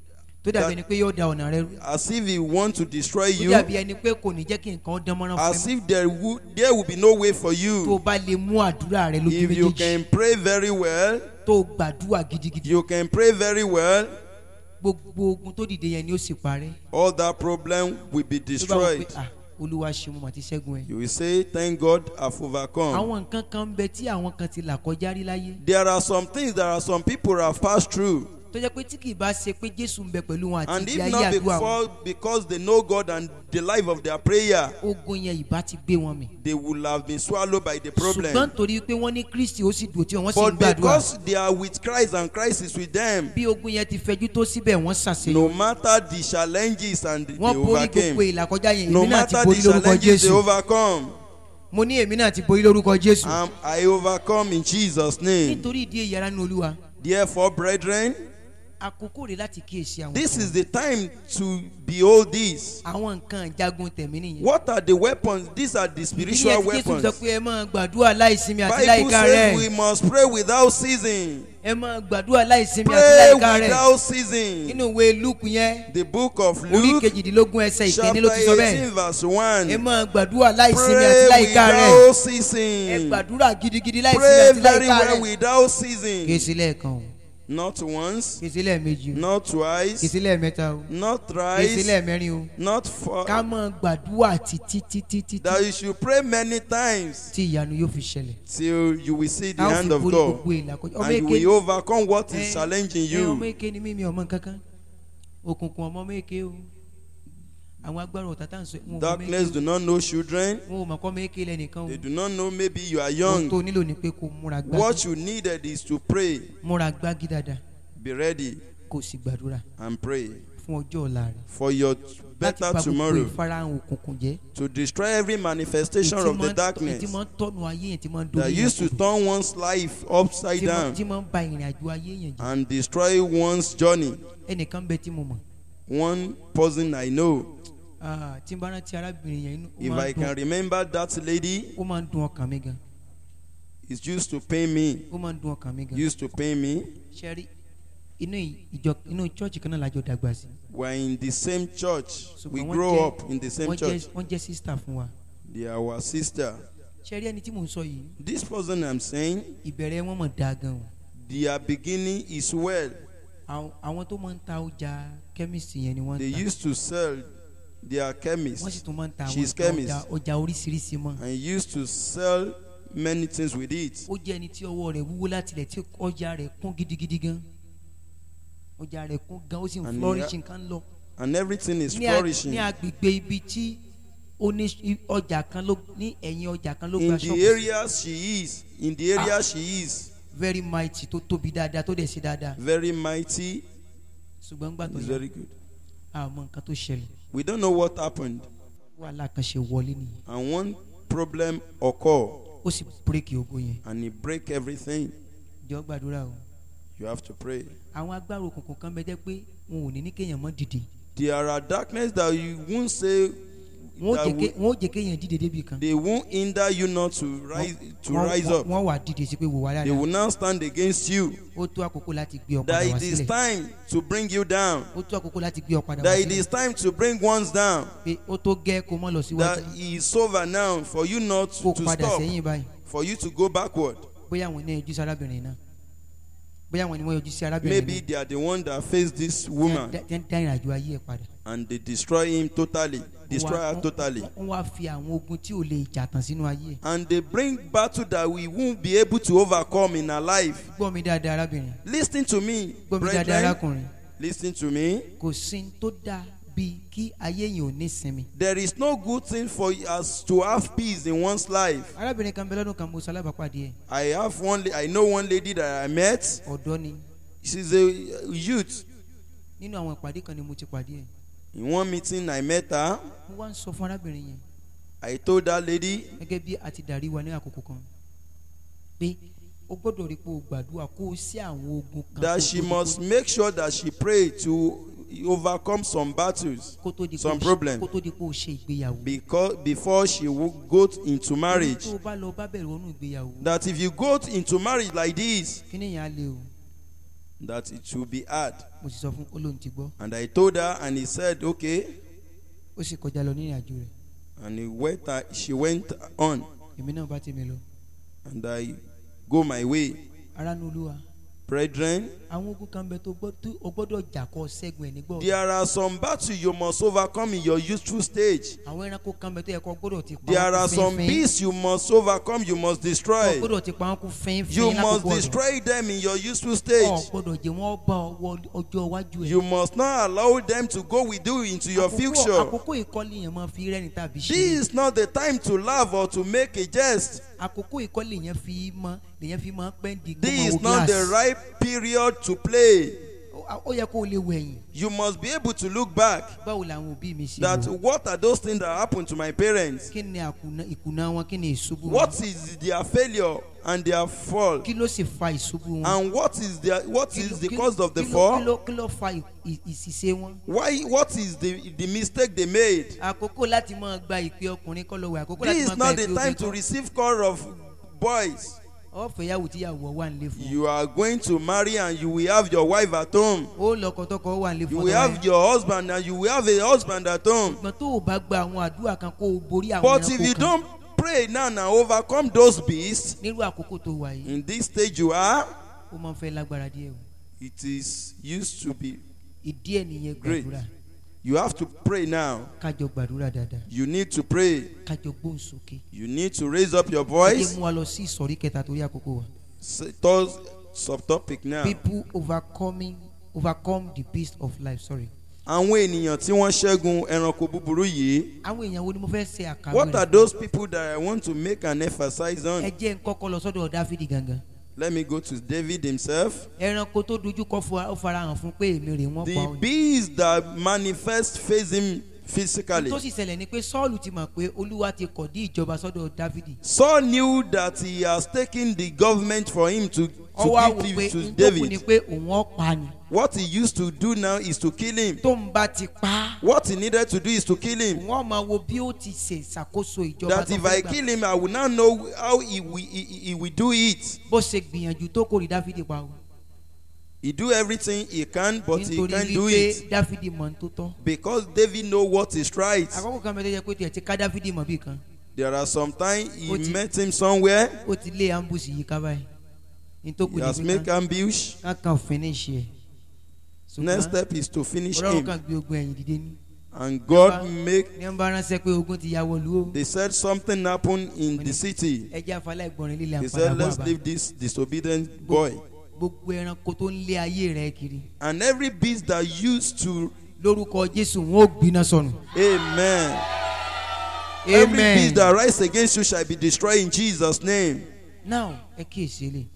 tó dàbí ẹni pé yóò da ọ̀nà rẹ rú. as if he want to destroy tó you, dàbí ẹni pé kò ní jẹ́ kí nǹkan dán mọ́rán fún as ẹ. if there will, there will be no way for tó o you. bá lè mú àdúrà rẹ lójú If you méjèèjì can pray very well, tó o gbàdúrà gidigidi you can pray very well, gbogbo ogun tó dìde yẹn ni ó sì parẹ́. all that problem will be tó bá wọ pé destroyed. ah olúwa ṣe mo mà ti ṣẹ́gun ẹ̀. You will say, thank God I've overcome. àwọn nǹkan kan ń bẹ tí àwọn kan ti là kọjá rí láyé. There are some things that are some people have passed through. tó jẹ́ pé tí kì í bá ṣe pé jésù ń bẹ pẹ̀lú wọn àti And ìdí if ayé not àdúrà wọn before, because they know God and the life of their prayer, ogun yẹn ìbá ti gbé wọn mì. they will have been swallowed by the problem. ṣùgbọ́n torí pé wọ́n ní kristi ó sì dùn tí wọ́n sì ń But gbàdúrà. because they are with Christ and Christ is with them, bí ogun yẹn ti fẹjú tó síbẹ̀ wọ́n no ṣàṣeyọrí. matter the challenges and they wọ́n borí gbogbo overcame, ìlàkọjá yẹn no èmi náà ti matter borí the lórúkọ challenges they jésù. overcome, mo ní èmi náà ti borí lórúkọ jésù. um, I overcome in Jesus' name. nítorí ìdí èyí ara ní olúwa Therefore, brethren, àkókò rẹ̀ láti kíyèsí àwọn. this is the time to behold this. àwọn nǹkan ìjagun tẹ̀mí nìyẹn. What are the weapons? These are the ìdí spiritual nìyẹn tí jésù weapons. sọ pé ẹ máa gbàdúrà láìsinmi àti Bible láìka says we rẹ̀. must pray without ceasing. ẹ máa gbàdúrà láìsinmi àti Pray láìka rẹ̀. without ceasing. nínú ìwé lúùkù yẹn The book of orí Luke, kejìdínlógún ẹsẹ̀ ìkíní ló ti sọ chapter bẹ́ẹ̀. eighteen, verse one. ẹ máa gbàdúrà láìsinmi àti Pray láìka rẹ̀. without ẹ ceasing. gbàdúrà gidigidi láìsinmi Pray àti very láìka well rẹ̀. without ceasing. kèsì lẹ́ẹ̀kan o Not once, kèsì lẹ́ẹ̀mejì o not twice, kèsì lẹ́ẹ̀mẹ́ta o not kèsì thrice, lẹ́ẹ̀mẹ́rin o not four. ká máa gbàdúrà títí títí títí That you should pray many times tí ìyanu yóò fi ṣẹlẹ̀. till you will see the a ó hand fi of borí God. gbogbo ìlàkọjá. ọmọ And you èké will overcome what is ẹ- challenging ẹ ọmọ you. èké ni mímí ọmọ kankan òkùnkùn ọmọ èké o àwọn agbára ọ̀tá tá à ń sọ wọn ò mọ Darkness èké do not know children. o wọn ò mọ̀ kọ́ ọmọ èké lẹ́nìkan o They do not know maybe you are ohun tó young. nílò ni pé kó múra What gbági you needed is to pray. múra gbági dáadáa Be ready kó sì gbàdúrà and pray fún ọjọ́ ọ̀la rẹ̀ for your láti better bà gbogbo tomorrow, ìfarahàn òkùnkùn jẹ́. to destroy every manifestation Èyí tí of the máa ń- èyí tí darkness máa ń tọ́nu ayé yẹn tí máa ń that dorí used to yẹn turn one's life upside tí máa- down tí máa ń ba ìrìn àjò ayé yẹn jẹ́. and destroy one's journey. ẹnìkan bẹ tí mo mọ̀ One person I know, ah, tí n bá rántí arábìnrin yẹn inú ó if máa I ń dùn- can remember that lady, ó máa ń dùn ọkàn mi gan it used to pain me. ó máa ń dùn ọkàn mi gan. Used to pain me. ṣẹ́rí inú ìjọ inú chọ́ọ̀chì kan náà lájọ dàgbà sí. We're in the same church. We Ṣùgbọ́n wọ́n grow jẹ́- up in the same wọ́n church. jẹ́ wọ́n jẹ́ sísítà fún wa. They are our sister. ṣẹ́rí ẹni tí mò ń sọ yìí This person I'm saying, ìbẹ̀rẹ̀ wọn mọ̀ dáa gan o. their beginning is well. Àwọn- àwọn tó máa ń ta ọjà kẹ́míìsì yẹn ni wọ́n They ń ta used to sell their wọ́n sì chemist tún máa ń ta àwọn She's nǹkan chemist. ọjà ọjà oríṣiríṣi mọ́. and used to sell many things with it. ó jẹ́ ẹni tí ọwọ́ rẹ̀ wúwo láti ilẹ̀ tí ọjà rẹ̀ kún gidigidi gan ọjà rẹ̀ kún gan ó sì ń And flourish he- nǹkan lọ. And everything is ní a- flourishing. ní agbègbè ibi tí ó ní ọjà kan ló ní ẹ̀yìn ọjà kan ló In gba the ṣọ́ọ̀bù sí. areas she is, in the area she is, very mighty tó tóbi dáadáa tó dẹ̀ sí dáadáa very mighty, ṣùgbọ́n gbà tó is yá very good. àmọ́ nǹkan tó ṣẹlẹ̀ We don't know what happened. wàhálà kan ṣe wọlé nìyẹn And one problem occurred ó sì bírèkì ogun yẹn and it break everything. jọ gbàdúrà o You have to pray. àwọn agbára òkùnkùn kan bẹ jẹ́ pé wọn ò ní ní kéèyàn mọ́ dìde There are darkness that you won't say wọn ò that jẹ́ ké- will, wọn ò jẹ́ kéèyàn dìde débi kan they won't hinder you not to rise to Wọ́n- rise wọ́n- up. wọ́n wà dìde sí pé wò wá They will dáadáa now stand against you. ó tó àkókò láti gbé ọ That padà wá it is sílẹ̀ time to bring you down. ó tó àkókò láti gbé ọ padà wá That it sílẹ̀ is time to bring ones down. pé ó tó gẹ́ kó mọ́ lọ síwájú That it's over now for you not kó to padà stop, sẹ́yìn báyìí for you to go backward. bóyá àwọn ní ojú sí arábìnrin náà bóyá àwọn ni wọ́n yọjú sí arábìnrin Maybe náà they are the one that face this woman tẹ́ ń dá ìrìn àjò ayé ẹ̀ padà. and they destroy him totally, destroy her totally. wọ́n wá fi àwọn ogun tí ò lè jà tán sínú ayé ẹ̀. And they bring battle that we won't be able to overcome in our life. gbọ́ mi dáadáa arábìnrin Listen to me, gbọ́ mi dáadáa brethren. arákùnrin Listen to me. kò sí ní tó dáa bíi kí ayé yìí ò ní sinmi. There is no good thing for us to have peace in one's life. arábìnrin kan bẹ lọ́dún kan mo sọ alábàápàdé ẹ̀ I have one. la- I know one lady that I met. ọ̀dọ́ ni She's a youth. nínú àwọn ìpàdé kan ni mo ti pàdé ẹ̀. In one meeting, I met her. mo wá ń sọ fún arábìnrin yẹn I told that lady gẹ́gẹ́ bí a ti darí wa ní àkókò kan pé o gbọ́dọ̀ rí pé o gbàdúrà kó o sí àwọn ogun kan that kó she tó di must pé- make sure that she pray to overcome some battles kó tó di pé some o ṣe- problem. kó tó di pé o ṣe ìgbéyàwó. because before she will go into marriage. tó o bá lọ bá bẹ̀rẹ̀ wọnú ìgbéyàwó That if you go into marriage like this, kí ni ìyẹn á lé o that it should be hard. mo sì sọ fún olóhùn ti gbọ́. And I told her, and he said, okay. ó sì kọjá lọ ní ìrìn àjò rẹ̀. And he went, uh, she went on. èmi náà bá tèmi lọ. And I go my way. ará nu olúwa. Brethren, àwọn ogun kan bẹ tó gbọ́- tó o gbọ́dọ̀ jà kọ́ ṣẹ́gun ẹ̀ nígbà. there are some battles you must overcome in your youthful stage. àwọn ẹranko kan bẹ tó yẹ kó gbọ́dọ̀ ti pa There wọ́n are kú some fínfín. beasts you must overcome, you must Ó destroy. gbọ́dọ̀ ti pa wọ́n kú fínfín You lákòókò must ọ̀dọ́. destroy them in your youthful Ó stage. gbọ́dọ̀ jẹ́ wọ́n bá ọwọ́ ọjọ́ iwájú ẹ̀. You must not allow them to go with you into your Àkókò- future. àkókò ìkọ́lé yẹn máa fi rẹ́rìn tàbí ṣe. This is not the time to laugh or to make a jest. àkókò ìkọ́lé yẹn fi mọ́ lèyẹn fi máa pẹ́ di This is gbọ́mọ̀ not the glass. right period to play. Ó- ó yẹ kó o lè wẹ̀yìn. You must be able to look back báwo làwọn òbí mi ṣe that wò? what are those things that happened to my parents? kí ni àkùnà ìkùnà wọn kí ni ìṣubú What wọn is their failure and their fall? kí ló sì fa ìṣubú wọn. And what is their what Kí ló- is the kí ló- cause of the kí ló- kí fall? ló- kí ló fa ì- ì- ìṣìṣe wọn. Why what is the the mistake they made? àkókò láti máa gba ìpè ọkùnrin kọ́ lọ wẹ̀ àkókò láti This máa is gba not ìpè the time obìnrin to kọ́. receive call of boys. ọ̀fẹ́yàwó tíyàwó wà nílé fún. You are going to marry and you will have your wife at home. ó lọkọtọkọ wà nílé You fún will ọ̀dọ̀ have rẹ̀. your husband and you will have a husband at home. ṣùgbọ́n tó o bá gba àwọn àdúrà kan kó o borí àwọn But if ẹranko you kan don't pray now and overcome those beasts, nírú àkókò tó wà yìí in this stage you are, ó máa ń fẹ́ lágbára díẹ̀ o. it is used to be ìdí ẹ̀ nìyẹn great. gbàdúrà You have to pray now. kájọ gbàdúrà dáadáa You need to pray. kájọ gbóhùn sókè. You need to raise up your ẹ voice. mú wa lọ sí ìsọ̀rí kẹta torí àkókò wa. Say- Third subtopic now. people overcoming overcome the beast of life sorry. Àwọn ènìyàn tí wọ́n ṣẹ́gun ẹranko búburú yìí. àwọn èèyàn wo ni mo fẹ́ ṣe àkàwé What are rẹ̀? those people that I want to make an emphasis on? ẹ jẹ́ n kọ́kọ́ lọ sọ́dọ̀ dáfídì gangan. Let me go to David himself. ẹranko tó dojú kọ fún wa ó farahàn fún pé èmi rè wọ́n pa The ọ́ ni. beast that manifest face him physically. tó sì ṣẹlẹ̀ ni pé sọ́ọ̀lù ti mọ̀ pé olúwa ti kọ̀ dí ìjọba sọ́dọ̀ dáfídì. Saul knew that he has taken the government for him to, ọwọ́ àwò to pé give it to ìjókòó ni David. pé òun ọ̀ pa ni. What he used to do now is to kill him. tó ń bá ti pa What he needed to do is to kill him. wọ́n máa wo bí ó ti ṣe ìṣàkóso ìjọba That tó if fẹ́ I gbà. kill him, I will now know how he will, he, he will do it. bó ṣe gbìyànjú tó kórè dáfídì pa o. He do everything he can, but he nítorí can't do wípé it dáfídì mọ̀ ní tó tọ́. because David know what is right. àkókò kan bẹ tó yẹ pé tiẹ̀ ti ká dáfídì mọ̀ bí kan. There are some time Ó he ti- met him somewhere. ó ti lé ambush yìí ká báyìí. ní tó kù He has ní make pé ambush. ká kàn finish ẹ̀. Next step is to finish ọlọ́run him. kan gbé ogun ẹ̀yìn dìde ní. And God make. ní wọ́n bá ránṣẹ́ pé ogun ti ya wọ̀lú o. They said something happened in the city. ẹ jẹ́ àfàlà ìgbọ̀nrín líle He àǹfààní said, àbọ̀ let's àbá. leave this disobedient boy. gbogbo ẹranko tó ń lé ayé rẹ̀ kiri. And every beast that used to, lórúkọ jésù wọn ò gbiná sọnù. amen. Every amen. beast that rise against you shall be destroyed in Jesus' name. now ẹ kíyèsí lè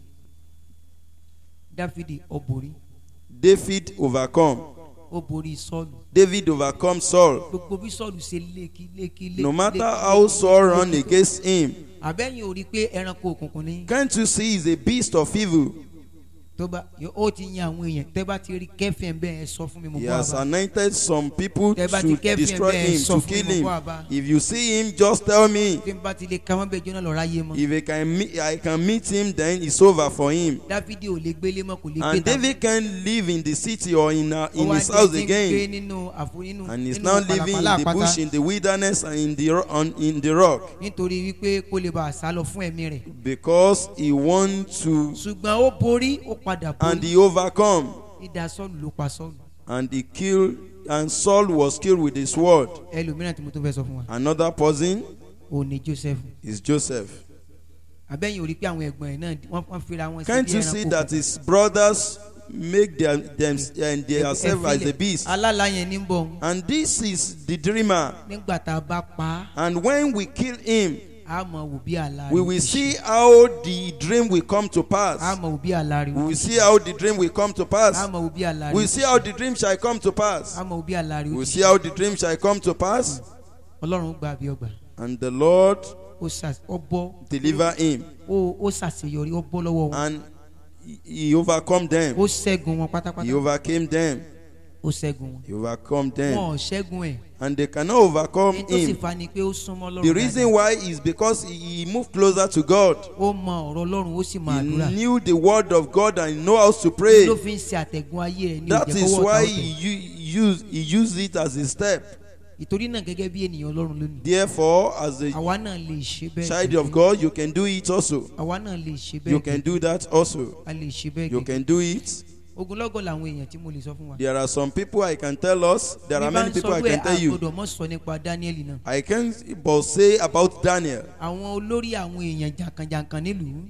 dáfídì ó borí David overcome. ó borí sọ́ọ̀lù. David overcome Saul. gbogbo bí sọ́ọ̀lù ṣe léèkì léèkì léèkì. No matter léèkì, how léèkì, Saul run léèkì. against him, àbẹ́yìn ò rí i pé ẹranko òkùnkùn ni. can't you see he's a beast of evil? tó bá ó ti yan àwọn èèyàn tẹ́ bá ti rí kẹ́fìn bẹ́ẹ̀ ẹ sọ fún mi mo He bọ́ has àbá. anointed some people Tẹ́ bá to ti kẹ́fìn destroy bẹ́ẹ̀ him, sọ to fún kill mi, him. mo bọ́ àbá. If you see him, just tell me. tí n bá ti lè ka wọ́n bẹ́ẹ̀ jóná lọ ráyé mọ́. If I can meet, I can meet him, then it's over for him. dáfídì ò lè gbélé mọ́ kò lè gbé And ta. David can't live in the city or in, uh, Ó in wá his jẹ́ house tí ń gbé again. nínú àfo nínú And he's nínú now living in pàlàpàlà the àpáta. bush, in the wilderness, and in the, ro- on, in the rock. nítorí wípé kó lè bá a sá lọ fún ẹ̀mí rẹ̀. Because he wants to, ṣùgbọ́n ó borí ó padà and borí. he overcome. ìdá sọ́ọ̀lù ló pa sọ́ọ̀lù. And he killed, and Saul was killed with his sword. ẹlòmíràn tí mo tún fẹ́ sọ fún wa. Another person ò ní joseph. is Joseph. àbẹ́yìn ò rí pé àwọn ẹ̀gbọ́n ẹ̀ náà wọ́n wọ́n fira wọn sí Can't bí you see ẹranko that kan. his brothers make them, them and they are served as a beast? alálà yẹn ní bọ̀ And this is the dreamer. nígbà tá a bá pa á And when we kill him, a mọ̀ wò bí àlá we rẹ̀ will ó see ṣe. how the dream will come to a pass. mọ̀ wò bí àlá rẹ̀ We ó will ṣe. see how the dream will come to a pass. mọ̀ wò bí àlá rẹ̀ We ó will see ṣe. how the dream shall come to pass. a mọ̀ wò bí àlá rẹ̀ We ó will ṣe. see how the dream shall come to pass. ọlọ́run gba àbí ọgbà And the Lord ó ṣà- ó bọ́ deliver him. ó ó ṣàṣeyọrí ó bọ́ lọ́wọ́ wọn And he- he overcome them. ó ṣẹ́gun wọn He pátápátá overcame them. ó ṣẹ́gun wọn. He overcome wọn them. ò ṣẹ́gun ẹ̀. And they cannot overcome ní tó sì him. fa ni pé ó súnmọ́ Ọlọ́run The reason why is because he moved closer to God. ó mọ ọ̀rọ̀ Ọlọ́run ó sì mọ He àdúrà. knew the word of God and he know how to pray. ló fi ń ṣe àtẹ̀gùn ayé rẹ̀ ní That ìjẹ́kọ́wọ́ is ọ̀tá why ọ̀tẹ̀. he u- used he used it as a step. ìtorí náà gẹ́gẹ́ bí ènìyàn Ọlọ́run lónìí. Therefore, as a àwa náà lè ṣe bẹ́ẹ̀. child gẹ́gẹ́. of God, you can do it also. àwa náà lè ṣe bẹ́ẹ̀. You can do that also. a lè ṣe bẹ́ẹ̀ You gẹ́gẹ́. can do it. ogunlọ́gọ̀ làwọn èèyàn tí mo lè sọ fún wa. There are some people I can tell us. There are bí bá many ń people I sọ pé can tell you. àgbọ̀dọ̀ mọ́ sọ nípa Dáníẹ́lì náà. I can't but say about Daniel. àwọn olórí àwọn èèyàn jàǹkànjàǹkàn nílùú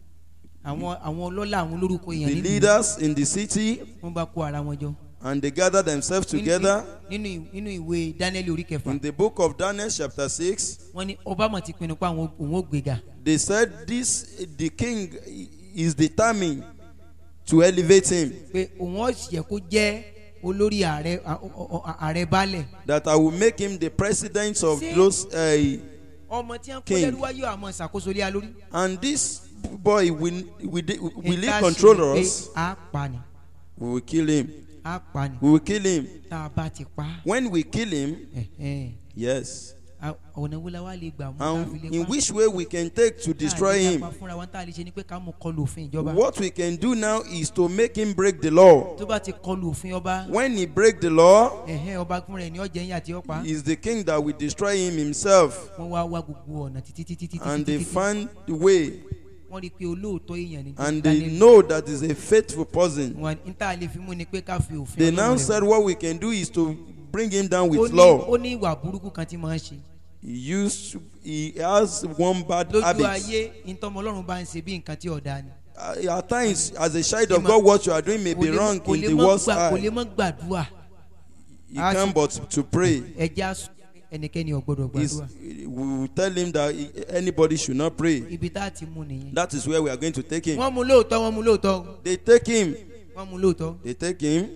àwọn àwọn ọlọ́lá àwọn olórúkọ èèyàn The nílùú leaders in the city, wọ́n bá kó ara wọn jọ. and they gather themselves together. nínú nínú ìwé Dáníẹ́lì orí kẹfà In the book of Daniel chapter six, wọ́n ní ọba mà ti pinnu pé àwọn òun ò gbéga. they said this the king is determined to elevate him, pé òun ò yẹ kó jẹ́ olórí ààrẹ à- ọ- ọ- ààrẹ baálẹ̀. that I will make him the president of See? those uh, ọmọ tí wọ́n kó King. lẹ́rú wáyé àmọ́ ìṣàkóso lé a lórí. and this boy will will, will he Ẹ̀ka control sì ni pé us? a pa ni We will kill him. a pa ni We will kill him. tá a bá ti pa. When we kill him, ẹ̀hẹ́n. yes. A- ọ̀nà wo la wá lè gbà mú And káfílẹ̀ in pa? which way we can take to destroy Tá a lè him? pa fúnra wọn tá a lè ṣe ni pé ká mú kọlù òfin ìjọba. What we can do now is to make him break the law. tó bá ti kọlù òfin ọba When he break the law, ẹ̀hẹ́n ọba fúnra ẹ̀ ní ọjà yín àti ọ̀pá. is the king that will destroy him himself. wọ́n wá wá gbogbo ọ̀nà títí títí títí And títí they títí. found the way, wọ́n rí i pé olóòótọ́ èèyàn ni and they Daniel. know that is a faithful person. wọn ní tá a lè fi mú ni pé ká fi òfin They Ọlọ́run now rẹ̀ said what we can do is to bring him down ó with ní law. ó ní ìwà burúkú kan tí máa ń ṣe. He used to- he has one bad lójú habit. ayé ìtọ́mọ Ọlọ́run bá ń ṣe bí nǹkan tí ọ̀dà ni. Uh, At times, as a child of God, what you are doing may Kò be lè- wrong kò in lè the mọ́ world's gbà- kò lè eye. mọ́ gbàdúrà. You Ah, can so- but to pray. ẹja sùn ẹnikẹ́ni ò gbọ́dọ̀ Is gbàdúrà. we will tell him that he- anybody should not pray. ibi tá a ti mú nìyẹn. That is where we are going to take him. wọ́n mú lóòótọ́ wọ́n mú lóòótọ́ They take him. wọ́n mú lóòótọ́. They take him.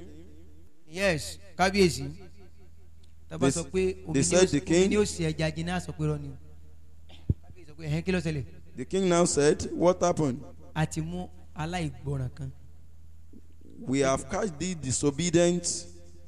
yes kábíyèsí. tábà They- sọ pé they omi ni said ó- the omi king- ni ó ṣe ẹja jiná sọ pé rọ ni o. kábíyèsí sọ pé ẹ̀hẹ́n kí ló ṣẹlẹ̀. The king now said, "What happened? a ti mú aláìgbọràn kan. We have catch the disobedient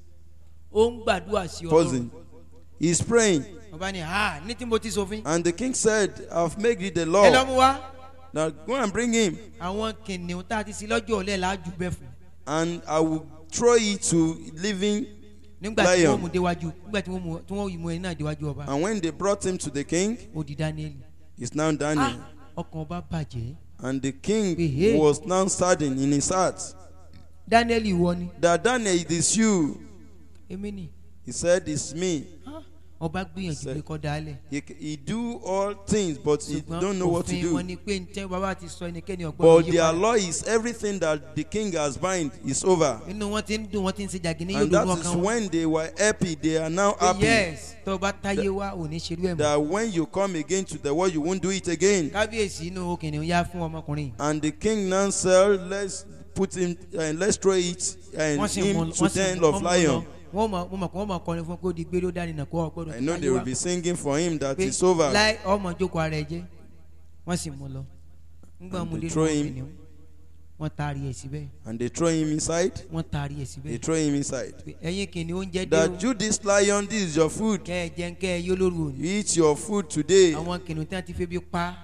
ó ń gbàdúrà sí Ọlọ́run. person. He's praying, ọba ni ah ní tí mo ti sòfin. and the king said, "I've made it the ẹ lọ law. mú wá. Now go and bring him, àwọn kìnìún tá a ti sí lọ́jọ́ ọ̀lẹ́ láàjú bẹ́ẹ̀ fún. and I will throw it to living." nígbà tí wọ́n Lion. mú déwájú nígbà tí wọ́n mú tí wọ́n mú ẹ náà déwájú ọba. And when they brought him to the king, ó di Daniel. it's now Daniel. ah ọkàn ọba bàjẹ́. And the king Ehe. was now saddened in his heart Daniel ìwọ ni. that Daniel, it is you. èmi ni. He said, "It's me." Ah, ọba gbìyànjú pé kọ́ dálẹ̀. He, he do all things, but he ṣùgbọ́n don't know what to òfin wọn do. ni pé ntẹ́ bàbá ti sọ ẹnikẹ́ni ọgbọ́n But yí their padà. law is everything that the king has bind is over. inú wọn ti ń dùn wọn ti ń ṣe jàgínní yóò And dùn that ọkàn is wọn. when they were happy, they are now Pé happy. yes tó bá táyé wá ò ní ṣerú ẹ̀ mọ́. That when you come again to the world, you won't do it again. kábíyèsí inú kìnìún yá fún ọmọkùnrin. And the king now said, "Let's put him, uh, let's throw it and wọ́n sì him mú to wọ́n sì den mú of lion." wọ́n mọ̀ wọ́n mọ̀ kó wọ́n mọ̀ kọrin fún kó di gbé ló dání nà kó ọgbọ́dọ̀ I know they will be singing for him that pé it's over. láì ọmọ jókòó ara ẹ jẹ́ wọ́n sì mú lọ nígbà And mú they dé throw lọ́wọ́ him. kìnìún wọ́n taari ẹ̀ síbẹ̀ And they throw him inside. wọ́n taari ẹ̀ They síbẹ̀ throw him inside. pé ẹ̀yin kìnìún oúnjẹ dé o That you, this lion, this is your food. kẹ́ ẹ jẹ́ kẹ́ ẹ yó lóru òní. You eat your food today. àwọn kìnìún tí wọ́n ti fẹ́ bí pa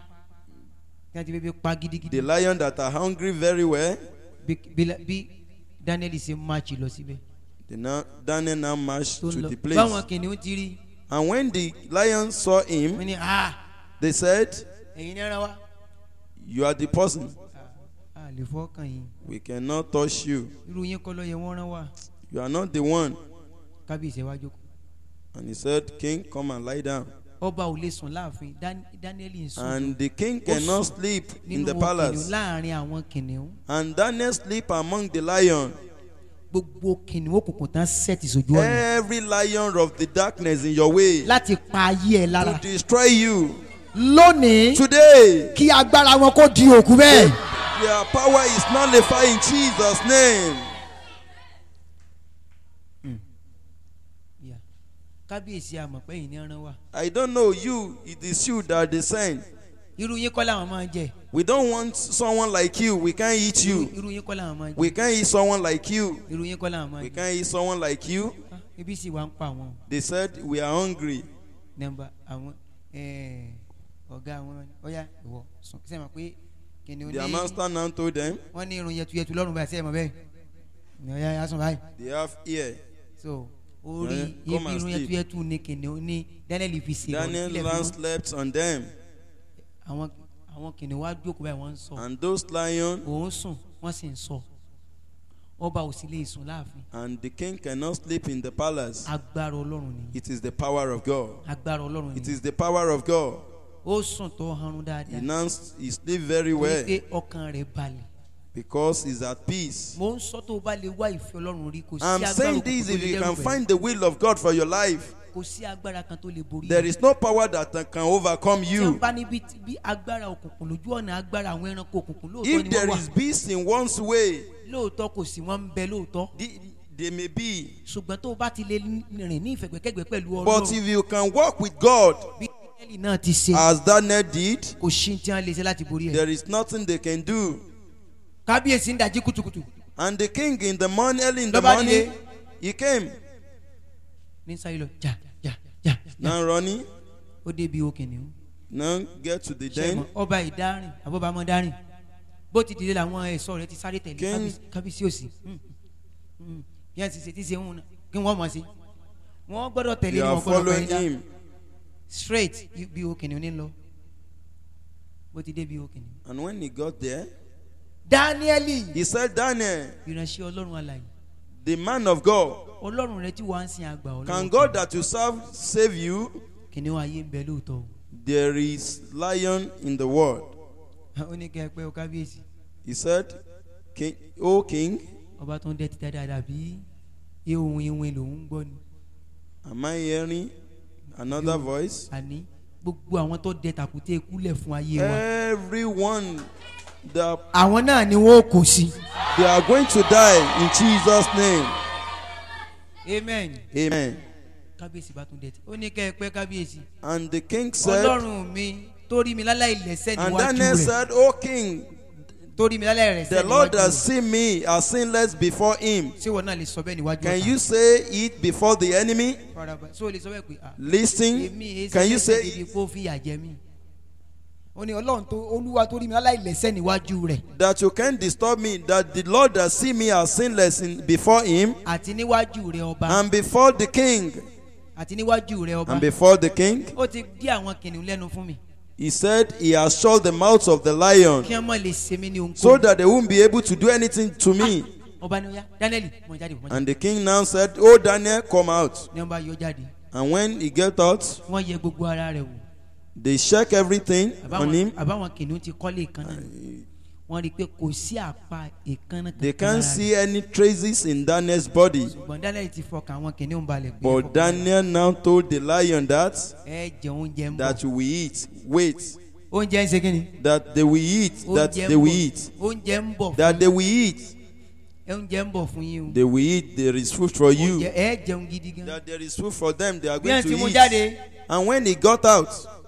tí wọ́n ti fẹ́ bí pa gidigidi The lion that are hungry very well. bí bí- bí Daniel ṣe máàcì lọ síbẹ̀ They now, Daniel now marched tó to ń lọ the báwọn place. kìnìún ti rí And when the lion saw wọ́n him, ní ah they said, ẹ̀yin ní ara wa "You are the person. a lè fọ́kàn yín We cannot touch you. irú yín kọ́ ló yẹ wọ́n rán wa You are not the one." kábíyèsí wá jókòó. And he said, "King, come and lie down." ọba ò lè sùn láàfin Dan- Daniel ń sùn And the king cannot sleep in nínú the kìnìún palace. láàrin àwọn kìnìún And Daniel sleep among the lion. gbogbo kìnìún òkùnkùn tán sẹ́ẹ̀tì sójú ọ̀nà Every lion of the darkness in your way láti pa ayé ẹ to lára. destroy you. lónìí Today, kí agbára wọn kó di òkú bẹ́ẹ̀. their power is nullified in Jesus' name. Yeah. kábíyèsí àmọ̀pẹ́ yìí ní ọ̀ràn wa I don't know you, it is you that they send. irú yín kọ́ làwọn máa ń jẹ. We don't want someone like you. We can't eat you. irú yín kọ́ làwọn máa ń jẹ. We can't eat someone like you. irú yín kọ́ làwọn máa We ń jẹ. can't eat someone like you. Ah, ibi sì wá ń pa àwọn. They said, we are hungry. nọ́mbà àwọn eh, ọ̀gá àwọn ọ̀yá ìwọ sùn sẹ́yìn mọ̀ pé kìnìún Their ní master now told them, wọ́n ní irun yẹtuyẹtu lọ́rùn báyìí sẹ́yìn mọ̀ bẹ́ẹ̀ ní ọ̀yá yà sùn báyìí. they have ear. so orí Eh, ibi come and irun sleep. yẹtuyẹtu ní kìnìún ní Daniel fi ṣe Daniel now slept on them. àwọn àwọn kìnìún wá jókòó báyìí wọ́n ń sọ And those lions òun sùn wọ́n sì ń sọ ọba ò sì lè sùn láàfin. and the king cannot sleep in the palace. agbára ọlọ́run ni It is the power of God. agbára ọlọ́run It ni is the power of God. ó sùn tó hanrun He dáadáa now he sleep very torí well pé ọkàn rẹ̀ balẹ̀. because he's at peace. mo ń sọ tó o bá lè wá ìfẹ́ ọlọ́run rí kò sí I'm agbára saying òkùnkùn this, tó if lè you dẹ́rù can bẹ̀. find the will of God for your life, kò sí agbára kan tó lè borí there rẹ̀. is no power that can overcome tí wọ́n you. bá níbi tí- bí agbára òkùnkùn lójú ọ̀nà agbára àwọn ẹranko òkùnkùn lóòótọ́ If ni there wọ́n is wà beast in one's way, lóòótọ́ kò sí wọ́n ń bẹ lóòótọ́ they, they may be. ṣùgbọ́n tó o bá ti lè rìn ní ìfẹ̀gbẹ́kẹ̀gbẹ́ pẹ̀lú But ọlọ́run if you can walk with God bí Daniel náà ti ṣe as Daniel did, kò sí tí wọ́n lè ṣe láti borí ẹ̀. there is nothing they can do. kábíyèsí ń dají kùtùkùtù And the king in the morning, early in the Nobody morning, there. he came. ní sáyé lọ jà jà jà jà Now running, ó débi òkè nìyó. now get to the ṣẹ́gun den. ọba ìdárìn àbọ̀bámọ́ dárìn bó ti dìde làwọn ẹ̀ṣọ́ rẹ̀ ti sáré tẹ̀lé King- kábíyèsí- kábíyèsí òsì bí wọ́n ti ṣe ti ṣe ń wọn kí wọ́n mọ̀ sí wọ́n gbọ́dọ̀ tẹ̀lé You ní are wọ́n gbọ́dọ̀ following pẹ̀lú him. straight bí òkè ni ní lọ bó ti dé bí òkè ni. And when he got there, Dáníẹ́lì he said, Daniel, ìránṣẹ́ ọlọ́run alààyè the man of God, ọlọ́run rẹ tí wàá ń sin àgbà can ọlọ́run God that you serve save you? kìnìún ayé ń bẹ lóòótọ́ o. There is lion in the world. ó ní kẹ́ ẹ pé o kábíyèsí He said, King, O king, ọba tó ń dẹ́ ti dáadáa dàbí ihun ihun lòún ń gbọ́ ni. am I hearing another voice? àní gbogbo àwọn tó dẹ tàkúté kúlẹ̀ fún ayé wa. Everyone that àwọn náà ni wọn kò sí. they are going to die in Jesus' name. amen. Amen. kábíyèsí bá tún dẹ tí ó ní kẹ́ ẹ pẹ́ kábíyèsí. And the king said, ọlọ́run mi torí mi láláì lẹ́sẹ̀ and níwájú Daniel rẹ̀ said, O king, torí mi láláì the lẹ́sẹ̀ Lord níwájú has rẹ̀. seen me as sinless before him. ṣé wọn náà lè sọ bẹ́ẹ̀ níwájú Can ọ̀tá? you say it before the enemy? Farabalẹ̀. ṣé o lè sọ bẹ́ẹ̀ pé ah Listen. èmi èsì Can you lẹ́sẹ̀ say níbi it? kó fìyà jẹ mí. ó ní ọlọ́run tó olúwa torí mi láláì lẹ́sẹ̀ níwájú rẹ̀ That you can't disturb me, that the Lord has seen me as sinless in, before him àti níwájú rẹ̀ ọba and before the king. àti níwájú rẹ̀ ọba. And before the king, ó ti dí àwọn kìnìún lẹ́nu fún mi he said he has shut the mouths of the lion kí wọ́n mọ̀ lè ṣe mí ní ohun so that they won't be able to do anything to me. ọba ni ó yá Daniel mọ̀ jáde mọ̀ jáde And the king now said, Oh Daniel, come out. ní wọ́n bá yọ jáde And when he get out, wọ́n yẹ gbogbo ara rẹ̀ wò. they check everything on àbáwọn him. àbáwọn kìnìún ti kọ́lé ìkànnà wọ́n rí i pé kò sí àpá ìkànnà They kankan lára can't see any traces in Daniel's body. rẹ̀. ṣùgbọ́n Daniel ti fọkàn àwọn kìnìún balẹ̀ pé But Daniel now told the lion that ẹ jẹ oúnjẹ ń bọ̀ that you will eat. Wait, oúnjẹ ń ṣe kí ni that they will eat. That oúnjẹ they ń will bọ̀ eat. oúnjẹ ń bọ̀ That fún they will eat. oúnjẹ ń bọ̀ fún yín o They will eat. There is food for oúnjẹ you. ẹ jẹun gidi gan That there is food for them. They are bí going ẹ ti mú to jáde eat. And when he got out,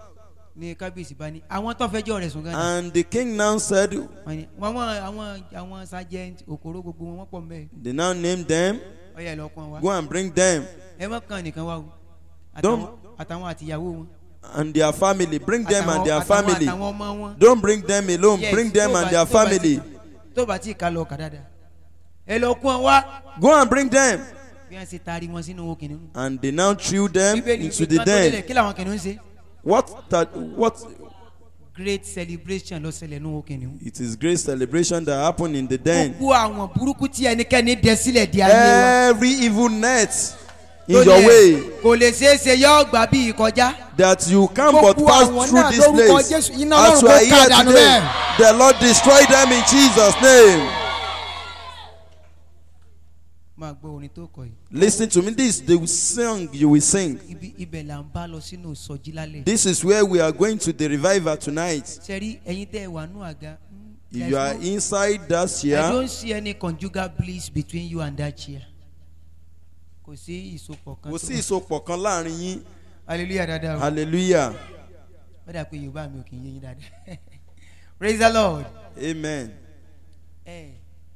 ní kábíyèsí bá ní àwọn tó fẹjọ́ rẹ̀ sùn gan and the king now said, wọ́n ní wọ́n wọ́n àwọn àwọn sergeant òkòrò gbogbo wọn wọ́n pọ̀ mbẹ́ they now named them. ọyẹ lọ kàn wá Go and bring them ẹ mọ̀ kàn nìkan wá o Don't- àtàwọn àtàwọn àtìyàwó wọn and their family. Bring them and àtàwọn- their àtàwọn- family. àtàwọn ọmọ wọn. Don't bring them alone. Yes, Bring them tó and bá- their tó bá ti- family. tó bá tí ì ká lọ kà dáadáa ẹ lọ kún ọ wá Go and bring them. bí wọ́n ṣe taari wọn sínú kìnìún. And they now threw them Bíbélì into pé the kán tó délẹ̀, den. kí làwọn kìnìún ṣe. What that? What? great celebration ló ṣẹlẹ̀ nínú kìnìún. It is great celebration that happened in the den. gbogbo àwọn burúkú tí ẹnikẹ́ni dẹ sílẹ̀ di ayé wa. Every evil net in tó your ní ẹ, way kò lè ṣeé ṣe yọ ọgbà bí ìkọjá. that you can but Gbogbo pass àwọn through náà this lórúkọ place. Jésù, iná As Ọlọ́run you kó are here ká dànù today, bẹ́ẹ̀. the Lord destroy them in Jesus' name. máa gbọ́ orin tó kọ yìí. Listen to me. This is the song you will sing. ibi ibẹ̀ là ń bá lọ sínú ìsọjí lálẹ́. This is where we are going to the revival tonight. sẹ́rí ẹ̀yin tẹ́ ẹ wà nù àga. mm, If there's you are no- inside that I chair, don't see any conjugal bliss between you and that chair. Kò sí ìsopọ̀ kan. kò tó sí wà. ìsopọ̀ kan láàrin yín. hallelujah dada o. Hallelujah. ó dà pé Yorùbá mi ò kì í yé yín dáadáa. Praise the Lord. Amen. ẹ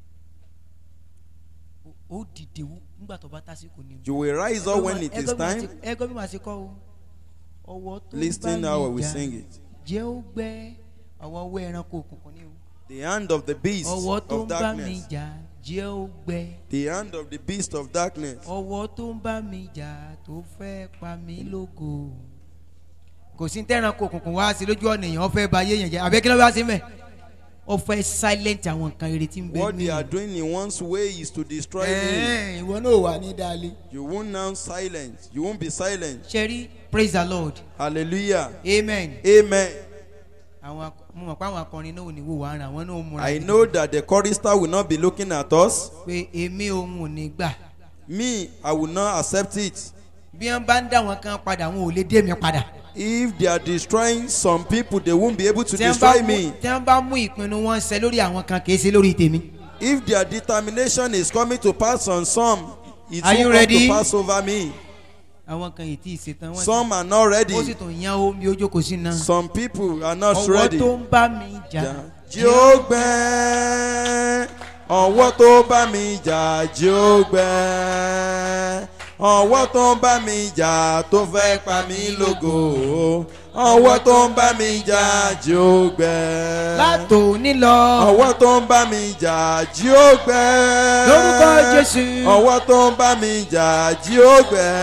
ó dìde nígbà tó bá tásìkò ni. You will rise up when it is time. ẹ gbọ́ bí màá ṣe kọ́ o. ọwọ́ tó Listen bá how mi we jà sing it. jẹ́ ó gbẹ́ ọwọ́ ọwọ́ ẹranko òkùnkùn ni o. The hand of the beast ọwọ́ tó of ń bá mi darkness. jà jẹ́ ó gbẹ́. The hand of the beast of darkness. ọwọ́ tó ń bá mi jà tó fẹ́ pa mí lógo. kò sí tẹ́ranko òkùnkùn wá sí lójú ọ̀nà èèyàn ó fẹ́ ba ayé yẹn jẹ́ àbí kí ló bá sí mẹ́. ó fẹ́ silent àwọn nǹkan ìrètí ń bẹ What ní. they are doing in one's way is to destroy me. ẹ ìwọ náà wà ní dalí. You won't now silent. You won't be silent. ṣẹ́rí praise the Lord. Hallelujah. Amen. Amen. àwọn mo mọ̀ pé àwọn akọrin náà ò ní wò wá ara àwọn náà ó múra. I know that the chorister will not be looking at us. pé èmi òun ò ní gbà. Me, I will not accept it. bí wọ́n bá ń dá wọn kan padà wọn ò lè dé mi padà. If they are destroying some people, they won't be able to tí wọ́n bá destroy mú me. tí wọ́n bá mú ìpinnu wọn ṣẹ lórí àwọn kan kì í ṣe lórí tèmi. If their determination is coming to pass on some, it Are you won't come ready? to pass over me. àwọn kan yìí tí ì ṣetán wọn. Some are not ó sì ready. tún yan omi ojú kò sí náà. Some people are not ọwọ́ ready. tó ń bá mi jà. Jí ó gbẹ́, ọwọ́ tó bá mi jà jí ó gbẹ́, ọwọ́ tó ń bá mi jà tó fẹ́ pa mí lógo, ọwọ́ tó ń bá mi jà jí ó gbẹ́, látòní lọ. ọwọ́ tó ń bá mi jà jí ó gbẹ́, lórúkọ Jésù. ọwọ́ tó ń bá mi jà jí ó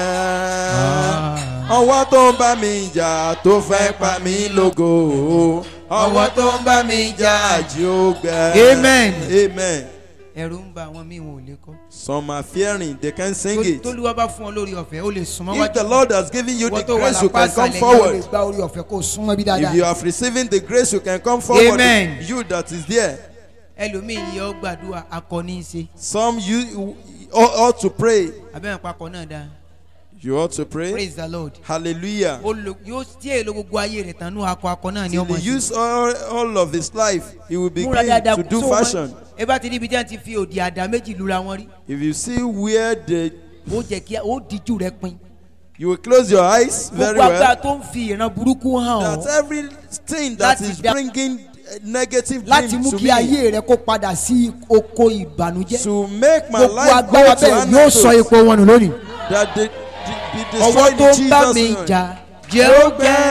gbẹ́, ọwọ́ tó ń bá mi jà tó fẹ́ pa mí lógo, ọwọ́ tó ń bá mi jà jí ó gbẹ́. Amen. Amen. ẹ̀rù ń ba àwọn míì wọn ò lè kọ́. Some are fearing, they can't sing it. tólúwa bá fún ọ lórí ọ̀fẹ́ ó lè súnmọ́ If the Lord has given you the Wọ́n tó wà grace, you lápá can come ìsàlẹ̀ yẹn, ó lè forward. gba orí ọ̀fẹ́ kó súnmọ́ bí If you dáadáa. have received the grace, you can come forward. Amen. You that is there. ẹlòmíì yọ gbàdúrà akọni ṣe. Some you ought ought to pray. abẹ́rẹ́ papọ̀ náà dáa. You ought to pray. praise the Lord. Hallelujah. ó lo yóò tí èèlò gbogbo ayé rẹ̀ tán ní akọ akọ náà ni Till ọmọ he sí. use all, all of his life, he will begin múra dáadáa to do so fashion. wọn- ẹ bá ti rí ibi tí wọ́n ti fi òdì àdá méjì lura wọn rí. If you see where the, ó jẹ́ kí ó díjú rẹ pin. you will close your eyes very gbogbo agbára well. tó ń fi ìran burúkú hàn That ọ́ everything that Láti is dá- bringing uh, negative láti dreams mú to kí me, ayé rẹ kó padà sí oko ìbànújẹ́. to make my gbogbo life agbára go to bẹ́ẹ̀ yóò sọ another, ipò wọn nù lónìí. that they, they be ọwọ́ destroyed tó in ń bá Jesus' mi name. jà jẹ́ ó Ó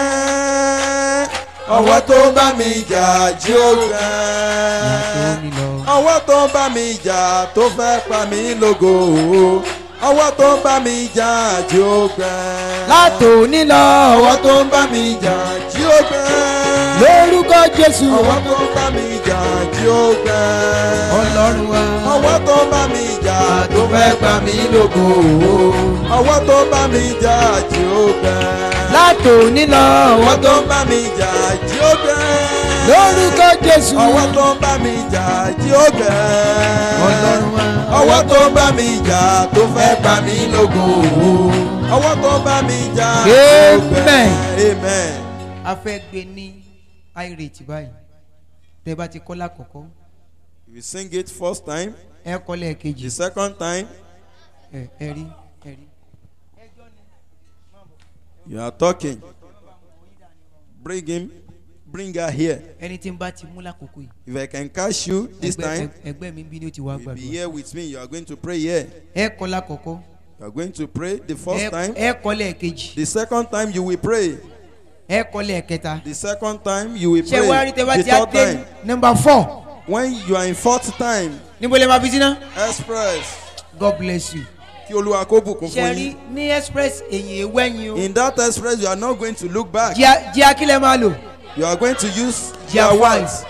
gbẹ́, ọwọ́ tó bá mi jà jí ó gbẹ́, ọwọ́ tó bá mi jà tó fẹ́ pa mí lógo, ọwọ́ tó bá mi jà jí ó gbẹ́, látòní lọ. ọwọ́ tó bá mi jà jí ó gbẹ́, lórúkọ Jésù. ọwọ́ tó bá mi jà jí ó gbẹ́, Ọlọ́run wa. ọwọ́ tó bá mi jà tó fẹ́ pa mí lógo, ọwọ́ tó bá mi jà jí ó gbẹ́, látòní lọ. ọwọ́ tó bá mi jà jí ó gbẹ́, lórúkọ Jésù. ọwọ́ tó bá mi jà jí ó gbẹ́, Ọlọ́run wa. ọwọ́ tó bá mi jà tó fẹ́ pa mí lógo, ọwọ́ tó bá mi jà jí ó gbẹ́. Amen. Amen. a fẹ́ gbé ní irate báyìí tẹ́ bá ti kọ́ lákọ̀ọ́kọ́ We sing it first time, ẹ kọ́ lẹ́ẹ̀kejì the second time ẹ ẹ rí ẹ rí. you are talking. Bring him, bring her here. ẹni tí ń bá ti mú lákòókò yìí If I can catch you this ẹgbẹ́ time, ẹgbẹ́ mi bí ni ó ti wá you'll be gbàdúrà. here with me. You are going to pray here. ẹ kọ́ lákọ̀ọ́kọ́ You are going to pray the ẹ first time. ẹ kọ́ lẹ́ẹ̀kejì The second time you will pray. ẹ kọ́ lẹ́ẹ̀kẹta. The second time you will ṣé wàá rí pray. tẹ́ bá The ti á third dé time. number four When you are in fourth time, níbo lè máa fi sí náà. express. God bless you. Kí Olúwa kó bùkún ṣe fún rí yín. ní express èyí ewẹ́yìn o. In that express, you are not going to look back. jí akílẹ̀ máa lò. You are going to use Gear your five. words.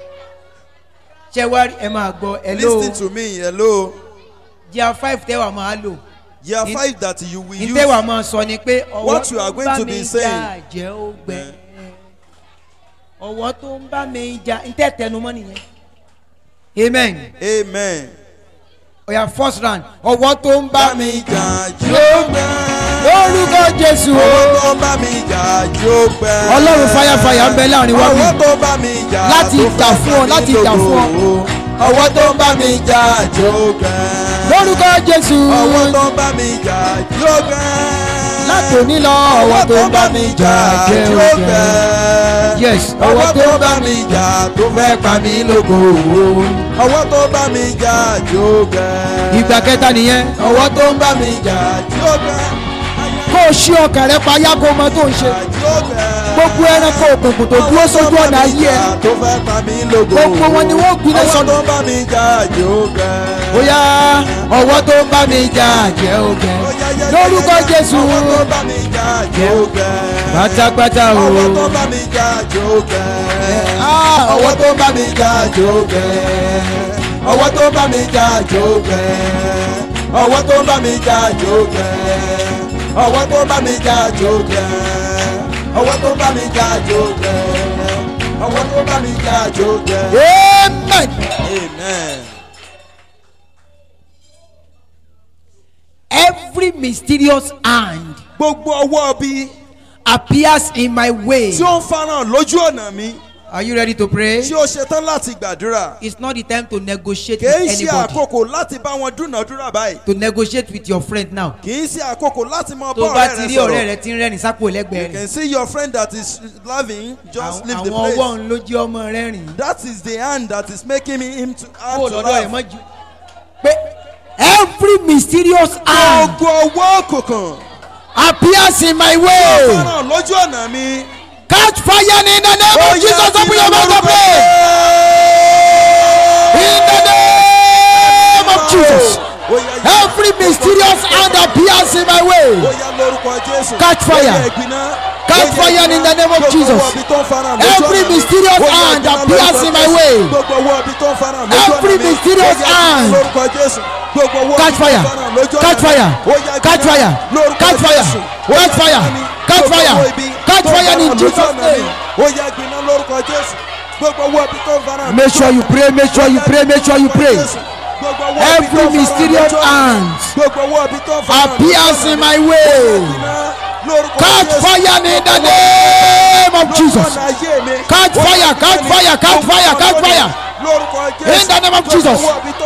ṣé wàá rí ẹ máa gbọ́ ẹ ló Listen to me. Hello. jí five tẹ́wà máa lò. Year In- five that you will use. ìtẹ́wà máa sọ ni pé ọwọ́ What you tó are ń going bá to mi be jà saying. jẹ́ ó gbẹ. ọwọ́ tó ń bá mi jà ń tẹ́ tẹnumọ́ nìyẹn. amen. Amen. oya first round ọwọ́ tó ń bá Bá mi mi jà jà jó gbẹ́. lórúkọ Jésù o. Ọwọ́ tó bá mi jà jó gbẹ́. Ọlọ́run fàyàfàyà ń bẹ láàrin wa bí. Ọwọ́ tó bá mi jà Láti tó jà fẹ́ fún ọ, pa mí láti jà fún ọ. lógo. Ọwọ́ tó bá mi jà jó gbẹ́. lórúkọ Jésù Ọwọ́ tó bá mi jà jó gbẹ́. látòní lọ ọwọ́ tó ń bá mi jà jẹ́ ògbẹ́. Yes, ọwọ́ tó ń bá mi jà tó fẹ́ pa mí lógo. ọwọ́ tó ń bá mi jà jẹ́ ògbẹ́. Ìgbà kẹta nìyẹn, ọwọ́ tó ń bá mi jà. jẹ́ ògbẹ́. Kó o ṣí ọkàn rẹ payá kó o mọ tó ń ṣe. Gbogbo ẹranko òkùnkùn tó dúró sójú ọ̀nà ayé ẹ. Gbogbo wọn ni wọ́n gbiná sọnù. ọwọ́ tó ń bá mi jà jẹ́ ògbẹ́. Bóyá ọwọ́ tó ń bá mi jà jẹ́ ògbẹ́. Lórúkọ Jésù. ọwọ́ tó ń bá mi jà jẹ́ ògbẹ́. Pátápátá o. ọwọ́ tó ń bá mi jà jẹ́ ògbẹ́. ọwọ́ tó ń bá mi jà jẹ́ ògbẹ́. ọwọ́ tó ń bá mi jà jẹ́ ògbẹ́. ọwọ́ tó ń bá mi jà jẹ́ ògbẹ́. ọwọ́ tó bá mi jà jòkè ọwọ́ tó bá mi jà jòkè ọwọ́ tó bá mi jà jòkè. Amen. Amen. Every mysterious hand gbogbo ọwọ́ bí appears in my way. tí ó ń farahàn lójú ọ̀nà mi. Are you ready to pray? tí ó ṣetán láti gbàdúrà. It's not the time to negotiate kì í with ṣe anybody. àkókò láti bá wọn dúnàdúrà báyìí. To negotiate with your friend now. kì í ṣe àkókò láti mọ Tó bọ́ bá ọ̀rẹ́ ti rẹ rí ọ̀rẹ́ sọ̀rọ̀. rẹ tí ń rẹ́rìn sápò lẹ́gbẹ̀ẹ́ You rẹ̀. can see your friend that is laughing just leave the Àwọn place. ọwọ́ ń ló jẹ́ ọmọ rẹ́rìn. That is the hand that is making me him to have Kó to lọ́dọ̀ rẹ̀ laugh. mọ́jú. Pé every mysterious hand gbogbo ọwọ́ òkùnkùn. appears in my way. fọ́nrán lójú ọ̀nà mi. Catch fire in the name of Jesus. Open your mouth and pray. In the name of Jesus. Every mysterious hand appears in my way. Catch fire. Catch fire in the name of Jesus. Every mysterious hand appears in my way. Every mysterious hand. Catch fire. Catch fire. Catch fire. Catch fire. Catch fire. Catch fire. Catch fire in Jesus' name. Make sure you pray. Make sure you pray. Make sure you pray. Every mysterious hand appears in my way. Catch fire in the name of Jesus. Catch fire, catch fire, catch fire, catch fire. In the name of Jesus.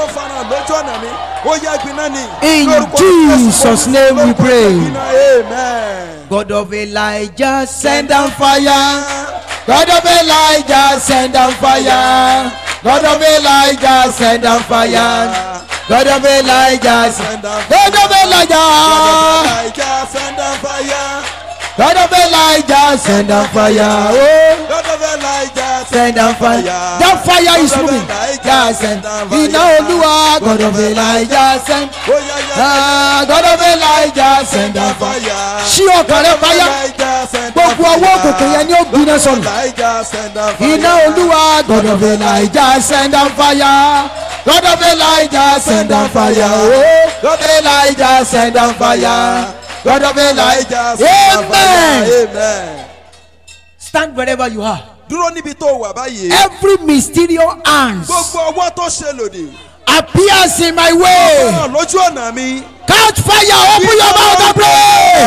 In Jesus' name we pray. Amen. God of Elijah, send down fire. God of Elijah, send down fire. God of Elijah, send down fire. God of Elijah, send down fire. God of Elijah, send down fire. God of Elijah, send down fire. Oh, God of Elijah, send down fire. That fire is moving. Yeah, send. Iná Olúwa, God of Elijah, send. Ah, God of Elijah, send down fire. Ṣí ọkàn rẹ fire. Gbogbo ọwọ́ òkùnkùn yẹn ni ó gbiná sọnù. Iná Olúwa, God of Elijah, send down fire. God of Elijah, send down fire. Oh, God of Elijah, send down fire. God of Elijah, amen. Amen. Stand wherever you are. Dúró níbi tó wà báyìí. Every mysterious hand Gbogbo ọwọ́ tó ṣe lòdì. appears in my way. Fọ́nrán lójú ọ̀nà mi. Catch fire, open your mouth and pray.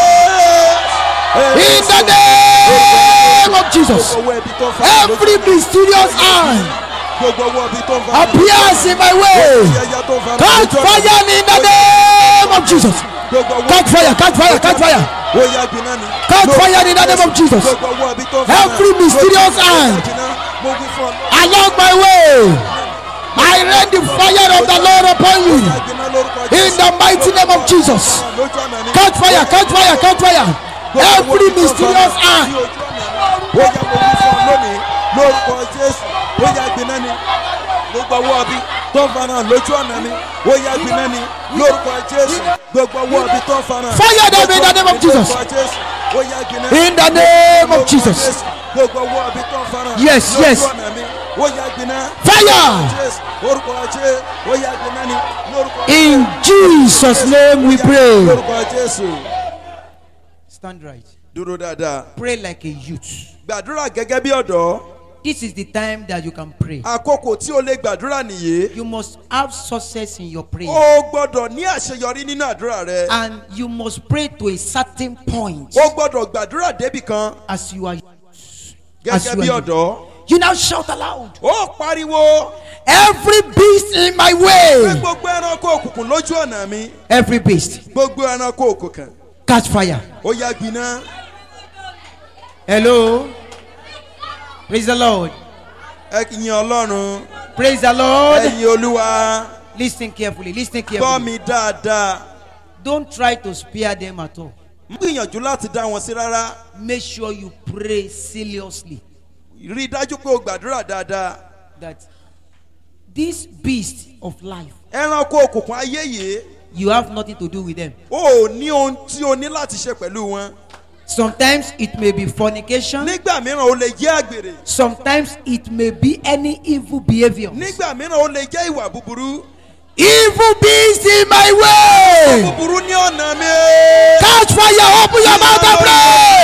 In the name of Jesus. Every mysterious hand appears in my way. Catch fire in the name of Jesus. Catch fire, catch fire, catch fire. Catch fire in the name of Jesus. Every mysterious hand along my way, I rain the fire of the Lord upon you. In the mighty name of Jesus. Catch fire, catch fire, catch fire. Every mysterious hand. gbogbo ọwọ́ bí tó ń fara lójú ọ̀nà mi ó yá gbiná ni lórúkọ Jésù gbogbo ọwọ́ bí tó ń fara. Fire them in the name of Jesus. ó yá gbiná In the name of Jesus. gbogbo ọwọ́ bí tó ń fara. Yes, yes. lójú ọ̀nà mi ó yá gbiná. Fire. orúkọ Jésù ó yá gbiná ni lórúkọ. In Jesus' name we pray. lórúkọ Jésù. Stand right. dúró dáadáa. Pray like a youth. gbàdúrà gẹ́gẹ́ bí ọ̀dọ́. This is the time that you can pray. àkókò tí o lè gbàdúrà nìyí. You must have success in your prayer. o gbọ́dọ̀ ní àṣeyọrí nínú àdúrà rẹ. And you must pray to a certain point. o gbọ́dọ̀ gbàdúrà débì kan. As you are as gẹ́gẹ́ you bí are ọ̀dọ́. you now shout aloud. ó pariwo. Every beast in my pé way. gbogbo ẹranko òkùnkùn lójú ọ̀nà mi. Every beast. gbogbo ẹranko òkùnkùn. catch fire. Ó yá gbiná. Hello. Praise the Lord. Ẹ yin Ọlọ́run. Praise the Lord. Ẹ yin Olúwa. Listen carefully. Listen Gbọ́ carefully. mi dáadáa. Don't try to spare them at all. Mo gbìyànjú láti dá wọn sí rárá. Make sure you pray seriously Rí i dájú pé o gbàdúrà dáadáa. that this beast of life, Ẹranko òkùnkùn ayé yìí. you have nothing to do with them. O ò ní ohun tí o ní láti ṣe pẹ̀lú wọn. Sometimes it may be fornication. Nígbà mìíràn o lè jẹ́ àgbèrè. Sometimes it may be any evil behavior. Nígbà mìíràn o lè jẹ́ ìwà búburú. Evil beast in my way. Búburú ní ọ̀nà mi. Catch fire. Open your mouth and pray.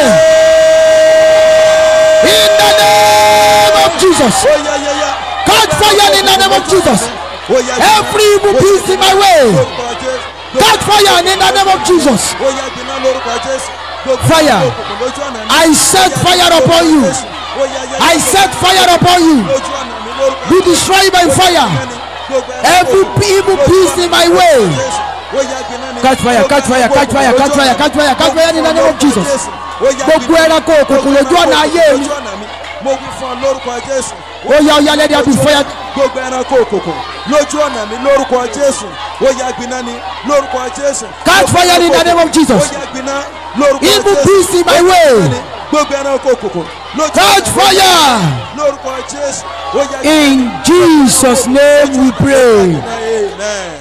In the name of Jesus. Ó yá yá yá. Catch fire in the name of Jesus. Ó yá gbiná. Every evil beast in my way. Lórúkọ Jésù. Catch fire in the name of Jesus. Ó yá gbiná lórúkọ Jésù. Gbogbo Fire. òkùnkùn lójú ọ̀nà mi. I set fire upon you. Ó yá yá yá. I set fire upon you. Lójú ọ̀nà mi lórúkọ Be destroyed by fire. Every evil beast in my way. Catch fire, catch fire, catch fire, catch fire, catch fire, catch fire in the name of Jesus. Gbogbo ẹranko òkùnkùn lójú ọ̀nà ayé mi. Mo wí fún ọ lórúkọ Jésù. Ó yá ó yá let there be fire. Gbogbo ẹranko òkùnkùn lójú ọ̀nà mi lórúkọ Jésù. Ó yá gbiná ni lórúkọ Jésù. Catch fire in the name of Jesus. Ó yá gbiná lórúkọ Jésù. Evil beast in my way. Gbogbo ẹranko òkùnkùn lójú Catch fire. lórúkọ Jésù. Ó yá gbiná. In Jesus' name we pray. Amen.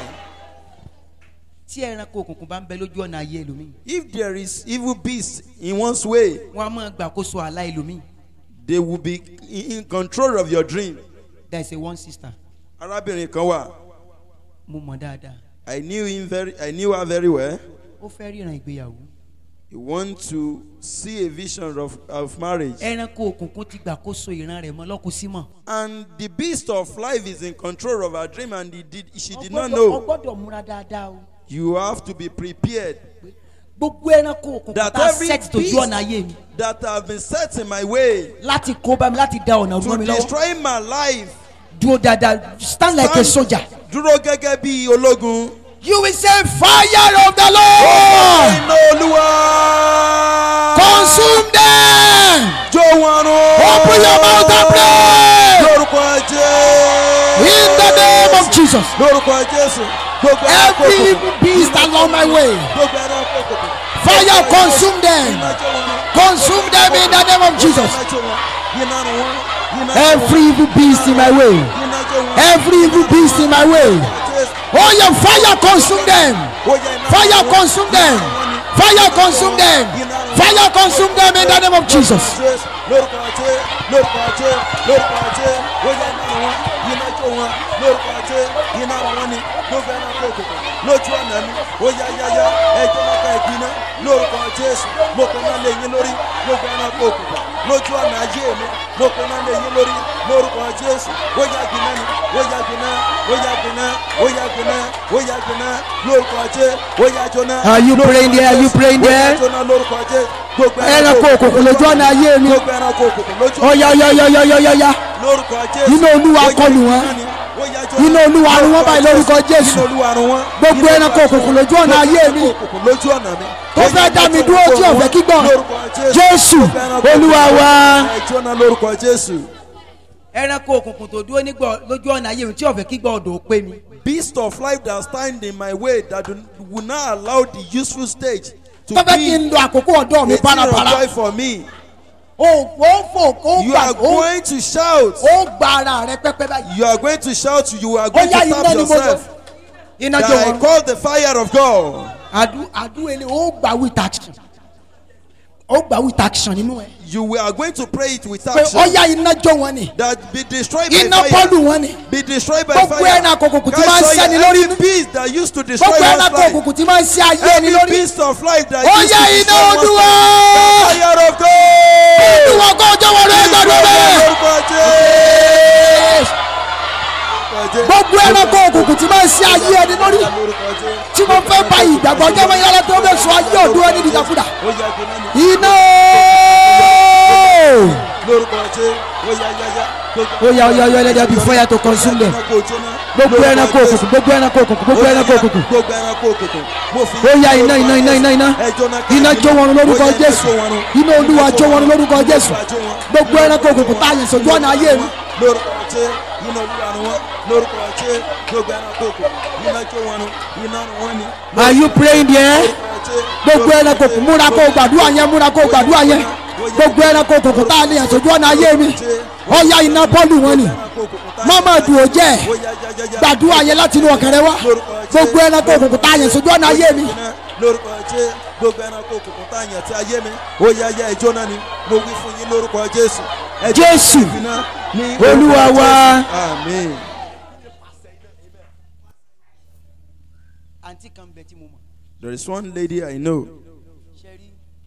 Tí ẹranko òkùnkùn bá ń bẹ lójú ọ̀nà ayé ẹlòmíì, If there is evil beast in one's way, wọ́n á máa gbàkóso àlá ẹlòmíì. they will be in control of your dream. There is a one sister. Arábìnrin kan wà. Mo mọ̀ dáadáa. I knew him very. I knew her very well. Ó fẹ́ ríran ìgbéyàwó. He wants to see a vision of, of marriage. Ẹranko òkùnkùn ti gbàkóso ìran rẹ̀ mọ́ lọ́kùn símọ̀. And the beast of life is in control of her dream, and he did, she did not Ó know. gbọ́dọ̀ múra dáadáa o. You have to be prepared Gbogbo ẹranko òkùnkùn that tá a every set tójú beast ọ̀nà ayé mi. that have been set in my way Láti kó bá mi láti da ọ̀nà to ọdún mi lọ́wọ́. destroy my life. Dúró dáadáa, stand like a soldier. Dúró gẹ́gẹ́ bí ológun. You will say fire of the Lord. Iná Olúwa. Consume them. Jó wọn run. Open your mouth and pray. Lórúkọ Jésù. In the name of Jesus. Lórúkọ Jésù. Gbogbo ẹranko Every òkùnkùn. evil beast along my way. Gbogbo ẹranko òkùnkùn. Fire consume them. Iná jó wọn run. Consume them in the name of Jesus. Iná jó wọn. Iná run wọn. Iná jó wọn. Every evil beast in my way. Iná jó wọn. Every evil beast in my way. Jésù. Oh, your fire consume them. Ó yá iná Fire run wọn. consume them. Fire consume them. Fire consume them in the name of Jesus. Jésù. Lórúkọ Jésù. Lórúkọ Jésù. Lórúkọ Jésù. Ó yá iná run wọn. Iná jó wọn. Lórúkọ Jésù. Iná run wọn ni. Gbogbo ẹranko òkùnkùn. Lójú ọ̀nà mi. Ó yá yá yá. Ẹjọ́ mọ́ta ìgbiná. Lórúkọ Jésù. Mo kàn náà lé yín lórí. Gbogbo ẹranko òkùnkùn. Lójú ọ̀nà ayé mi. Mo kàn náà lé yín lórí. Lórúkọ Jésù. Ó yá gbiná ni. Ó yá gbiná. Ó yá gbiná. Ó yá gbiná. Ó yá gbiná. Lórúkọ Jésù. Ó yá jóná. Are you praying there? Are you praying Ó yá there? jóná lórúkọ Jésù. Gbogbo Ẹranko òkùnkùn lójú ọ̀nà ayé mi. Gbogbo ẹranko òkùnkùn lójú Ó yá yá yá yá yá yá yá. lórúkọ Jésù. Iná Olúwa kọlù wọn. Iná Olúwa run wọ́n báyìí lórúkọ Jésù. Iná Olúwa run wọ́n. Gbogbo ẹranko òkùnkùn lójú ọ̀nà ayé mi. Òkùnkùn lójú ọ̀nà mi. Tó fẹ́ dá mi dúró tí ò fẹ́ kí gbọ́. Lórúkọ Jésù Olúwa wa. Ẹ jóná lórúkọ Jésù. Ẹranko òkùnkùn tó dúró nígbà lójú ọ̀nà ayé mi tí ò fẹ́ kí gbọ́ ọ̀dọ̀ ó pé mi. Beast of life that stand in my way that do- will not allow the useful stage to Tó fẹ́ kí be n lo àkókò ọ̀dọ́ mi a thing of bárabàrà. joy for me. O ò fò ó You gbà are ó going to shout. ó gba ara rẹ pẹ́pẹ́ báyìí. You are going to shout. You are Ó going yá to iná tap ni mo lò. yourself. Iná That jó I wọn. call the fire of God. Adu adu ele ó gbà with action. Ó gbà with action nínú ẹ̀. You are going to pray it with Pé ó action. yá iná jó wọn ni. That be destroyed by Iná fire. bọ́ọ̀lù wọn ni. Be destroyed by Gbogbo fire. ẹranko òkùnkùn tí Guys, máa ń so sẹ́ni yeah, lórí every inú. beast that used to destroy Gbogbo one's ẹranko life. òkùnkùn tí máa ń ṣe ayé ẹni Every lórí. beast of life that Ó used yá to iná destroy one's Olúwa. life. The fire of God. Olúwa kó ọjọ́ wọn rẹ̀ gbàdúrà bẹ́ẹ̀. Lórúkọ Jésù. Gbogbo ẹranko òkùnkùn tí máa ń ṣe ayé ẹni lórí. Lórúkọ Jésù. Tí mo fẹ́ bá ìgbàgbọ́ jẹ́ mọ́ yálà tó bẹ̀ sọ ayé ọ̀dọ́ ẹni dìdàkudà. Ó yá gbiná ni. Iná. Lórúkọ Jésù. Ó yá yá yá. Ó yá ó yá ó yá let there be fire to consume them. Kó jóná. gbogbo ẹranko òkùnkùn gbogbo ẹranko òkùnkùn gbogbo ẹranko òkùnkùn gbogbo ẹranko òkùnkùn mo fi ó yá iná iná iná iná iná iná jó wọn lórúkọ Jésù iná Olúwa jó wọn lórúkọ Jésù gbogbo ẹranko òkùnkùn tá a yàn sójú ọ̀nà ayé mi. lórúkọ Jésù iná Olúwa ni wọn lórúkọ Jésù gbogbo ẹranko òkùnkùn iná jó wọn iná wọn ni. Are you praying there? gbogbo ẹranko òkùnkùn múra kó gbàdúrà yẹn múra kó gbàdúrà yẹn gbogbo ẹranko òkùnkùn tá a lè yàn sójú ọ̀nà ayé mi ó yá iná bọ́ọ̀lù wọn ni mọ́mọ́ dùn ó jẹ́ gbàdúrà yẹn láti inú ọkàn rẹ wá gbogbo ẹranko òkùnkùn tá a yàn sójú ọ̀nà ayé mi. lórúkọ Jésù gbogbo ẹranko òkùnkùn tá a yàn sí ayé mi ó yá yá ìjọ náà ni mo wí fún yín lórúkọ Jésù. Jésù Olúwa wa. Àmín. àǹtí kan bẹ tí mo mọ̀. There is one lady I know. ṣẹ́rí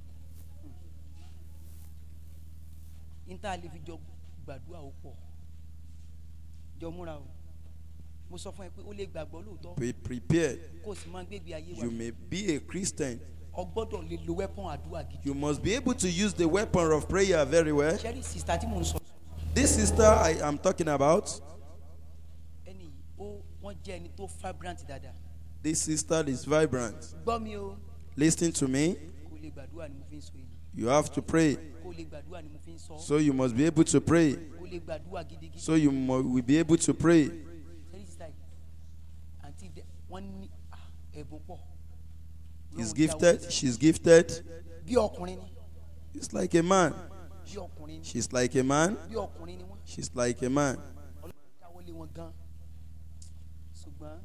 níta lè fi jọ gbàdúrà ó pọ̀ jọ múra o mo sọ fún ẹ pé ó lè gbàgbọ́ lóòótọ́. Be prepared. kó o sì máa gbégbé ayé wa. You may be a Christian. o gbọ́dọ̀ lè lo weapon àdúrà gidi. You must be able to use the weapon of prayer very well. ṣẹ́rí sista tí mo ń sọ. This sister I am talking about. ẹni ó wọ́n jẹ́ ẹni tó vibrant dáadáa. This sister is vibrant. gbọ́ mi o. Listen to me. kó lè gbàdúrà ni mo fi ń sọ èyí. You have to pray. kó lè gbàdúrà ni mo fi ń sọ. So you must be able to pray. kó lè gbàdúrà gidigidi. So you mu- will be able to pray. ṣẹ́rí sista yìí àǹtí dẹ wọ́n ní ah, ẹ̀bùn pọ̀. He's gifted. She's gifted. bí ọkùnrin ni. It's like a man. bí ọkùnrin ni. She's like a man. bí ọkùnrin ni wọ́n. She's like a man. ọlọ́run dáwọ́lé wọn gan. ṣùgbọ́n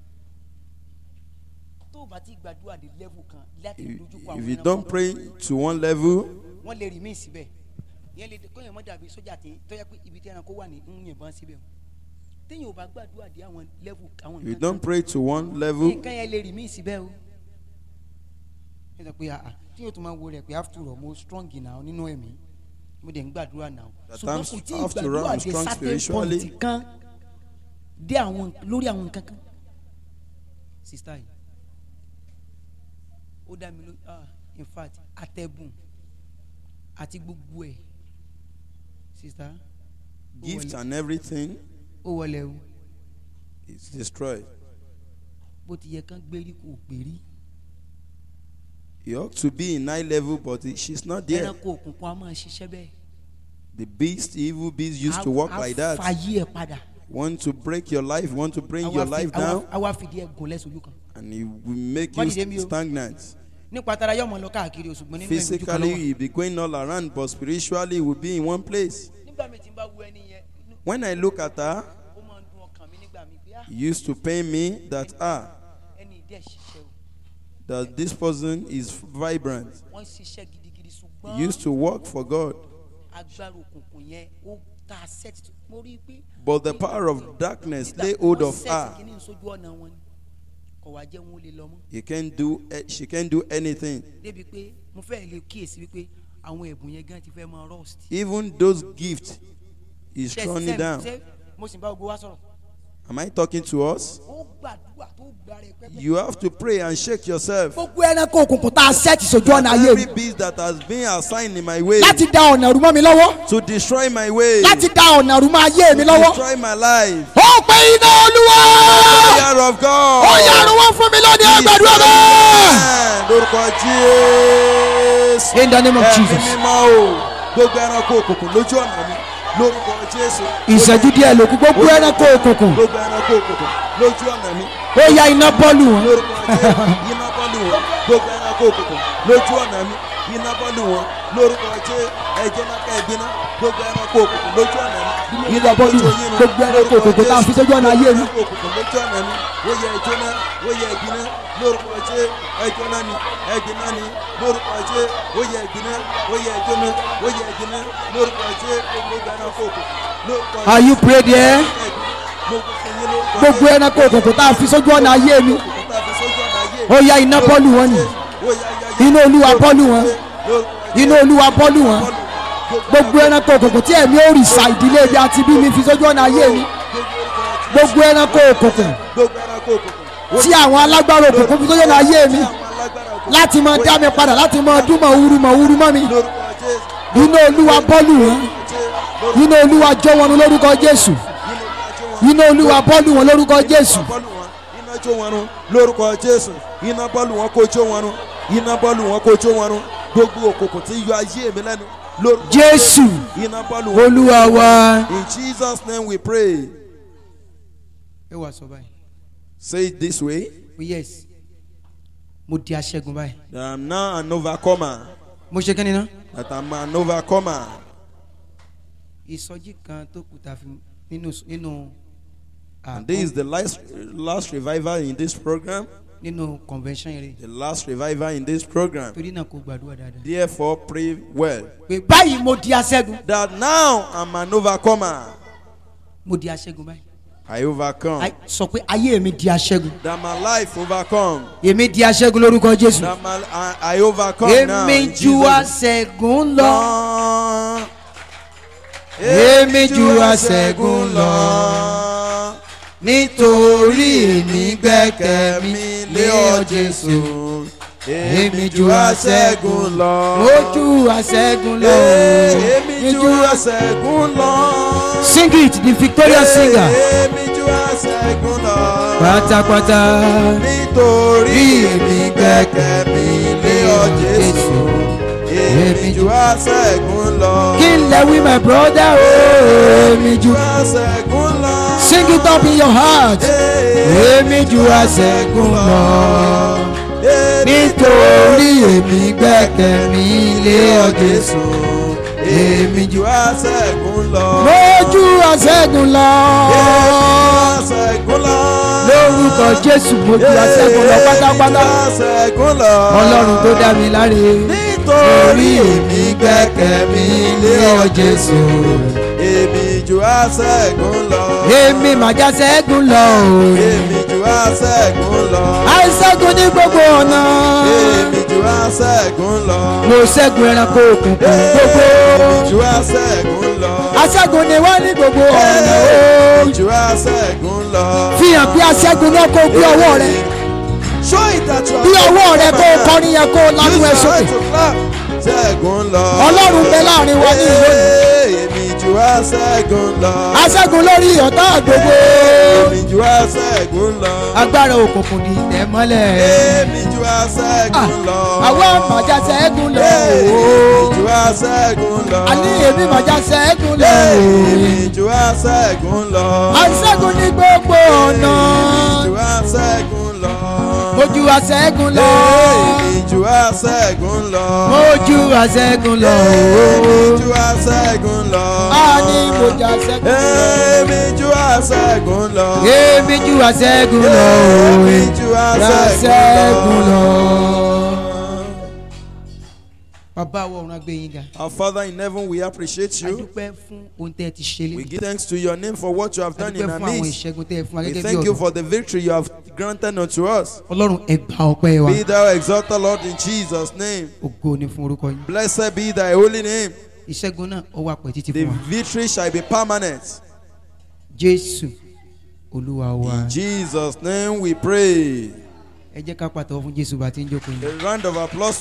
tó o bá ti gbàdúrà dé level kan láti If, dojú kọ àwọn if you ẹranko don't pray to one level, wọ́n lè rí mí síbẹ̀ yẹn lè kó yẹn mọ́ dàbí sójà tí tó yẹ pé ibi tí ẹranko wà ní ń yìnbọn síbẹ̀ o téèyàn ò bá gbàdúrà dé àwọn level àwọn if you nǹkan don't pray to one level, nǹkan yẹn lè rí mí síbẹ̀ o ẹ sọ pé àà tí yóò tún máa wo rẹ̀ pé after all mo strong náà nínú ẹ̀mí mo dẹ̀ ń gbàdúrà náà That ṣùgbọ́n I'm- kò tí after all, ìgbàdúrà I'm dé strong certain spiritually. point kan dé àwọn lórí àwọn nǹkan kan sista yìí ó dá mi lójú ah in fact atẹ́bùn àti gbogbo ẹ̀ sista ó gift wọlé- and everything ó wọlé o is destroyed. bó ti yẹ kán gbérí kò gbérí You ought to be in high level, but she's not there. ẹranko òkùnkùn a máa ṣiṣẹ́ bẹ́ẹ̀ The beast, the evil beast used A- to walk a like that. fàyè ẹ̀ padà Want to break your life, want to bring A your wá fi- life a wá- down, a wá fìdí ẹ̀ gùn lẹ́sọ̀jú kan and it will make Bọ́dì dé mi you o. stagnant. nípa tara yọmọ lọ káàkiri o ṣùgbọ́n nínú ẹ̀mí ojú kan ló Physically, wà. you'll be going all around, but spiritually, you will be in one place. nígbà mi tí n bá wo ẹni yẹn inú- When I look at her, ó máa ń dùn ọkàn mi nígbà mi pé ah it used to pain me that, ah, ẹni ìdí ẹ̀ ṣiṣẹ́ o that this person is vibrant. wọ́n ṣiṣẹ́ gidigidi He ṣùgbọ́n used to work for God. agbára òkùnkùn yẹn ó ta set mo rí i pé. But the power of darkness nígbà lay tí hold wọ́n of set her. kìíní sójú ọ̀nà wọn ni kò wá jẹ́ wọn ó lè lọ mọ́. He can't do, eh, she can't do anything. débi pé mo fẹ́ lè kíyèsí wípé àwọn ẹ̀bùn yẹn gan ti fẹ́ máa rust. Even those gifts is Ṣé- running ṣé- down. ṣé mo sì ń bá gbogbo wa sọ̀rọ̀. Am I talking to us? ó gbàdúrà tó gbà rẹ̀ pẹ́pẹ́. You have to pray and shake yourself. gbogbo ẹranko òkùnkùn tá a sẹ́ẹ̀tì sójú ọ̀nà ayé mi Every beast that has been assigned in my way láti da ọ̀nà rú mọ́ mi lọ́wọ́ to destroy my way, láti da ọ̀nà rú mọ́ ayé mi to lọ́wọ́. destroy my life. ó pe iná olúwa Fire of ó God. yàrá wọn fún mi lónìí ẹgbẹ̀rún ọ̀bẹ. Amen. Lórúkọ Jésù. In the name of Ẹ̀mí Jesus. mímọ́ o. Gbogbo ẹranko òkùnkùn lójú ọ̀nà mi. Lórúkọ Jésù. ìṣẹ́jú díẹ̀ ló kú gbogbo ẹranko òkùnkùn Gbogbo ẹranko òkùnkùn lójú ọ̀nà mi. ó ya iná bọ́ọ̀lù wọn. Lórúkọ Jésù. Iná bọ́ọ̀lù wọn. Gbogbo ẹranko òkùnkùn lójú ọ̀nà mi. Iná bọ́ọ̀lù wọn. Lórúkọ Jésù. Ẹ̀jẹ̀ náà ká ẹ̀gbin náà. Gbogbo ẹranko òkùnkùn lójú ọ̀nà mi. iná bọ́ọ̀lù wọn. gbogbo ẹranko òkùnkùn tá a fi sójú ọ̀nà ayé mi. Ẹranko òkùnkùn lójú ọ̀nà mi. Ó yẹ ẹjọ́ náà. Ó yẹ ẹ̀gbin náà. Lórúkọ Jésù. Ẹjọ́ náà ni. Ẹ̀gbin náà ni. Lórúkọ Jésù. Ó yẹ ẹ̀gbin náà. Ó yẹ ẹjọ́ náà. Ó yẹ ẹ̀gbin náà. Lórúkọ Jésù. Gbogbo ẹranko òkùnkùn. Lórúkọ Jésù. Are you prayed there? gbogbo ẹranko òkùnkùn tá a fi sójú ọ̀nà ayé mi. ó ya iná bọ́ọ̀lù wọn ni. iná olúwa bọ́ọ̀lù wọn. iná olúwa bọ́ọ̀lù wọn. gbogbo ẹranko òkùnkùn tí ẹ̀mí òrìṣà ìdílé ibi àti bí mi fi sójú ọ̀nà ayé mi. gbogbo ẹranko òkùnkùn tí àwọn alágbára òkùnkùn fi sójú ọ̀nà ayé mi. láti máa dá mi padà láti máa dún mọ̀ wúru mọ̀ wúru mọ́ mi. iná olúwa bọ́ọ̀lù wọn. iná olúwa jó wọn lórúkọ Jésù. iná olúwa bọ́ọ̀lù wọn lórúkọ jésù. Iná bọ́ọ̀lù wọn, iná jó wọn run lórúkọ Jésù. Iná bọ́ọ̀lù wọn kó jó wọn run. Iná bọ́ọ̀lù wọn kó jó wọn run. Gbogbo òkùnkùn tí yọ ayé mi lẹ́nu lórúkọ jésù Iná bọ́ọ̀lù wọn. olúwa wa. In Jesus' name we pray. ẹ wà sọ báyìí. Say it this way. oh yes mo di aṣẹ́gun báyìí. That I'm now an overcomer. mo ṣe kí ni ná. That I'm an overcomer. ìsọjí kan tó kù tá a fi nínú nínú And this is the last, last revival in this program. nínú convention yẹn. The last revival in this program. torí náà kò gbàdúrà dáadáa. Therefore, pray well. pé báyìí mo di aṣẹ́gun. That now I'm an overcomer. mo di aṣẹ́gun báyìí. I overcome. Ay- sọ pé ayé mi di aṣẹ́gun. That my life overcome. èmi di aṣẹ́gun lórúkọ jésù. That my, I, I overcome now. èmi in ju Jesus' aṣẹ́gun lọ. name. èmi ju aṣẹ́gun lọ. nítorí èmi gbẹ́kẹ̀ mi lé ọ jésù. èmi ju aṣẹ́gun lọ. mo ju aṣẹ́gun lọ. Èmi ju aṣẹ́gun lọ. sing it the victorious singer. Èmi ju aṣẹ́gun lọ. pátápátá. Nítorí èmi gbẹ́kẹ̀ mi lé ọ Jésù. Èmi ju aṣẹ́gun lọ. kí n lè wí my brother o. èmi ju. Aṣẹ́gun lọ. sing it up in your heart. èmi ju aṣẹ́gun lọ. nítorí èmi gbẹ́kẹ̀ mi lé ọ Jésù. èmi ju. ju aṣẹ́gun lọ. mo ju aṣẹ́gun lọ. Aṣẹ́gun lọ. lórúkọ Jésù mo ju aṣẹ́gun lọ pátápátá. Aṣẹ́gun lọ. Ọlọ́run tó dá mi láre. Nítorí èmi gbẹ́kẹ̀ mi lé ọ Jésù. Èmi ju aṣẹ́gun lọ. èmi mà já ṣẹ́gun lọ. Èmi ju aṣẹ́gun lọ. àìṣẹ́gun ní gbogbo ọ̀nà. Èmi ju aṣẹ́gun lọ. mo ṣẹ́gun ẹranko òkùnkùn gbogbo. Èmi ju aṣẹ́gun lọ. aṣẹ́gun ni wọ́n ní gbogbo ọ̀nà. Èmi ju aṣẹ́gun lọ. fi hàn bí aṣẹ́gun náà kó gbé ọwọ́ rẹ. Show it that you are bí ọwọ́ rẹ kó kọrin yẹn kó lánú ẹ sókè. Ṣẹ́gun lọ. Ọlọ́run bẹ láàrin wa ní ìlú òní. Èmi ju aṣẹ́gun lọ. aṣẹ́gun lórí ọ̀tá gbogbo. Èmi ju aṣẹ́gun lọ. agbára òkùnkùn ní ìtẹ́ mọ́lẹ̀. Èmi ju aṣẹ́gun lọ. àwọn àmàjà ṣẹ́gun lọ. Èmi ju aṣẹ́gun lọ. àní èmi màjà ṣẹ́gun lọ. Èmi ju aṣẹ́gun lọ. aṣẹ́gun ní gbogbo ọ̀nà. Èmi ju aṣẹ́gun lọ. mo ju aṣẹ́gun lọ. Èmi ju aṣẹ́gun lọ. mo ju aṣẹ́gun lọ. Èmi ju aṣẹ́gun lọ. àní mo ju aṣẹ́gun lọ. Èmi ju aṣẹ́gun lọ. èmi ju aṣẹ́gun lọ. Èmi ju aṣẹ́gun lọ. bàbá wa ọ̀run agbé yín ga. Our Father in heaven, we appreciate a you. dúpẹ́ fún ohun tẹ́ ẹ ti ṣe We lé. give thanks to your name for what you have a done in dúpẹ́ our fún àwọn midst. ìṣẹ́gun tẹ́ ẹ fún wa We gẹ́gẹ́ bí thank you ọ̀dọ́. for the victory you have granted unto us. ọlọ́run ẹ gba ọpẹ́ wa. Be thou exalted, Lord, in Jesus' name. ògo ni fún orúkọ yín. Blessed be thy holy name. ìṣẹ́gun náà ó wà pẹ́ títí The fún wa. victory shall be permanent. jésù olúwa wa. In Jesus' name we pray. ẹ jẹ́ ká pàtẹ́wọ́ fún jésù bá ti ń jókòó yín. A round of applause